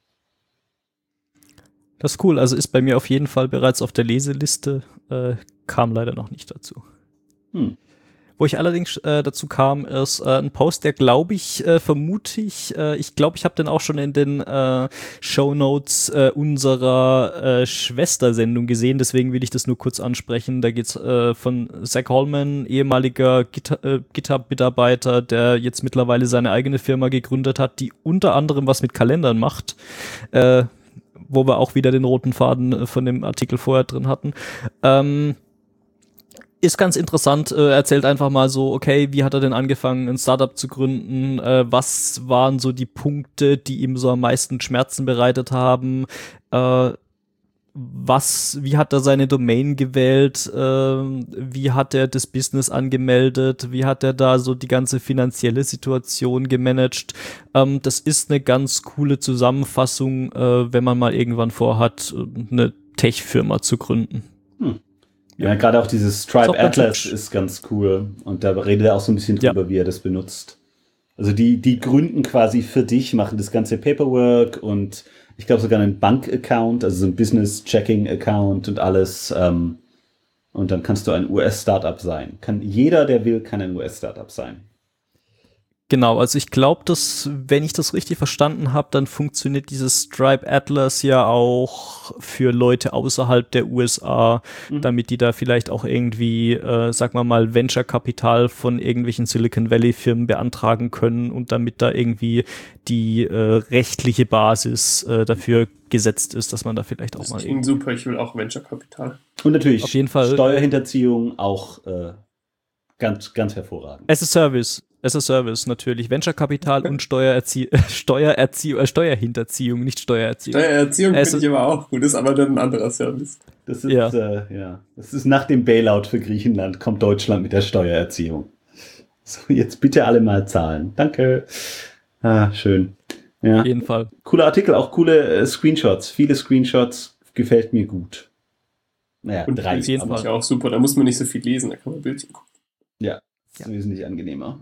Das ist cool, also ist bei mir auf jeden Fall bereits auf der Leseliste, äh, kam leider noch nicht dazu. Hm. Wo ich allerdings äh, dazu kam, ist äh, ein Post, der glaube ich, äh, vermute ich, äh, ich glaube, ich habe den auch schon in den äh, Shownotes äh, unserer äh, Schwestersendung gesehen, deswegen will ich das nur kurz ansprechen. Da geht's äh, von Zach Holman, ehemaliger Git- äh, GitHub-Mitarbeiter, der jetzt mittlerweile seine eigene Firma gegründet hat, die unter anderem was mit Kalendern macht, äh, wo wir auch wieder den roten Faden von dem Artikel vorher drin hatten. Ähm, Ist ganz interessant, äh, erzählt einfach mal so, okay, wie hat er denn angefangen, ein Startup zu gründen, äh, was waren so die Punkte, die ihm so am meisten Schmerzen bereitet haben, äh, was, wie hat er seine Domain gewählt, äh, wie hat er das Business angemeldet, wie hat er da so die ganze finanzielle Situation gemanagt. Ähm, das ist eine ganz coole Zusammenfassung, äh, wenn man mal irgendwann vorhat, eine Tech-Firma zu gründen. Hm. Ja, gerade auch dieses Stripe Atlas ist ganz cool. Und da redet er auch so ein bisschen drüber, ja, wie er das benutzt. Also die, die gründen quasi für dich, machen das ganze Paperwork und ich glaube sogar einen Bank-Account, also so ein Business-Checking-Account und alles. Ähm, und dann kannst du ein U S-Startup sein. Kann, jeder, der will, kann ein U S-Startup sein. Genau, also ich glaube, dass, wenn ich das richtig verstanden habe, dann funktioniert dieses Stripe Atlas ja auch für Leute außerhalb der U S A, mhm, damit die da vielleicht auch irgendwie, äh, sagen wir mal, Venture-Kapital von irgendwelchen Silicon Valley-Firmen beantragen können und damit da irgendwie die äh, rechtliche Basis äh, dafür gesetzt ist, dass man da vielleicht auch das mal... Das klingt super, ich will auch Venture-Kapital. Und natürlich auf jeden Fall Steuerhinterziehung auch äh, ganz, ganz hervorragend. As a Service. As a Service natürlich. Venture-Kapital und Steuererzie- Steuererzie- äh, Steuerhinterziehung, nicht Steuererziehung. Steuererziehung finde ich aber auch gut, ist aber dann ein anderer Service. Das ist, ja. Äh, ja. Das ist nach dem Bailout für Griechenland, kommt Deutschland mit der Steuererziehung. So, jetzt bitte alle mal zahlen. Danke. Ah, schön. Ja. Auf jeden Fall. Cooler Artikel, auch coole äh, Screenshots. Viele Screenshots, gefällt mir gut. Naja, und drei. Auf jeden Fall. Auch super, da muss man nicht so viel lesen, da kann man Bildchen gucken. Ja, das ist ja wesentlich angenehmer.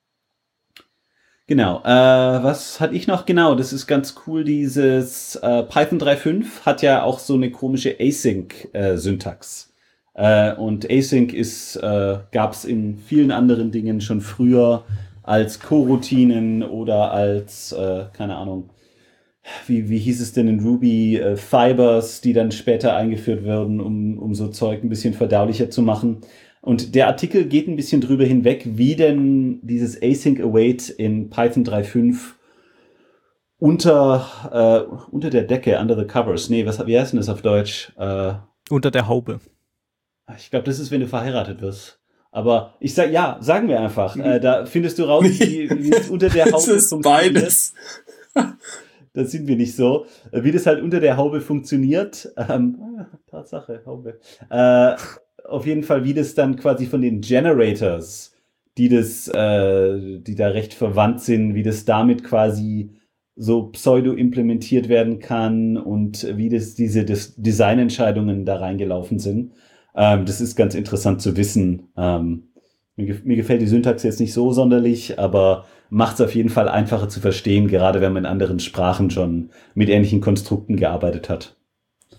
Genau, äh, was hatte ich noch? Genau, das ist ganz cool, dieses äh, Python drei Punkt fünf hat ja auch so eine komische Async-Syntax. Äh, und Async ist, äh, gab es in vielen anderen Dingen schon früher als Coroutinen oder als, äh, keine Ahnung, wie, wie hieß es denn in Ruby, äh, Fibers, die dann später eingeführt werden, um, um so Zeug ein bisschen verdaulicher zu machen. Und der Artikel geht ein bisschen drüber hinweg, wie denn dieses Async Await in Python drei Punkt fünf unter, äh, unter der Decke, under the covers, nee, was, wie heißt denn das auf Deutsch? Äh, unter der Haube. Ich glaube, das ist, wenn du verheiratet wirst. Aber ich sag, ja, sagen wir einfach, äh, da findest du raus, wie, wie es unter der Haube funktioniert. Das ist beides. Da sind wir nicht so. Wie das halt unter der Haube funktioniert, ähm, Tatsache, Haube, äh, auf jeden Fall, wie das dann quasi von den Generators, die das, äh, die da recht verwandt sind, wie das damit quasi so pseudo implementiert werden kann und wie das diese das Designentscheidungen da reingelaufen sind. Ähm, das ist ganz interessant zu wissen. Ähm, mir, mir gefällt die Syntax jetzt nicht so sonderlich, aber macht es auf jeden Fall einfacher zu verstehen, gerade wenn man in anderen Sprachen schon mit ähnlichen Konstrukten gearbeitet hat.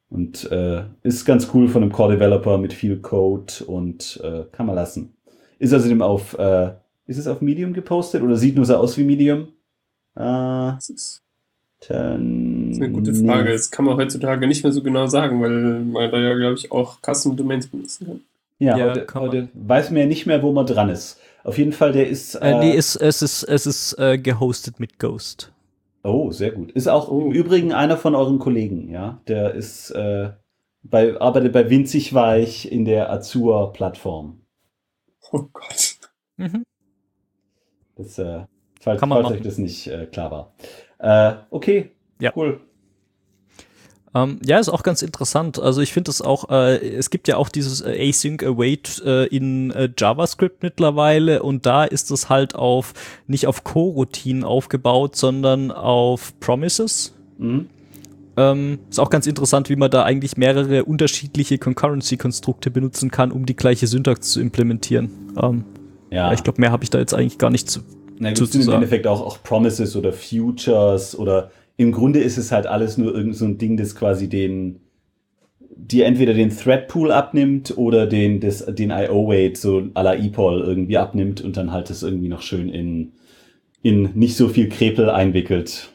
Und äh, ist ganz cool von einem Core-Developer mit viel Code und äh, kann man lassen. Ist außerdem auf, äh, ist es auf Medium gepostet oder sieht nur so aus wie Medium? Äh, Das ist, dann, das ist eine gute Frage. Das kann man heutzutage nicht mehr so genau sagen, weil man da ja, glaube ich, auch Custom-Domains benutzen kann. Ja, Ja, heute, kann man. heute weiß man ja nicht mehr, wo man dran ist. Auf jeden Fall, der ist... Äh, nee, es, es ist, es ist äh, gehostet mit Ghost. Oh, sehr gut. Ist auch Oh. im Übrigen einer von euren Kollegen, ja. Der ist äh, bei, arbeitet bei Winzig Weich in der Azure-Plattform. Oh Gott. Mhm. Das, äh, falls, Kann man falls euch machen. das nicht äh, klar war. Äh, okay, Ja. cool. Ähm, ja, ist auch ganz interessant. Also ich finde es auch, äh, es gibt ja auch dieses äh, Async Await äh, in äh, JavaScript mittlerweile und da ist es halt auf, nicht auf Coroutinen aufgebaut, sondern auf Promises. Mhm. Ähm, ist auch ganz interessant, wie man da eigentlich mehrere unterschiedliche Concurrency-Konstrukte benutzen kann, um die gleiche Syntax zu implementieren. Ähm, Ja, ja, ich glaube, mehr habe ich da jetzt eigentlich gar nicht zu. Na gut, zu- es sind zu im sagen. Endeffekt auch, auch Promises oder Futures oder im Grunde ist es halt alles nur irgend so ein Ding, das quasi den, die entweder den Thread Pool abnimmt oder den, das, den I O-Weight so à la E P O L irgendwie abnimmt und dann halt das irgendwie noch schön in, in nicht so viel Krepel einwickelt.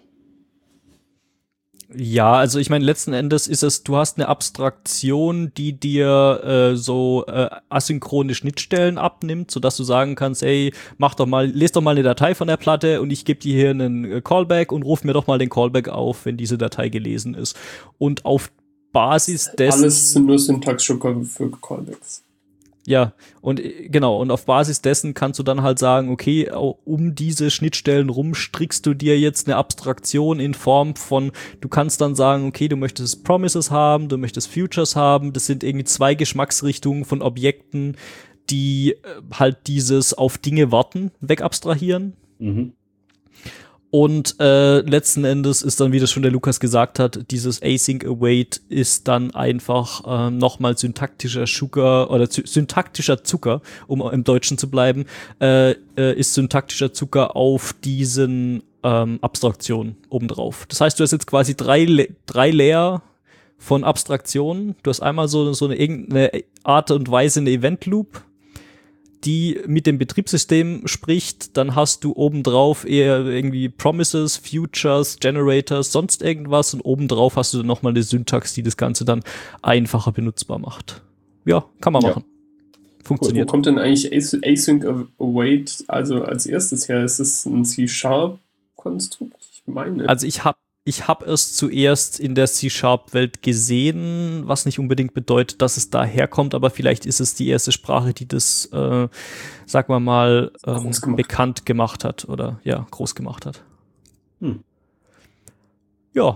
Ja, also ich meine, letzten Endes ist es, du hast eine Abstraktion, die dir äh, so äh, asynchrone Schnittstellen abnimmt, sodass du sagen kannst, ey, mach doch mal, lest doch mal eine Datei von der Platte und ich gebe dir hier einen äh, Callback und ruf mir doch mal den Callback auf, wenn diese Datei gelesen ist. Und auf Basis dessen... Alles sind nur Syntax-Schucker für Callbacks. Ja, und äh, genau, und auf Basis dessen kannst du dann halt sagen, okay, au- um diese Schnittstellen rum strickst du dir jetzt eine Abstraktion in Form von, du kannst dann sagen, okay, du möchtest Promises haben, du möchtest Futures haben, das sind irgendwie zwei Geschmacksrichtungen von Objekten, die äh, halt dieses auf Dinge warten, wegabstrahieren. Mhm. Und äh, letzten Endes ist dann, wie das schon der Lukas gesagt hat, dieses Async Await ist dann einfach ähm, nochmal syntaktischer Sugar oder sy- syntaktischer Zucker, um im Deutschen zu bleiben, äh, äh, ist syntaktischer Zucker auf diesen ähm, Abstraktionen obendrauf. Das heißt, du hast jetzt quasi drei, La- drei Layer von Abstraktionen. Du hast einmal so, so eine irgendeine Art und Weise eine Event Loop, die mit dem Betriebssystem spricht, dann hast du obendrauf eher irgendwie Promises, Futures, Generators, sonst irgendwas und obendrauf hast du dann nochmal eine Syntax, die das Ganze dann einfacher benutzbar macht. Ja, kann man Ja. machen. Wo Funktioniert. kommt denn eigentlich As- Async Await also als erstes her? Ist es ein C-Sharp-Konstrukt? Ich meine. Also ich habe ich hab es zuerst in der C-Sharp-Welt gesehen, was nicht unbedingt bedeutet, dass es daher kommt, aber vielleicht ist es die erste Sprache, die das, äh, sagen wir mal, ähm, Groß gemacht. bekannt gemacht hat oder ja, groß gemacht hat. Hm. Ja.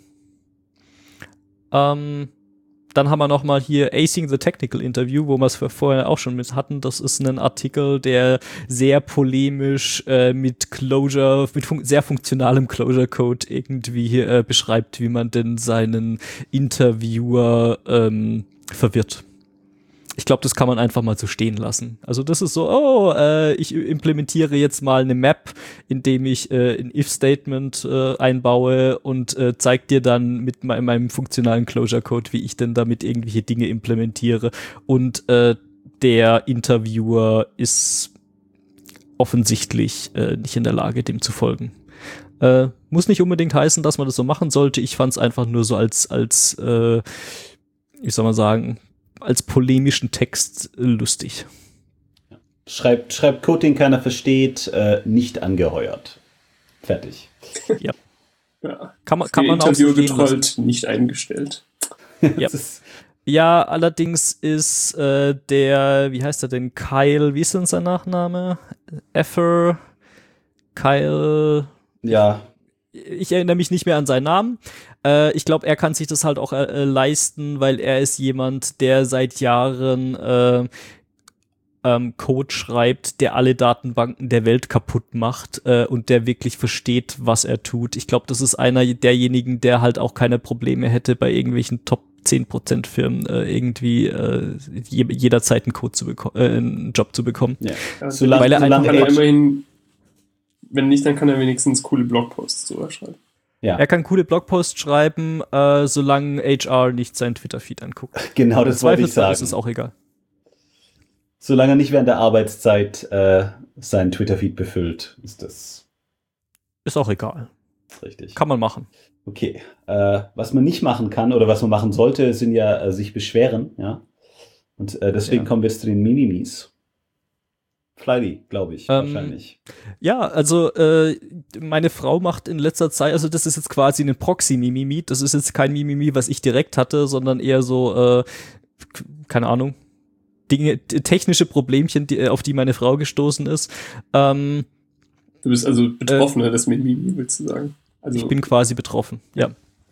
Ähm, dann haben wir noch mal hier Acing the Technical Interview, wo wir es vorher auch schon mit hatten. Das ist ein Artikel, der sehr polemisch äh, mit Clojure, mit fun- sehr funktionalem Clojure-Code irgendwie äh, beschreibt, wie man denn seinen Interviewer ähm, verwirrt. Ich glaube, das kann man einfach mal so stehen lassen. Also das ist so, oh, äh, ich implementiere jetzt mal eine Map, indem ich äh, ein If-Statement äh, einbaue und äh, zeig dir dann mit me- meinem funktionalen Closure-Code, wie ich denn damit irgendwelche Dinge implementiere. Und äh, der Interviewer ist offensichtlich äh, nicht in der Lage, dem zu folgen. Äh, muss nicht unbedingt heißen, dass man das so machen sollte. Ich fand es einfach nur so als, als äh, wie soll man sagen, als polemischen Text äh, lustig. Schreibt, schreibt Code, den keiner versteht, äh, nicht angeheuert. Fertig. ja. Kann man, kann Für man auch so Interview stehen lassen. getrollt, nicht eingestellt. Ja. Das ist, Ja, allerdings ist äh, der, wie heißt er denn, Kyle, wie ist denn sein Nachname? Effer, Kyle, ja, ich erinnere mich nicht mehr an seinen Namen. Äh, ich glaube, er kann sich das halt auch äh, leisten, weil er ist jemand, der seit Jahren äh, ähm, Code schreibt, der alle Datenbanken der Welt kaputt macht äh, und der wirklich versteht, was er tut. Ich glaube, das ist einer derjenigen, der halt auch keine Probleme hätte, bei irgendwelchen Top zehn Prozent Firmen äh, irgendwie äh, je, jederzeit einen Code zu bekommen, äh, einen Job zu bekommen. ja. Ja, Solange, weil er solange kann er Edge, immerhin, wenn nicht, dann kann er wenigstens coole Blogposts drüber schreiben. Ja. Er kann coole Blogposts schreiben, äh, solange H R nicht seinen Twitter-Feed anguckt. Genau, das wollte ich sagen. Ist es auch egal. Solange er nicht während der Arbeitszeit äh, seinen Twitter-Feed befüllt, ist das Ist auch egal. richtig. Kann man machen. Okay. Äh, was man nicht machen kann oder was man machen sollte, sind ja äh, sich beschweren, ja. Und äh, deswegen Ja. kommen wir jetzt zu den Mimimis. Flydy, glaube ich, Ähm, wahrscheinlich. Ja, also äh, meine Frau macht in letzter Zeit, also das ist jetzt quasi ein Proxy-Mimimi. Das ist jetzt kein Mimimi, was ich direkt hatte, sondern eher so, äh, k- keine Ahnung, Dinge, t- technische Problemchen, die, auf die meine Frau gestoßen ist. Ähm, Du bist also Betroffener des Mimimi, willst du sagen? Also, Ich bin quasi betroffen, ja.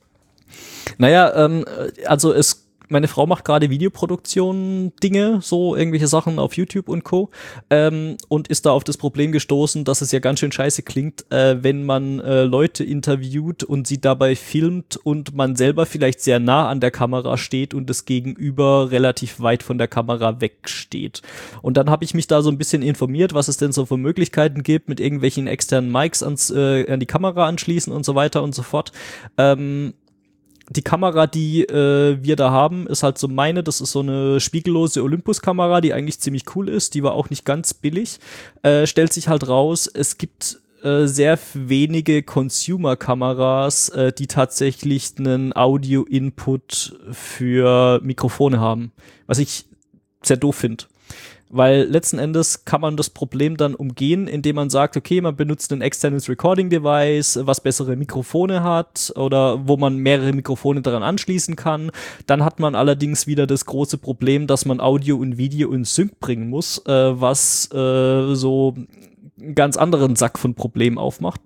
Naja, ähm, also es, meine Frau macht gerade Videoproduktion Dinge, so irgendwelche Sachen auf YouTube und Co. Ähm, und ist da auf das Problem gestoßen, dass es ja ganz schön scheiße klingt, äh, wenn man äh, Leute interviewt und sie dabei filmt und man selber vielleicht sehr nah an der Kamera steht und das Gegenüber relativ weit von der Kamera wegsteht. Und dann habe ich mich da so ein bisschen informiert, was es denn so für Möglichkeiten gibt, mit irgendwelchen externen Mics ans, äh, an die Kamera anschließen und so weiter und so fort. Ähm, Die Kamera, die äh, wir da haben, ist halt so meine, das ist so eine spiegellose Olympus-Kamera, die eigentlich ziemlich cool ist, die war auch nicht ganz billig. Äh, stellt sich halt raus, es gibt äh, sehr wenige Consumer-Kameras, äh, die tatsächlich einen Audio-Input für Mikrofone haben, was ich sehr doof finde. Weil letzten Endes kann man das Problem dann umgehen, indem man sagt, okay, man benutzt ein externes Recording-Device, was bessere Mikrofone hat oder wo man mehrere Mikrofone daran anschließen kann. Dann hat man allerdings wieder das große Problem, dass man Audio und Video in Sync bringen muss, äh, was äh, so einen ganz anderen Sack von Problemen aufmacht.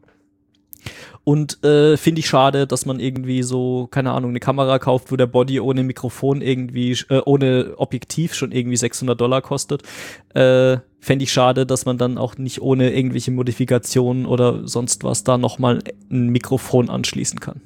Und äh, finde ich schade, dass man irgendwie so, keine Ahnung, eine Kamera kauft, wo der Body ohne Mikrofon irgendwie, äh, ohne Objektiv schon irgendwie sechshundert Dollar kostet. Äh, Fände ich schade, dass man dann auch nicht ohne irgendwelche Modifikationen oder sonst was da nochmal ein Mikrofon anschließen kann.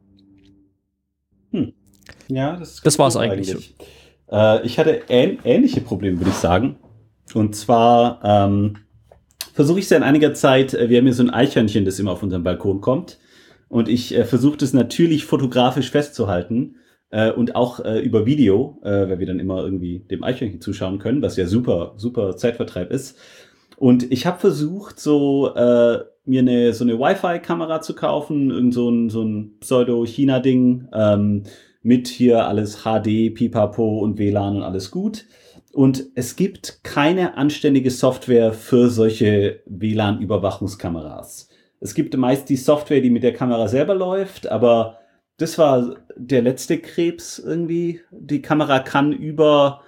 Hm. Ja, das, Das war's gut eigentlich. Äh, ich hatte ähn ähnliche Probleme, würde ich sagen. Und zwar ähm, versuche ich seit einiger Zeit, äh, wir haben hier so ein Eichhörnchen, das immer auf unseren Balkon kommt. Und ich äh, versuche das natürlich fotografisch festzuhalten äh, und auch äh, über Video, äh, weil wir dann immer irgendwie dem Eichhörnchen zuschauen können, was ja super, super Zeitvertreib ist. Und ich habe versucht, so äh, mir eine so eine Wi-Fi-Kamera zu kaufen, irgend so ein, so ein Pseudo-China-Ding, ähm, mit hier alles H D, Pipapo und W L A N und alles gut. Und es gibt keine anständige Software für solche W L A N-Überwachungskameras. Es gibt meist die Software, die mit der Kamera selber läuft, aber das war der letzte Krebs irgendwie. Die Kamera kann über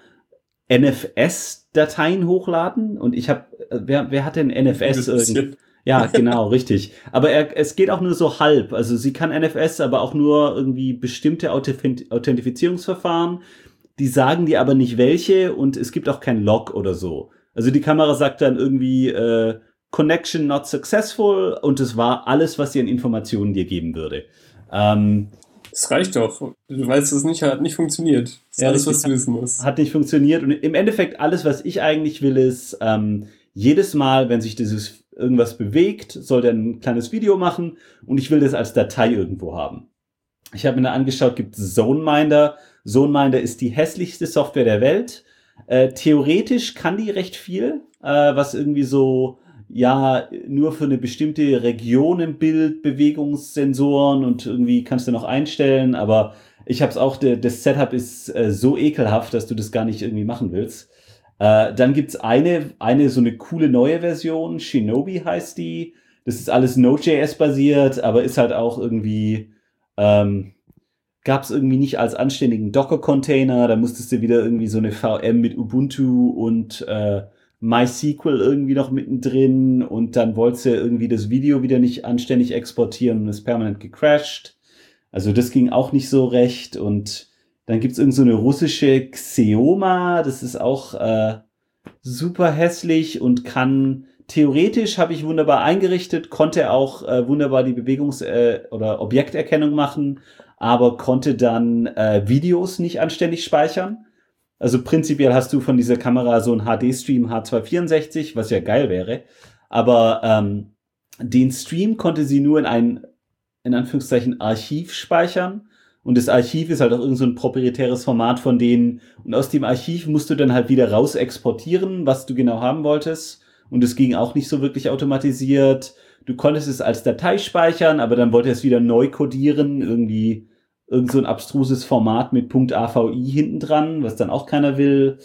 N F S-Dateien hochladen und ich habe, wer, wer hat denn N F S irgendwie? Ja, genau, richtig. Aber er, es geht auch nur so halb. Also sie kann N F S, aber auch nur irgendwie bestimmte Authent- Authentifizierungsverfahren. Die sagen dir aber nicht welche und es gibt auch kein Log oder so. Also die Kamera sagt dann irgendwie äh, Connection not successful und das war alles, was sie an Informationen dir geben würde. Ähm, das reicht doch. Du weißt, es nicht hat nicht funktioniert. Das ist Ja, alles, richtig. was du wissen musst. Hat nicht funktioniert und im Endeffekt alles, was ich eigentlich will, ist ähm, jedes Mal, wenn sich dieses irgendwas bewegt, soll der ein kleines Video machen und ich will das als Datei irgendwo haben. Ich habe mir da angeschaut, gibt es ZoneMinder. ZoneMinder ist die hässlichste Software der Welt. Äh, theoretisch kann die recht viel, äh, was irgendwie so, ja, nur für eine bestimmte Region im Bild, Bewegungssensoren und irgendwie kannst du noch einstellen, aber ich habe es auch, de, das Setup ist äh, so ekelhaft, dass du das gar nicht irgendwie machen willst. Äh, dann gibt's eine, eine so eine coole neue Version, Shinobi heißt die. Das ist alles Node.js basiert, aber ist halt auch irgendwie, ähm, gab es irgendwie nicht als anständigen Docker-Container, da musstest du wieder irgendwie so eine V M mit Ubuntu und äh, MySQL irgendwie noch mittendrin und dann wolltest du irgendwie das Video wieder nicht anständig exportieren und ist permanent gecrashed. Also das ging auch nicht so recht und dann gibt's irgend so eine russische Xeoma, das ist auch äh, super hässlich und kann theoretisch, habe ich wunderbar eingerichtet, konnte auch äh, wunderbar die Bewegungs- äh, oder Objekterkennung machen, aber konnte dann äh, Videos nicht anständig speichern. Also prinzipiell hast du von dieser Kamera so einen H D-Stream H zweihundertvierundsechzig, was ja geil wäre, aber ähm, den Stream konnte sie nur in ein in Anführungszeichen Archiv speichern. Und das Archiv ist halt auch irgend so ein proprietäres Format von denen. Und aus dem Archiv musst du dann halt wieder raus exportieren, was du genau haben wolltest. Und es ging auch nicht so wirklich automatisiert. Du konntest es als Datei speichern, aber dann wollte es wieder neu codieren. Irgendwie irgend so ein abstruses Format mit .avi hinten dran, was dann auch keiner will.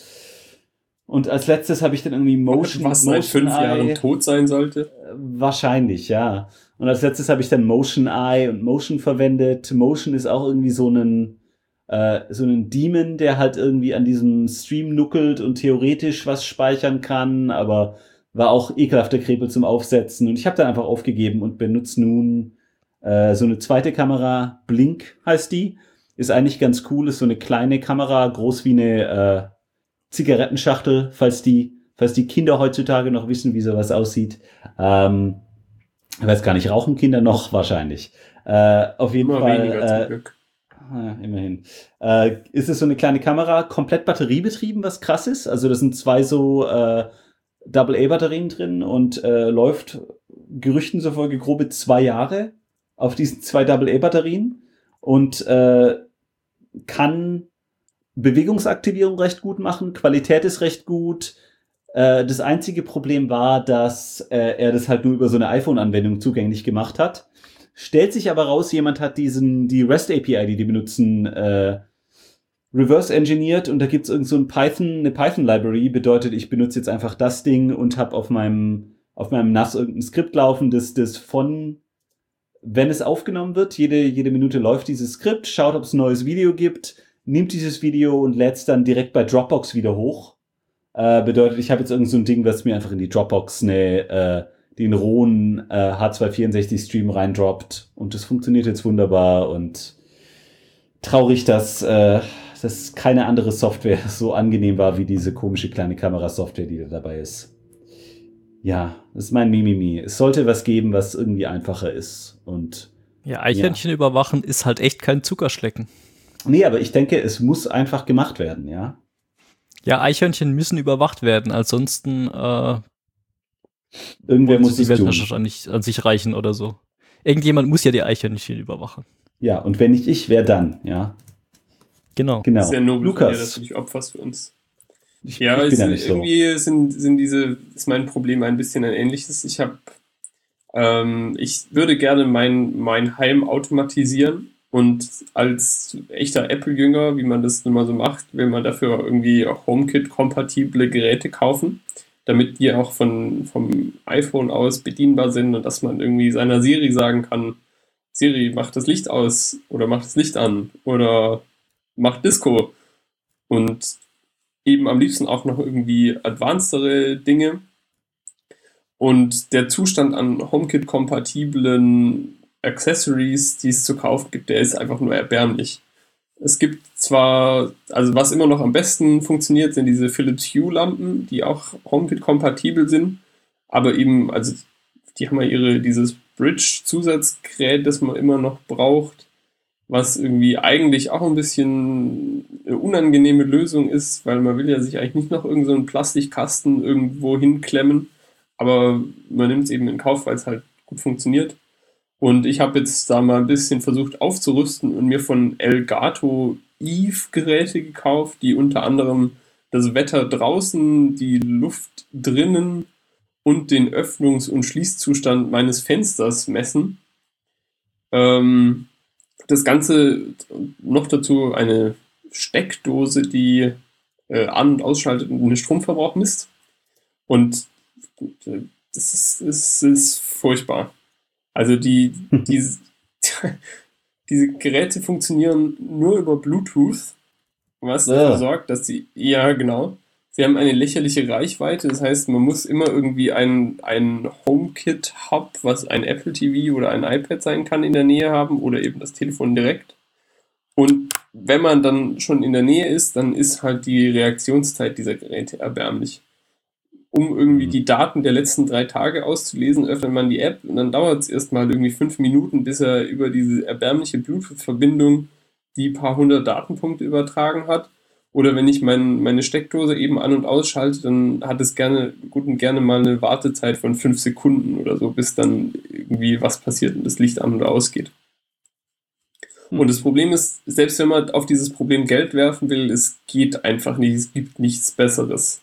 Und als letztes habe ich dann irgendwie Motion. Was seit fünf Jahren tot sein sollte? Wahrscheinlich, ja. Und als letztes habe ich dann Motion Eye und Motion verwendet. Motion ist auch irgendwie so ein äh, so ein Daemon, der halt irgendwie an diesem Stream nuckelt und theoretisch was speichern kann, aber war auch ekelhafter Krepel zum Aufsetzen. Und ich habe dann einfach aufgegeben und benutze nun äh, so eine zweite Kamera. Blink heißt die. Ist eigentlich ganz cool. Ist so eine kleine Kamera, groß wie eine äh, Zigarettenschachtel, falls die, falls die Kinder heutzutage noch wissen, wie sowas aussieht. Ähm, ich weiß gar nicht, rauchen Kinder noch? Wahrscheinlich. Äh, auf jeden Immer Fall. weniger Äh, zum Glück. ja, immerhin. Äh, ist es so eine kleine Kamera, komplett batteriebetrieben, was krass ist. Also da sind zwei so äh, Double A-Batterien drin und äh, läuft Gerüchten zufolge grobe zwei Jahre auf diesen zwei Double A-Batterien und äh, kann Bewegungsaktivierung recht gut machen, Qualität ist recht gut. Äh, das einzige Problem war, dass äh, er das halt nur über so eine iPhone-Anwendung zugänglich gemacht hat. Stellt sich aber raus, jemand hat diesen die REST-A P I, die die benutzen, äh, reverse engineert und da gibt's irgend so ein Python, eine Python-Library, bedeutet, ich benutze jetzt einfach das Ding und habe auf meinem auf meinem N A S irgendein Skript laufen, das das von wenn es aufgenommen wird, jede jede Minute läuft dieses Skript, schaut, ob es ein neues Video gibt, nimmt dieses Video und lädt es dann direkt bei Dropbox wieder hoch. Äh, bedeutet, ich habe jetzt irgend so ein Ding, was mir einfach in die Dropbox eine, äh, den rohen äh, H zweihundertvierundsechzig Stream reindroppt. Und das funktioniert jetzt wunderbar. Und traurig, dass, äh, dass keine andere Software so angenehm war wie diese komische kleine Kamerasoftware, die da dabei ist. Ja, das ist mein Mimimi. Es sollte was geben, was irgendwie einfacher ist. Und Ja, Eichhörnchen ja. überwachen ist halt echt kein Zuckerschlecken. Nee, aber ich denke, es muss einfach gemacht werden, ja. Ja, Eichhörnchen müssen überwacht werden, ansonsten äh, Irgendwer muss die es Welt tun. wahrscheinlich an sich reichen oder so. Irgendjemand muss ja die Eichhörnchen überwachen. Ja, und wenn nicht ich, wer dann, ja. Genau. Genau. Sehr nobel von dir, dass Lukas, du dich opferst für uns. ich, Ja, ich es, bin ja nicht so. irgendwie sind, sind diese, ist mein Problem ein bisschen ein ähnliches. Ich habe, ähm, ich würde gerne mein, mein Heim automatisieren und als echter Apple-Jünger, wie man das nun mal so macht, will man dafür irgendwie auch HomeKit-kompatible Geräte kaufen, damit die auch von, vom iPhone aus bedienbar sind und dass man irgendwie seiner Siri sagen kann, Siri, mach das Licht aus oder mach das Licht an oder mach Disco. Und eben am liebsten auch noch irgendwie advancedere Dinge. Und der Zustand an HomeKit-kompatiblen Accessories, die es zu kaufen gibt, der ist einfach nur erbärmlich. Es gibt zwar, also was immer noch am besten funktioniert, sind diese Philips Hue-Lampen, die auch HomeKit-kompatibel sind, aber eben, also die haben ja ihre, dieses Bridge-Zusatzgerät, das man immer noch braucht, was irgendwie eigentlich auch ein bisschen eine unangenehme Lösung ist, weil man will ja sich eigentlich nicht noch irgend so einen Plastikkasten irgendwo hinklemmen, aber man nimmt es eben in Kauf, weil es halt gut funktioniert. Und ich habe jetzt da mal ein bisschen versucht aufzurüsten und mir von Elgato Eve Geräte gekauft, die unter anderem das Wetter draußen, die Luft drinnen und den Öffnungs- und Schließzustand meines Fensters messen. Ähm, das Ganze noch dazu eine Steckdose, die äh, an- und ausschaltet und den Stromverbrauch misst. Und äh, das ist, das ist furchtbar. Also die, die diese Geräte funktionieren nur über Bluetooth, was Ja. dafür sorgt, dass sie, ja genau, sie haben eine lächerliche Reichweite, das heißt, man muss immer irgendwie ein, ein HomeKit-Hub, was ein Apple T V oder ein iPad sein kann, in der Nähe haben oder eben das Telefon direkt. Und wenn man dann schon in der Nähe ist, dann ist halt die Reaktionszeit dieser Geräte erbärmlich. Um irgendwie die Daten der letzten drei Tage auszulesen, öffnet man die App und dann dauert es erstmal irgendwie fünf Minuten, bis er über diese erbärmliche Bluetooth-Verbindung die paar hundert Datenpunkte übertragen hat. Oder wenn ich mein, meine Steckdose eben an- und ausschalte, dann hat es gerne, gut und gerne mal eine Wartezeit von fünf Sekunden oder so, bis dann irgendwie was passiert und das Licht an- oder ausgeht. Und das Problem ist, selbst wenn man auf dieses Problem Geld werfen will, es geht einfach nicht, es gibt nichts Besseres.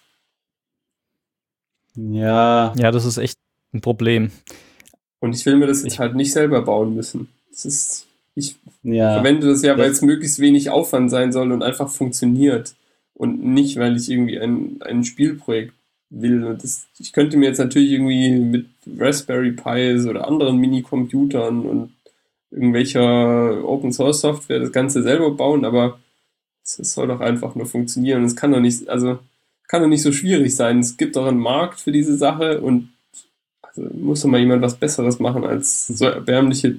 Ja. Ja, das ist echt ein Problem. Und ich will mir das jetzt halt nicht selber bauen müssen. Das ist, ich ja, verwende das ja, weil das- es möglichst wenig Aufwand sein soll und einfach funktioniert. Und nicht, weil ich irgendwie ein, ein Spielprojekt will. Und das, ich könnte mir jetzt natürlich irgendwie mit Raspberry Pis oder anderen Mini-Computern und irgendwelcher Open-Source-Software das Ganze selber bauen, aber es soll doch einfach nur funktionieren. Es kann doch nicht, also kann doch nicht so schwierig sein. Es gibt doch einen Markt für diese Sache und also muss doch mal jemand was Besseres machen als so erbärmliche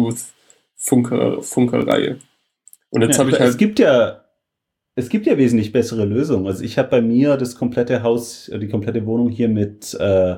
Bluetooth-Funkerei. Und jetzt ja, habe ich es halt gibt ja es gibt ja wesentlich bessere Lösungen. Also ich habe bei mir das komplette Haus, die komplette Wohnung hier mit äh,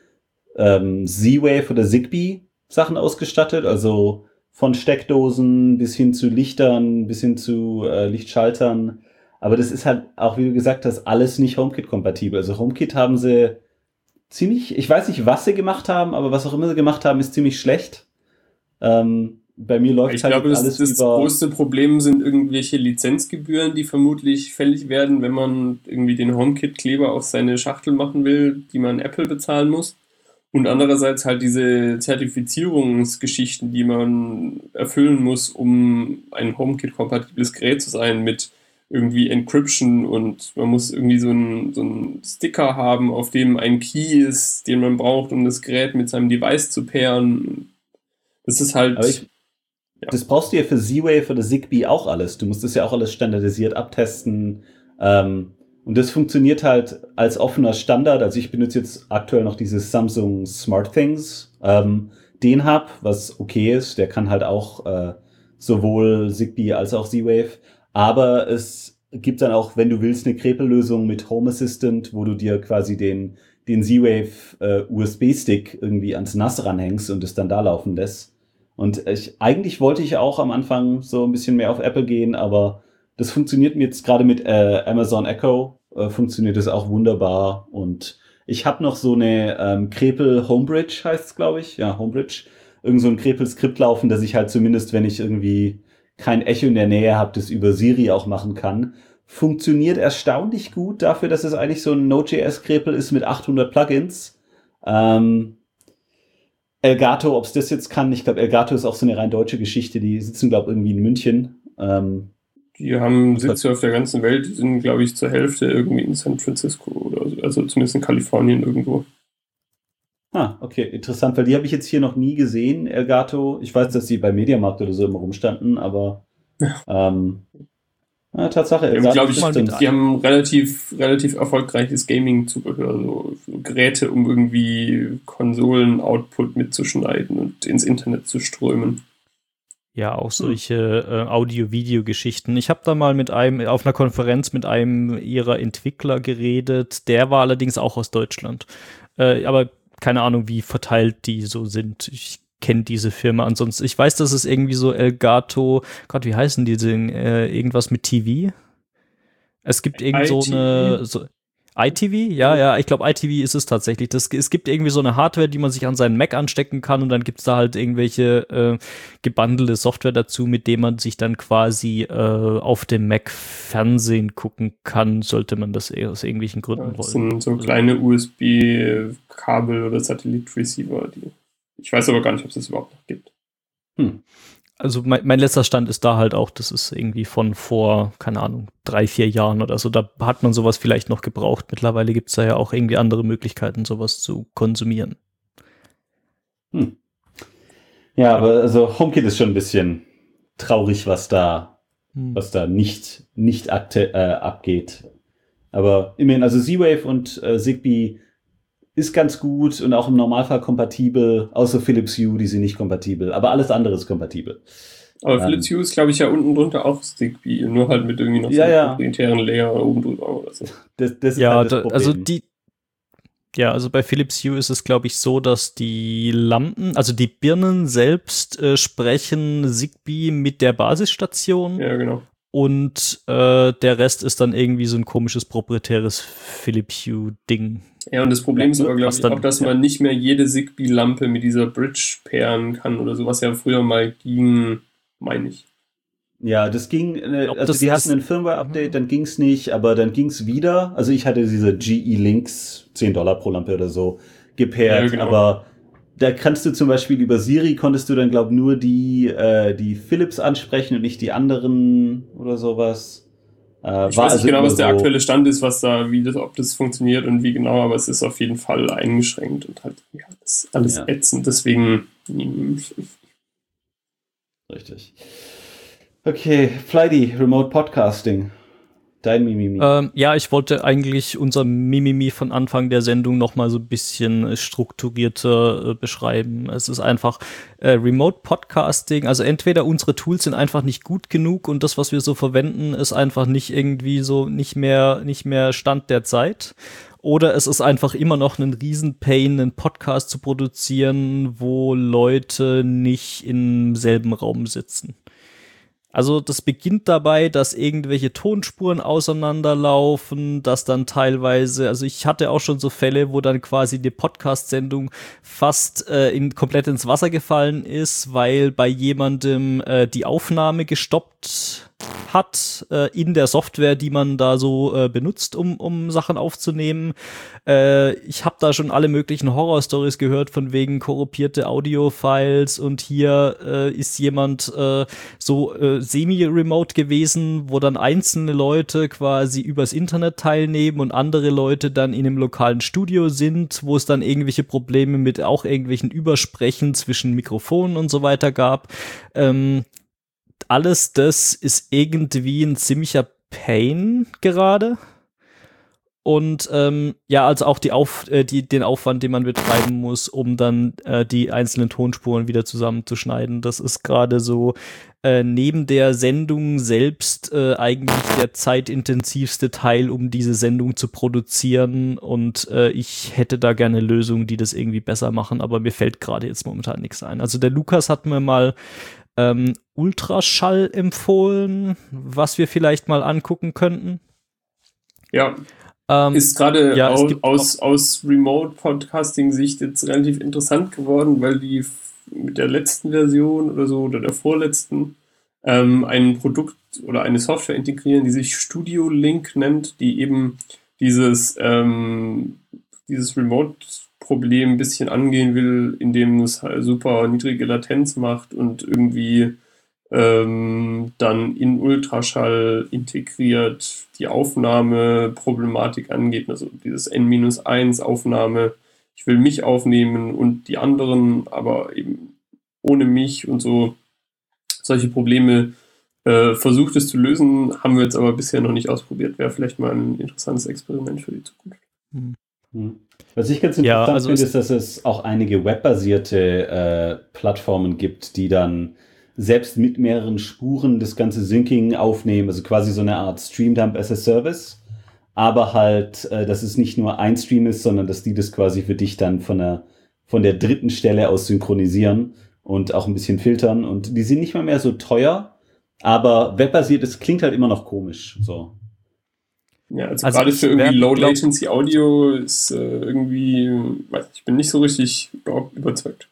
ähm, Z-Wave oder Zigbee Sachen ausgestattet. Also von Steckdosen bis hin zu Lichtern, bis hin zu äh, Lichtschaltern. Aber das ist halt auch, wie du gesagt hast, alles nicht HomeKit-kompatibel. Also HomeKit haben sie ziemlich, ich weiß nicht, was sie gemacht haben, aber was auch immer sie gemacht haben, ist ziemlich schlecht. Ähm, bei mir läuft Ich halt glaube, das, alles das über... größte Problem sind irgendwelche Lizenzgebühren, die vermutlich fällig werden, wenn man irgendwie den HomeKit-Kleber auf seine Schachtel machen will, die man Apple bezahlen muss. Und andererseits halt diese Zertifizierungsgeschichten, die man erfüllen muss, um ein HomeKit-kompatibles Gerät zu sein, mit irgendwie Encryption, und man muss irgendwie so einen so einen Sticker haben, auf dem ein Key ist, den man braucht, um das Gerät mit seinem Device zu pairen. Das ist halt... Aber ich, Ja. Das brauchst du ja für Z-Wave oder Zigbee auch alles. Du musst das ja auch alles standardisiert abtesten. Ähm, und das funktioniert halt als offener Standard. Also ich benutze jetzt aktuell noch dieses Samsung SmartThings. Ähm, den Hub, was okay ist. Der kann halt auch äh, sowohl Zigbee als auch Z-Wave. Aber es gibt dann auch, wenn du willst, eine Krepellösung mit Home Assistant, wo du dir quasi den, den Z-Wave äh, U S B-Stick irgendwie ans N A S ranhängst und es dann da laufen lässt. Und ich, eigentlich wollte ich auch am Anfang so ein bisschen mehr auf Apple gehen, aber das funktioniert mir jetzt gerade mit äh, Amazon Echo, äh, funktioniert das auch wunderbar. Und ich habe noch so eine ähm, Krepel Homebridge, heißt es, glaube ich. Ja, Homebridge. Irgend so ein Krepel-Skript laufen, dass ich halt zumindest, wenn ich irgendwie kein Echo in der Nähe habe, das über Siri auch machen kann. Funktioniert erstaunlich gut dafür, dass es eigentlich so ein Node.js-Krepel ist mit achthundert Plugins. Ähm, Elgato, ob es das jetzt kann, ich glaube, Elgato ist auch so eine rein deutsche Geschichte, die sitzen, glaube ich, irgendwie in München. Ähm, Die haben Sitze auf der ganzen Welt, die sind, glaube ich, zur Hälfte irgendwie in San Francisco oder so, also zumindest in Kalifornien irgendwo. ah, okay, interessant, weil die habe ich jetzt hier noch nie gesehen, Elgato. Ich weiß, dass die bei Mediamarkt oder so immer rumstanden, aber ähm, ja, Tatsache, Die haben, glaube ich, Systems. die haben relativ, relativ erfolgreiches Gaming-Zubehör, so, so Geräte, um irgendwie Konsolen-Output mitzuschneiden und ins Internet zu strömen. Ja, auch solche äh, Audio-Video-Geschichten. Ich habe da mal mit einem, auf einer Konferenz mit einem ihrer Entwickler geredet. Der war allerdings auch aus Deutschland. Äh, aber keine Ahnung, wie verteilt die so sind. Ich kenne diese Firma ansonsten. Ich weiß, dass es irgendwie so Elgato, Gott, wie heißen die denn? Äh, irgendwas mit T V? Es gibt irgend so I T V? eine... So, I T V? Ja, ja, ich glaube, I T V ist es tatsächlich. Das, es gibt irgendwie so eine Hardware, die man sich an seinen Mac anstecken kann, und dann gibt es da halt irgendwelche äh, gebundelte Software dazu, mit dem man sich dann quasi äh, auf dem Mac Fernsehen gucken kann, sollte man das aus irgendwelchen Gründen Ja, das wollen. sind so kleine U S B-Kabel oder Satellit-Receiver. Die, ich weiß aber gar nicht, ob es das überhaupt noch gibt. Hm. Also mein, mein letzter Stand ist da halt auch, das ist irgendwie von vor, keine Ahnung, drei, vier Jahren oder so. Da hat man sowas vielleicht noch gebraucht. Mittlerweile gibt es da ja auch irgendwie andere Möglichkeiten, sowas zu konsumieren. Hm. Ja, aber also HomeKit ist schon ein bisschen traurig, was da, Hm. was da nicht, nicht akte, äh, abgeht. Aber immerhin, also Z-Wave und äh, Zigbee ist ganz gut und auch im Normalfall kompatibel, außer Philips Hue, die sind nicht kompatibel. Aber alles andere ist kompatibel. Aber Ähm, Philips Hue ist, glaube ich, ja unten drunter auch Zigbee, nur halt mit irgendwie noch so Ja, einem ja. proprietären Layer oben drüber oder so. Das, das ist Ja, halt das da, Problem. also die, ja, also bei Philips Hue ist es, glaube ich, so, dass die Lampen, also die Birnen selbst äh, sprechen Zigbee mit der Basisstation, Ja, genau. und äh, der Rest ist dann irgendwie so ein komisches proprietäres Philips Hue-Ding. Ja, und das Problem Ja, ist aber, glaube was ich, dann- auch, dass man nicht mehr jede Zigbee-Lampe mit dieser Bridge pairen kann oder so, was ja früher mal ging, meine ich. Ja, das ging, äh, Ob also das- die das- hatten ein Firmware-Update, dann ging's nicht, aber dann ging's wieder. Also ich hatte diese G E Links, zehn Dollar pro Lampe oder so, gepairt, Ja, genau. aber da kannst du zum Beispiel über Siri, konntest du dann, glaub nur die, äh, die Philips ansprechen und nicht die anderen oder sowas. Äh, Ich weiß nicht genau, immer was der so- aktuelle Stand ist, was da, wie das, ob das funktioniert und wie genau, aber es ist auf jeden Fall eingeschränkt und halt, ja, das ist alles Ja. ätzend, deswegen, mm, Richtig. Okay, Flighty, Remote Podcasting. Dein Mimimi. Ähm, ja, ich wollte eigentlich unser Mimimi von Anfang der Sendung noch mal so ein bisschen äh, strukturierter äh, beschreiben. Es ist einfach äh, Remote Podcasting, also entweder unsere Tools sind einfach nicht gut genug und das, was wir so verwenden, ist einfach nicht irgendwie so nicht mehr, nicht mehr Stand der Zeit. Oder es ist einfach immer noch ein Riesenpain, einen Podcast zu produzieren, wo Leute nicht im selben Raum sitzen. Also das beginnt dabei, dass irgendwelche Tonspuren auseinanderlaufen, dass dann teilweise, also ich hatte auch schon so Fälle, wo dann quasi die Podcast-Sendung fast äh, in, komplett ins Wasser gefallen ist, weil bei jemandem äh, die Aufnahme gestoppt hat äh, in der Software, die man da so äh, benutzt, um, um Sachen aufzunehmen. Äh, ich habe da schon alle möglichen Horror-Stories gehört, von wegen korrumpierte Audio-Files und hier äh, ist jemand äh, so äh, semi-remote gewesen, wo dann einzelne Leute quasi übers Internet teilnehmen und andere Leute dann in einem lokalen Studio sind, wo es dann irgendwelche Probleme mit auch irgendwelchen Übersprechen zwischen Mikrofonen und so weiter gab. Ähm, alles das ist irgendwie ein ziemlicher Pain gerade. Und ähm, ja, also auch die Auf, äh, die, den Aufwand, den man betreiben muss, um dann äh, die einzelnen Tonspuren wieder zusammenzuschneiden. Das ist gerade so äh, neben der Sendung selbst äh, eigentlich der zeitintensivste Teil, um diese Sendung zu produzieren. Und äh, ich hätte da gerne Lösungen, die das irgendwie besser machen, aber mir fällt gerade jetzt momentan nichts ein. Also der Lukas hat mir mal ähm, Ultraschall empfohlen, was wir vielleicht mal angucken könnten. ja, Ähm, ist gerade ja, es aus, gibt aus, aus Remote-Podcasting-Sicht jetzt relativ interessant geworden, weil die f- mit der letzten Version oder so oder der vorletzten ähm, ein Produkt oder eine Software integrieren, die sich Studio Link nennt, die eben dieses, ähm, dieses Remote-Problem ein bisschen angehen will, indem es halt super niedrige Latenz macht und irgendwie ähm, dann in Ultraschall integriert die Aufnahmeproblematik angeht, also dieses N eins Aufnahme, ich will mich aufnehmen und die anderen, aber eben ohne mich und so, solche Probleme äh, versucht es zu lösen, haben wir jetzt aber bisher noch nicht ausprobiert, wäre vielleicht mal ein interessantes Experiment für die Zukunft. Hm. Was ich ganz Ja, interessant also finde, es- ist, dass es auch einige webbasierte äh, Plattformen gibt, die dann selbst mit mehreren Spuren das ganze Syncing aufnehmen, also quasi so eine Art Streamdump as a Service, aber halt, äh, dass es nicht nur ein Stream ist, sondern dass die das quasi für dich dann von der, von der dritten Stelle aus synchronisieren und auch ein bisschen filtern und die sind nicht mal mehr so teuer, aber webbasiert, es klingt halt immer noch komisch, so. Ja, also, Also gerade ich für irgendwie wär- Low glaub- Latency Audio ist äh, irgendwie, weiß nicht, ich bin nicht so richtig überzeugt.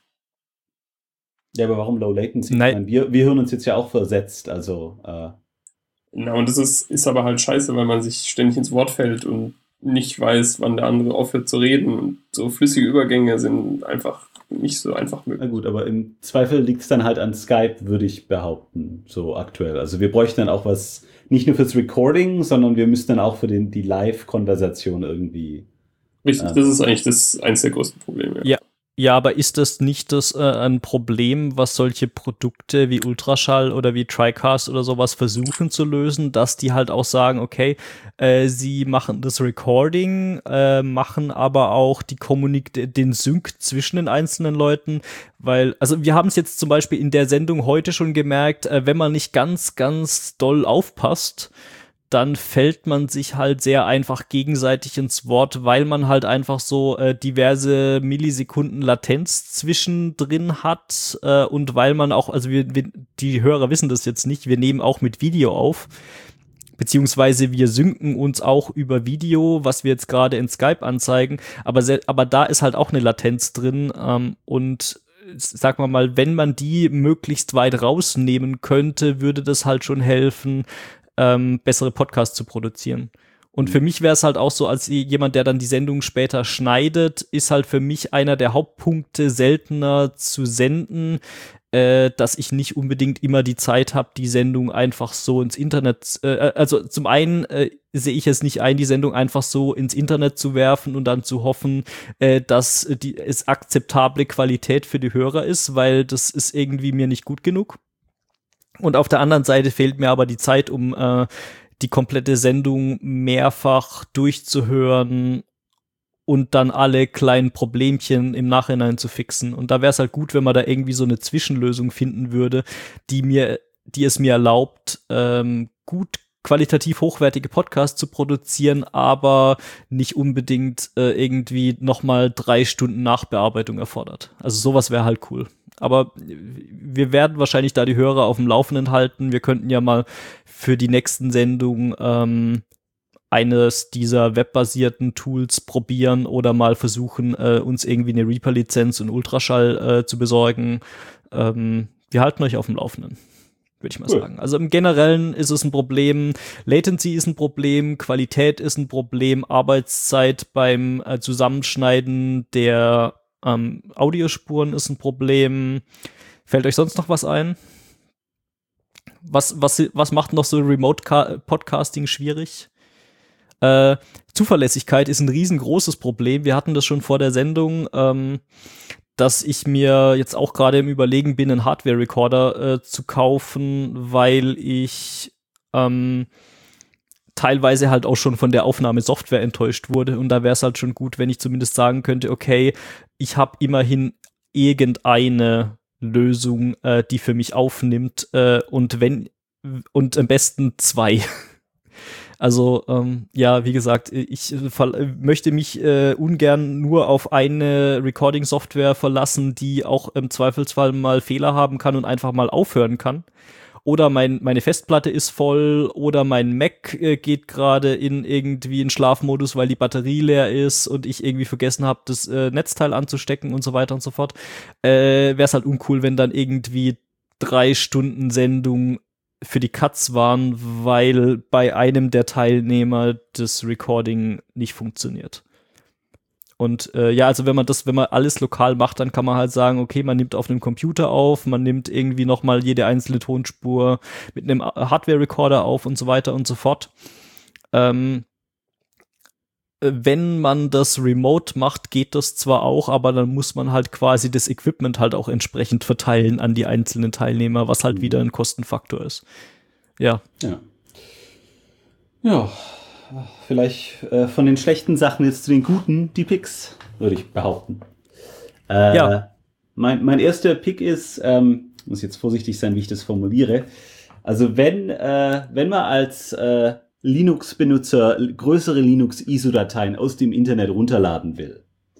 Ja, aber warum Low Latency? Nein. Ich meine, wir, wir hören uns jetzt ja auch versetzt, also äh, Na, und das ist, ist aber halt scheiße, weil man sich ständig ins Wort fällt und nicht weiß, wann der andere aufhört zu reden. Und so flüssige Übergänge sind einfach nicht so einfach na möglich. gut, aber im Zweifel liegt es dann halt an Skype, würde ich behaupten, so aktuell. Also wir bräuchten dann auch was, nicht nur fürs Recording, sondern wir müssten dann auch für den, die Live-Konversation irgendwie. Richtig, Ja. das ist eigentlich das eins der größten Probleme. Ja. Ja, aber ist das nicht das äh, ein Problem, was solche Produkte wie Ultraschall oder wie TriCast oder sowas versuchen zu lösen, dass die halt auch sagen, okay, äh, sie machen das Recording, äh, machen aber auch die Kommunik den Sync zwischen den einzelnen Leuten, weil, also wir haben es jetzt zum Beispiel in der Sendung heute schon gemerkt, äh, wenn man nicht ganz, ganz doll aufpasst, dann fällt man sich halt sehr einfach gegenseitig ins Wort, weil man halt einfach so äh, diverse Millisekunden Latenz zwischendrin hat äh, und weil man auch, also wir, wir, die Hörer wissen das jetzt nicht, wir nehmen auch mit Video auf, beziehungsweise wir synken uns auch über Video, was wir jetzt gerade in Skype anzeigen, aber, se- aber da ist halt auch eine Latenz drin ähm, und sag mal mal, wenn man die möglichst weit rausnehmen könnte, würde das halt schon helfen, ähm, bessere Podcasts zu produzieren. Und für mich wäre es halt auch so, als jemand, der dann die Sendung später schneidet, ist halt für mich einer der Hauptpunkte, seltener zu senden, äh, dass ich nicht unbedingt immer die Zeit habe, die Sendung einfach so ins Internet, äh, also zum einen äh, sehe ich es nicht ein, die Sendung einfach so ins Internet zu werfen und dann zu hoffen, äh, dass die, es akzeptable Qualität für die Hörer ist, weil das ist irgendwie mir nicht gut genug. Und auf der anderen Seite fehlt mir aber die Zeit, um äh, die komplette Sendung mehrfach durchzuhören und dann alle kleinen Problemchen im Nachhinein zu fixen. Und da wäre es halt gut, wenn man da irgendwie so eine Zwischenlösung finden würde, die mir, die es mir erlaubt, ähm, gut qualitativ hochwertige Podcasts zu produzieren, aber nicht unbedingt äh, irgendwie nochmal drei Stunden Nachbearbeitung erfordert. Also sowas wäre halt cool. Aber wir werden wahrscheinlich da die Hörer auf dem Laufenden halten. Wir könnten ja mal für die nächsten Sendungen ähm, eines dieser webbasierten Tools probieren oder mal versuchen, äh, uns irgendwie eine Reaper-Lizenz und Ultraschall äh, zu besorgen. Ähm, wir halten euch auf dem Laufenden, würde ich mal cool. sagen. Also im Generellen ist es ein Problem, Latency ist ein Problem, Qualität ist ein Problem, Arbeitszeit beim äh, Zusammenschneiden der ähm, Audiospuren ist ein Problem. Fällt euch sonst noch was ein? Was, was, was macht noch so Remote-Podcasting schwierig? Äh, Zuverlässigkeit ist ein riesengroßes Problem. Wir hatten das schon vor der Sendung, ähm, dass ich mir jetzt auch gerade im Überlegen bin, einen Hardware-Recorder äh, zu kaufen, weil ich ähm, teilweise halt auch schon von der Aufnahmesoftware enttäuscht wurde. Und da wäre es halt schon gut, wenn ich zumindest sagen könnte, okay, ich habe immerhin irgendeine Lösung, äh, die für mich aufnimmt äh, und wenn und am besten zwei. Also ähm, ja, wie gesagt, ich ver- möchte mich äh, ungern nur auf eine Recording-Software verlassen, die auch im Zweifelsfall mal Fehler haben kann und einfach mal aufhören kann. Oder mein, meine Festplatte ist voll oder mein Mac äh, geht gerade in irgendwie in Schlafmodus, weil die Batterie leer ist und ich irgendwie vergessen habe, das äh, Netzteil anzustecken und so weiter und so fort. Äh, wäre es halt uncool, wenn dann irgendwie drei Stunden Sendung für die Cuts waren, weil bei einem der Teilnehmer das Recording nicht funktioniert. Und äh, ja, also wenn man das, wenn man alles lokal macht, dann kann man halt sagen, okay, man nimmt auf einem Computer auf, man nimmt irgendwie nochmal jede einzelne Tonspur mit einem Hardware-Recorder auf und so weiter und so fort. Ähm, wenn man das remote macht, geht das zwar auch, aber dann muss man halt quasi das Equipment halt auch entsprechend verteilen an die einzelnen Teilnehmer, was halt wieder ein Kostenfaktor ist. Ja. Ja. Ja. Vielleicht äh, von den schlechten Sachen jetzt zu den guten, die Picks, würde ich behaupten. Äh, ja. Mein, mein erster Pick ist, ähm, muss jetzt vorsichtig sein, wie ich das formuliere. Also wenn, äh, wenn man als äh, Linux-Benutzer größere Linux-I S O-Dateien aus dem Internet runterladen will,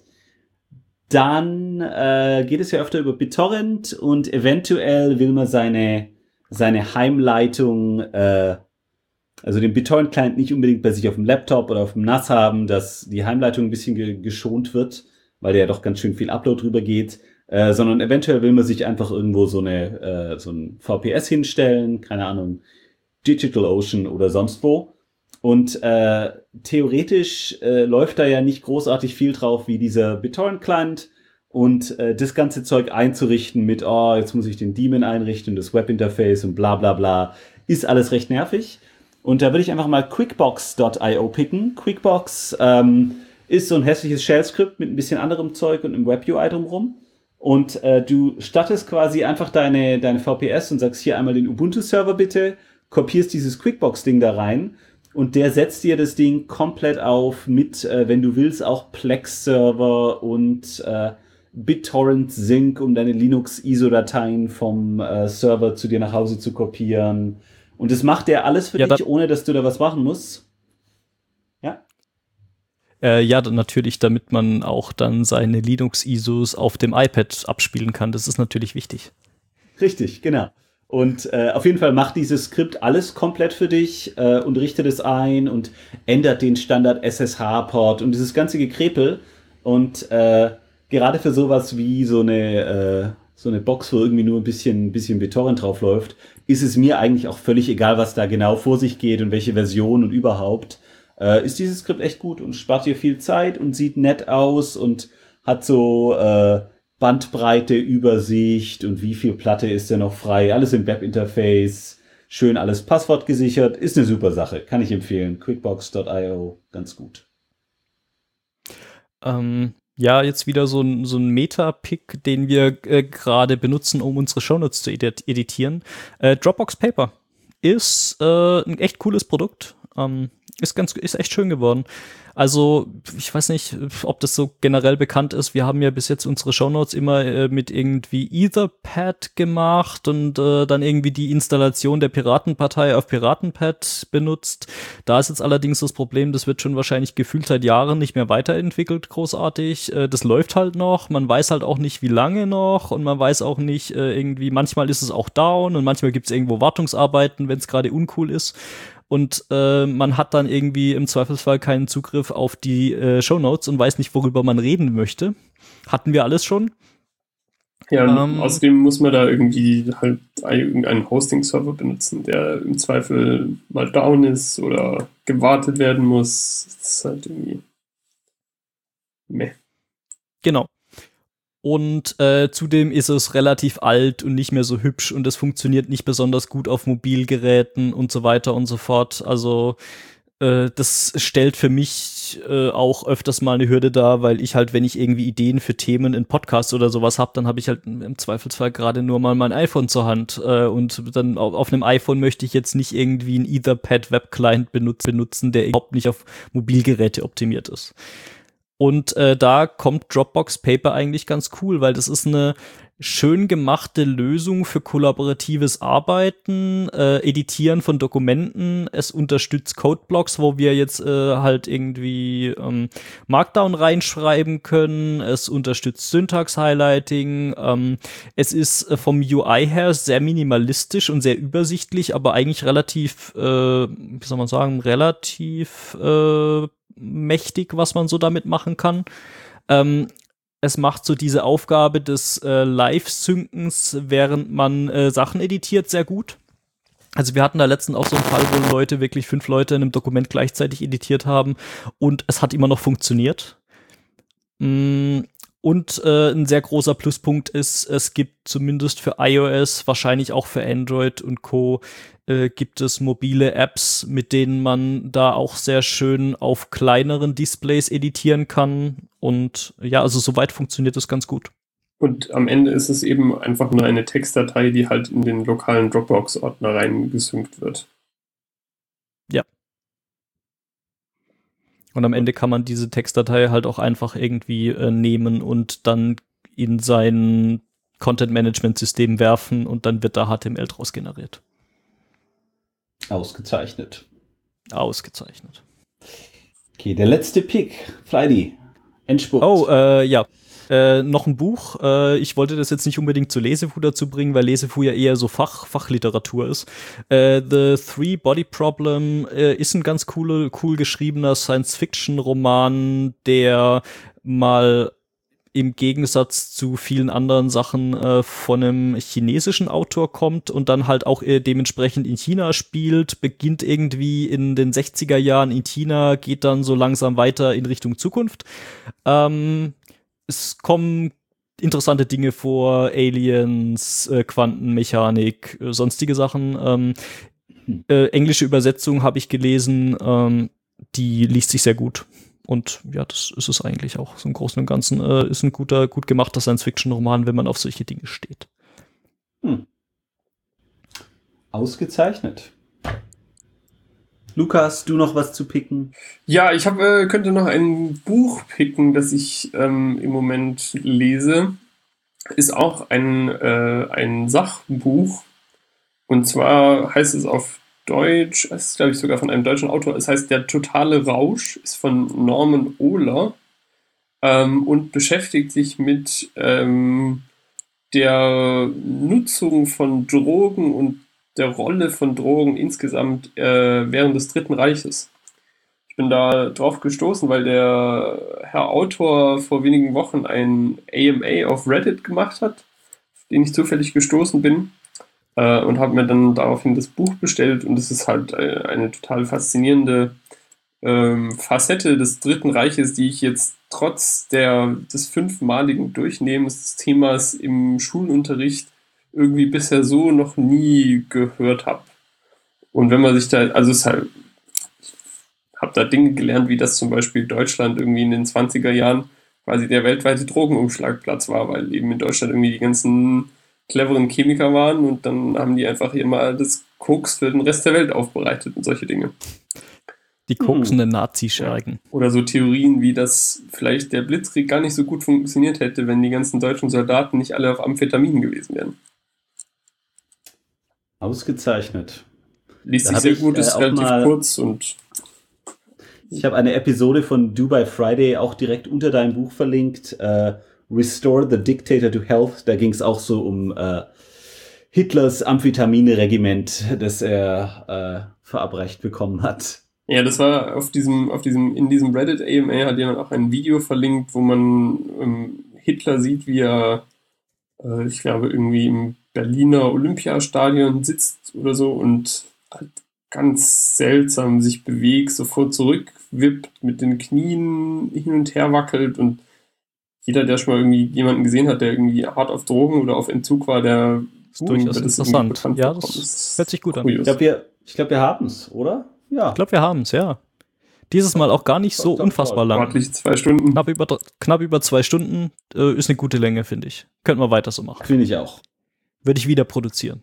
dann äh, geht es ja öfter über BitTorrent und eventuell will man seine, seine Heimleitung äh, also den BitTorrent-Client nicht unbedingt bei sich auf dem Laptop oder auf dem N A S haben, dass die Heimleitung ein bisschen ge- geschont wird, weil da ja doch ganz schön viel Upload drüber geht, äh, sondern eventuell will man sich einfach irgendwo so eine äh, so ein V P S hinstellen, keine Ahnung, DigitalOcean oder sonst wo. Und äh, theoretisch äh, läuft da ja nicht großartig viel drauf wie dieser BitTorrent-Client und äh, das ganze Zeug einzurichten mit, oh, jetzt muss ich den Daemon einrichten, das Webinterface und bla bla bla, ist alles recht nervig. Und da würde ich einfach mal quickbox Punkt io picken. Quickbox ähm, ist so ein hässliches Shell-Skript mit ein bisschen anderem Zeug und einem Web-U I drumherum. Und äh, du stattest quasi einfach deine, deine V P S und sagst hier einmal den Ubuntu-Server bitte, kopierst dieses Quickbox-Ding da rein und der setzt dir das Ding komplett auf mit, äh, wenn du willst, auch Plex-Server und äh, BitTorrent-Sync, um deine Linux-I S O-Dateien vom äh, Server zu dir nach Hause zu kopieren. Und das macht der alles für ja, dich, ohne dass du da was machen musst? Ja? Äh, ja, dann natürlich, damit man auch dann seine Linux-I S Os auf dem iPad abspielen kann. Das ist natürlich wichtig. Richtig, genau. Und äh, auf jeden Fall macht dieses Skript alles komplett für dich äh, und richtet es ein und ändert den Standard-S S H-Port und dieses ganze Gekrepel. Und äh, gerade für sowas wie so eine, äh, so eine Box, wo irgendwie nur ein bisschen, ein bisschen BitTorrent drauf läuft, ist es mir eigentlich auch völlig egal, was da genau vor sich geht und welche Version und überhaupt. Äh, ist dieses Skript echt gut und spart dir viel Zeit und sieht nett aus und hat so äh, Bandbreite, Übersicht und wie viel Platte ist denn noch frei. Alles im Webinterface, schön alles passwortgesichert. Ist eine super Sache, kann ich empfehlen. quickbox Punkt io, ganz gut. Ähm, ja, jetzt wieder so ein, so ein Meta-Pick, den wir äh, gerade benutzen, um unsere Shownotes zu edit- editieren. Äh, Dropbox Paper ist äh, ein echt cooles Produkt. Ähm, ist ganz, ist echt schön geworden. Also, ich weiß nicht, ob das so generell bekannt ist. Wir haben ja bis jetzt unsere Shownotes immer äh, mit irgendwie Etherpad gemacht und äh, dann irgendwie die Installation der Piratenpartei auf Piratenpad benutzt. Da ist jetzt allerdings das Problem, das wird schon wahrscheinlich gefühlt seit Jahren nicht mehr weiterentwickelt, großartig. Äh, das läuft halt noch. Man weiß halt auch nicht, wie lange noch und man weiß auch nicht äh, irgendwie, manchmal ist es auch down und manchmal gibt es irgendwo Wartungsarbeiten, wenn es gerade uncool ist. Und äh, man hat dann irgendwie im Zweifelsfall keinen Zugriff auf die äh, Shownotes und weiß nicht, worüber man reden möchte. Hatten wir alles schon. Ja, und Ähm, außerdem muss man da irgendwie halt irgendeinen Hosting-Server benutzen, der im Zweifel mal down ist oder gewartet werden muss. Das ist halt irgendwie meh. Genau. Und äh, zudem ist es relativ alt und nicht mehr so hübsch und es funktioniert nicht besonders gut auf Mobilgeräten und so weiter und so fort. Also äh, das stellt für mich äh, auch öfters mal eine Hürde dar, weil ich halt, wenn ich irgendwie Ideen für Themen in Podcasts oder sowas habe, dann habe ich halt im Zweifelsfall gerade nur mal mein iPhone zur Hand. Äh, und dann auf, auf einem iPhone möchte ich jetzt nicht irgendwie einen Etherpad Webclient benut- benutzen, der überhaupt nicht auf Mobilgeräte optimiert ist. Und äh, da kommt Dropbox Paper eigentlich ganz cool, weil das ist eine schön gemachte Lösung für kollaboratives Arbeiten, äh, Editieren von Dokumenten. Es unterstützt Codeblocks, wo wir jetzt äh, halt irgendwie ähm, Markdown reinschreiben können. Es unterstützt Syntax-Highlighting. Ähm, es ist äh, vom U I her sehr minimalistisch und sehr übersichtlich, aber eigentlich relativ, äh, wie soll man sagen, relativ äh, mächtig, was man so damit machen kann. Ähm, es macht so diese Aufgabe des äh, Live-Synkens, während man äh, Sachen editiert, sehr gut. Also wir hatten da letztens auch so einen Fall, wo Leute, wirklich fünf Leute in einem Dokument gleichzeitig editiert haben und es hat immer noch funktioniert. Mm, und äh, ein sehr großer Pluspunkt ist, es gibt zumindest für iOS, wahrscheinlich auch für Android und Co., äh, gibt es mobile Apps, mit denen man da auch sehr schön auf kleineren Displays editieren kann. Und ja, also soweit funktioniert das ganz gut. Und am Ende ist es eben einfach nur eine Textdatei, die halt in den lokalen Dropbox-Ordner reingesynkt wird. Ja. Und am Ende kann man diese Textdatei halt auch einfach irgendwie äh, nehmen und dann in sein Content-Management-System werfen und dann wird da H T M L draus generiert. Ausgezeichnet. Ausgezeichnet. Okay, der letzte Pick. Fleidy. Endspurt. Oh, äh, ja. Äh, noch ein Buch. Äh, ich wollte das jetzt nicht unbedingt zu Lesefu dazu bringen, weil Lesefu ja eher so Fach, Fachliteratur ist. Äh, The Three Body Problem äh, ist ein ganz cool, cool geschriebener Science-Fiction-Roman, der mal im Gegensatz zu vielen anderen Sachen äh, von einem chinesischen Autor kommt und dann halt auch äh, dementsprechend in China spielt, beginnt irgendwie in den sechziger Jahren in China, geht dann so langsam weiter in Richtung Zukunft. Ähm, es kommen interessante Dinge vor, Aliens, äh, Quantenmechanik, äh, sonstige Sachen. Ähm, äh, englische Übersetzung habe ich gelesen, ähm, die liest sich sehr gut. Und ja, das ist es eigentlich auch. So im Großen und Ganzen äh, ist ein guter, gut gemachter Science-Fiction-Roman, wenn man auf solche Dinge steht. Hm. Ausgezeichnet. Lukas, du noch was zu picken? Ja, ich hab, äh, könnte noch ein Buch picken, das ich ähm, im Moment lese. Ist auch ein, äh, ein Sachbuch. Und zwar heißt es auf Deutsch, es ist glaube ich sogar von einem deutschen Autor, es heißt Der totale Rausch, ist von Norman Ohler ähm, und beschäftigt sich mit ähm, der Nutzung von Drogen und der Rolle von Drogen insgesamt äh, während des Dritten Reiches. Ich Ich bin da drauf gestoßen, weil der Herr Autor vor wenigen Wochen ein A M A auf Reddit gemacht hat, auf den ich zufällig gestoßen bin, äh, und habe mir dann daraufhin das Buch bestellt, und es ist halt äh, eine total faszinierende ähm, Facette des Dritten Reiches, die ich jetzt trotz der, des fünfmaligen Durchnehmens des Themas im Schulunterricht irgendwie bisher so noch nie gehört habe. Und wenn man sich da, also es ist halt, ich habe da Dinge gelernt, wie das zum Beispiel Deutschland irgendwie in den zwanziger Jahren quasi der weltweite Drogenumschlagplatz war, weil eben in Deutschland irgendwie die ganzen cleveren Chemiker waren, und dann haben die einfach hier mal das Koks für den Rest der Welt aufbereitet und solche Dinge. Die koksenden Nazischergen. Oder so Theorien wie, dass vielleicht der Blitzkrieg gar nicht so gut funktioniert hätte, wenn die ganzen deutschen Soldaten nicht alle auf Amphetamin gewesen wären. Ausgezeichnet. Liest Da sich hab sehr gut, ich, äh, ist auch relativ mal- kurz und Ich habe eine Episode von Dubai Friday auch direkt unter deinem Buch verlinkt. Äh, Restore the Dictator to Health. Da ging es auch so um äh, Hitlers Amphetamine-Regiment, das er äh, verabreicht bekommen hat. ja, das war auf diesem, auf diesem, in diesem Reddit A M A hat jemand auch ein Video verlinkt, wo man ähm, Hitler sieht, wie er, äh, ich glaube, irgendwie im Berliner Olympiastadion sitzt oder so und halt ganz seltsam sich bewegt, sofort zurückwippt, mit den Knien hin und her wackelt, und jeder, der schon mal irgendwie jemanden gesehen hat, der irgendwie hart auf Drogen oder auf Entzug war, der Durchaus wird das interessant. irgendwie bekannt Ja, vorkommen. das ist hört sich gut an. Ich kurios. glaube, wir, ich glaub, wir haben es, oder? Ja. Ich glaube, wir haben es, ja. Dieses Mal auch gar nicht so Doch, doch, unfassbar doch. lang. Sportliche zwei Stunden. Knapp über, dr- knapp über zwei Stunden äh, ist eine gute Länge, finde ich. Könnten wir weiter so machen. Finde ich auch. Würde ich wieder produzieren.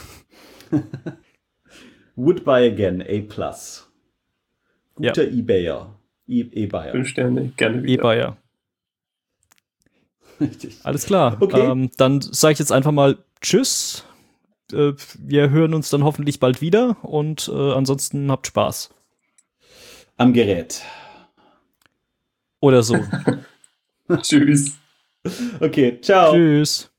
Would buy again, A+. Guter Ja. eBayer. E- E-Buyer. Fünf Sterne, gerne wieder. E-Bayer. Richtig. Alles klar. Okay. Ähm, dann sage ich jetzt einfach mal Tschüss. Äh, wir hören uns dann hoffentlich bald wieder, und äh, ansonsten habt Spaß. Am Gerät. Oder so. Tschüss. Okay, ciao. Tschüss.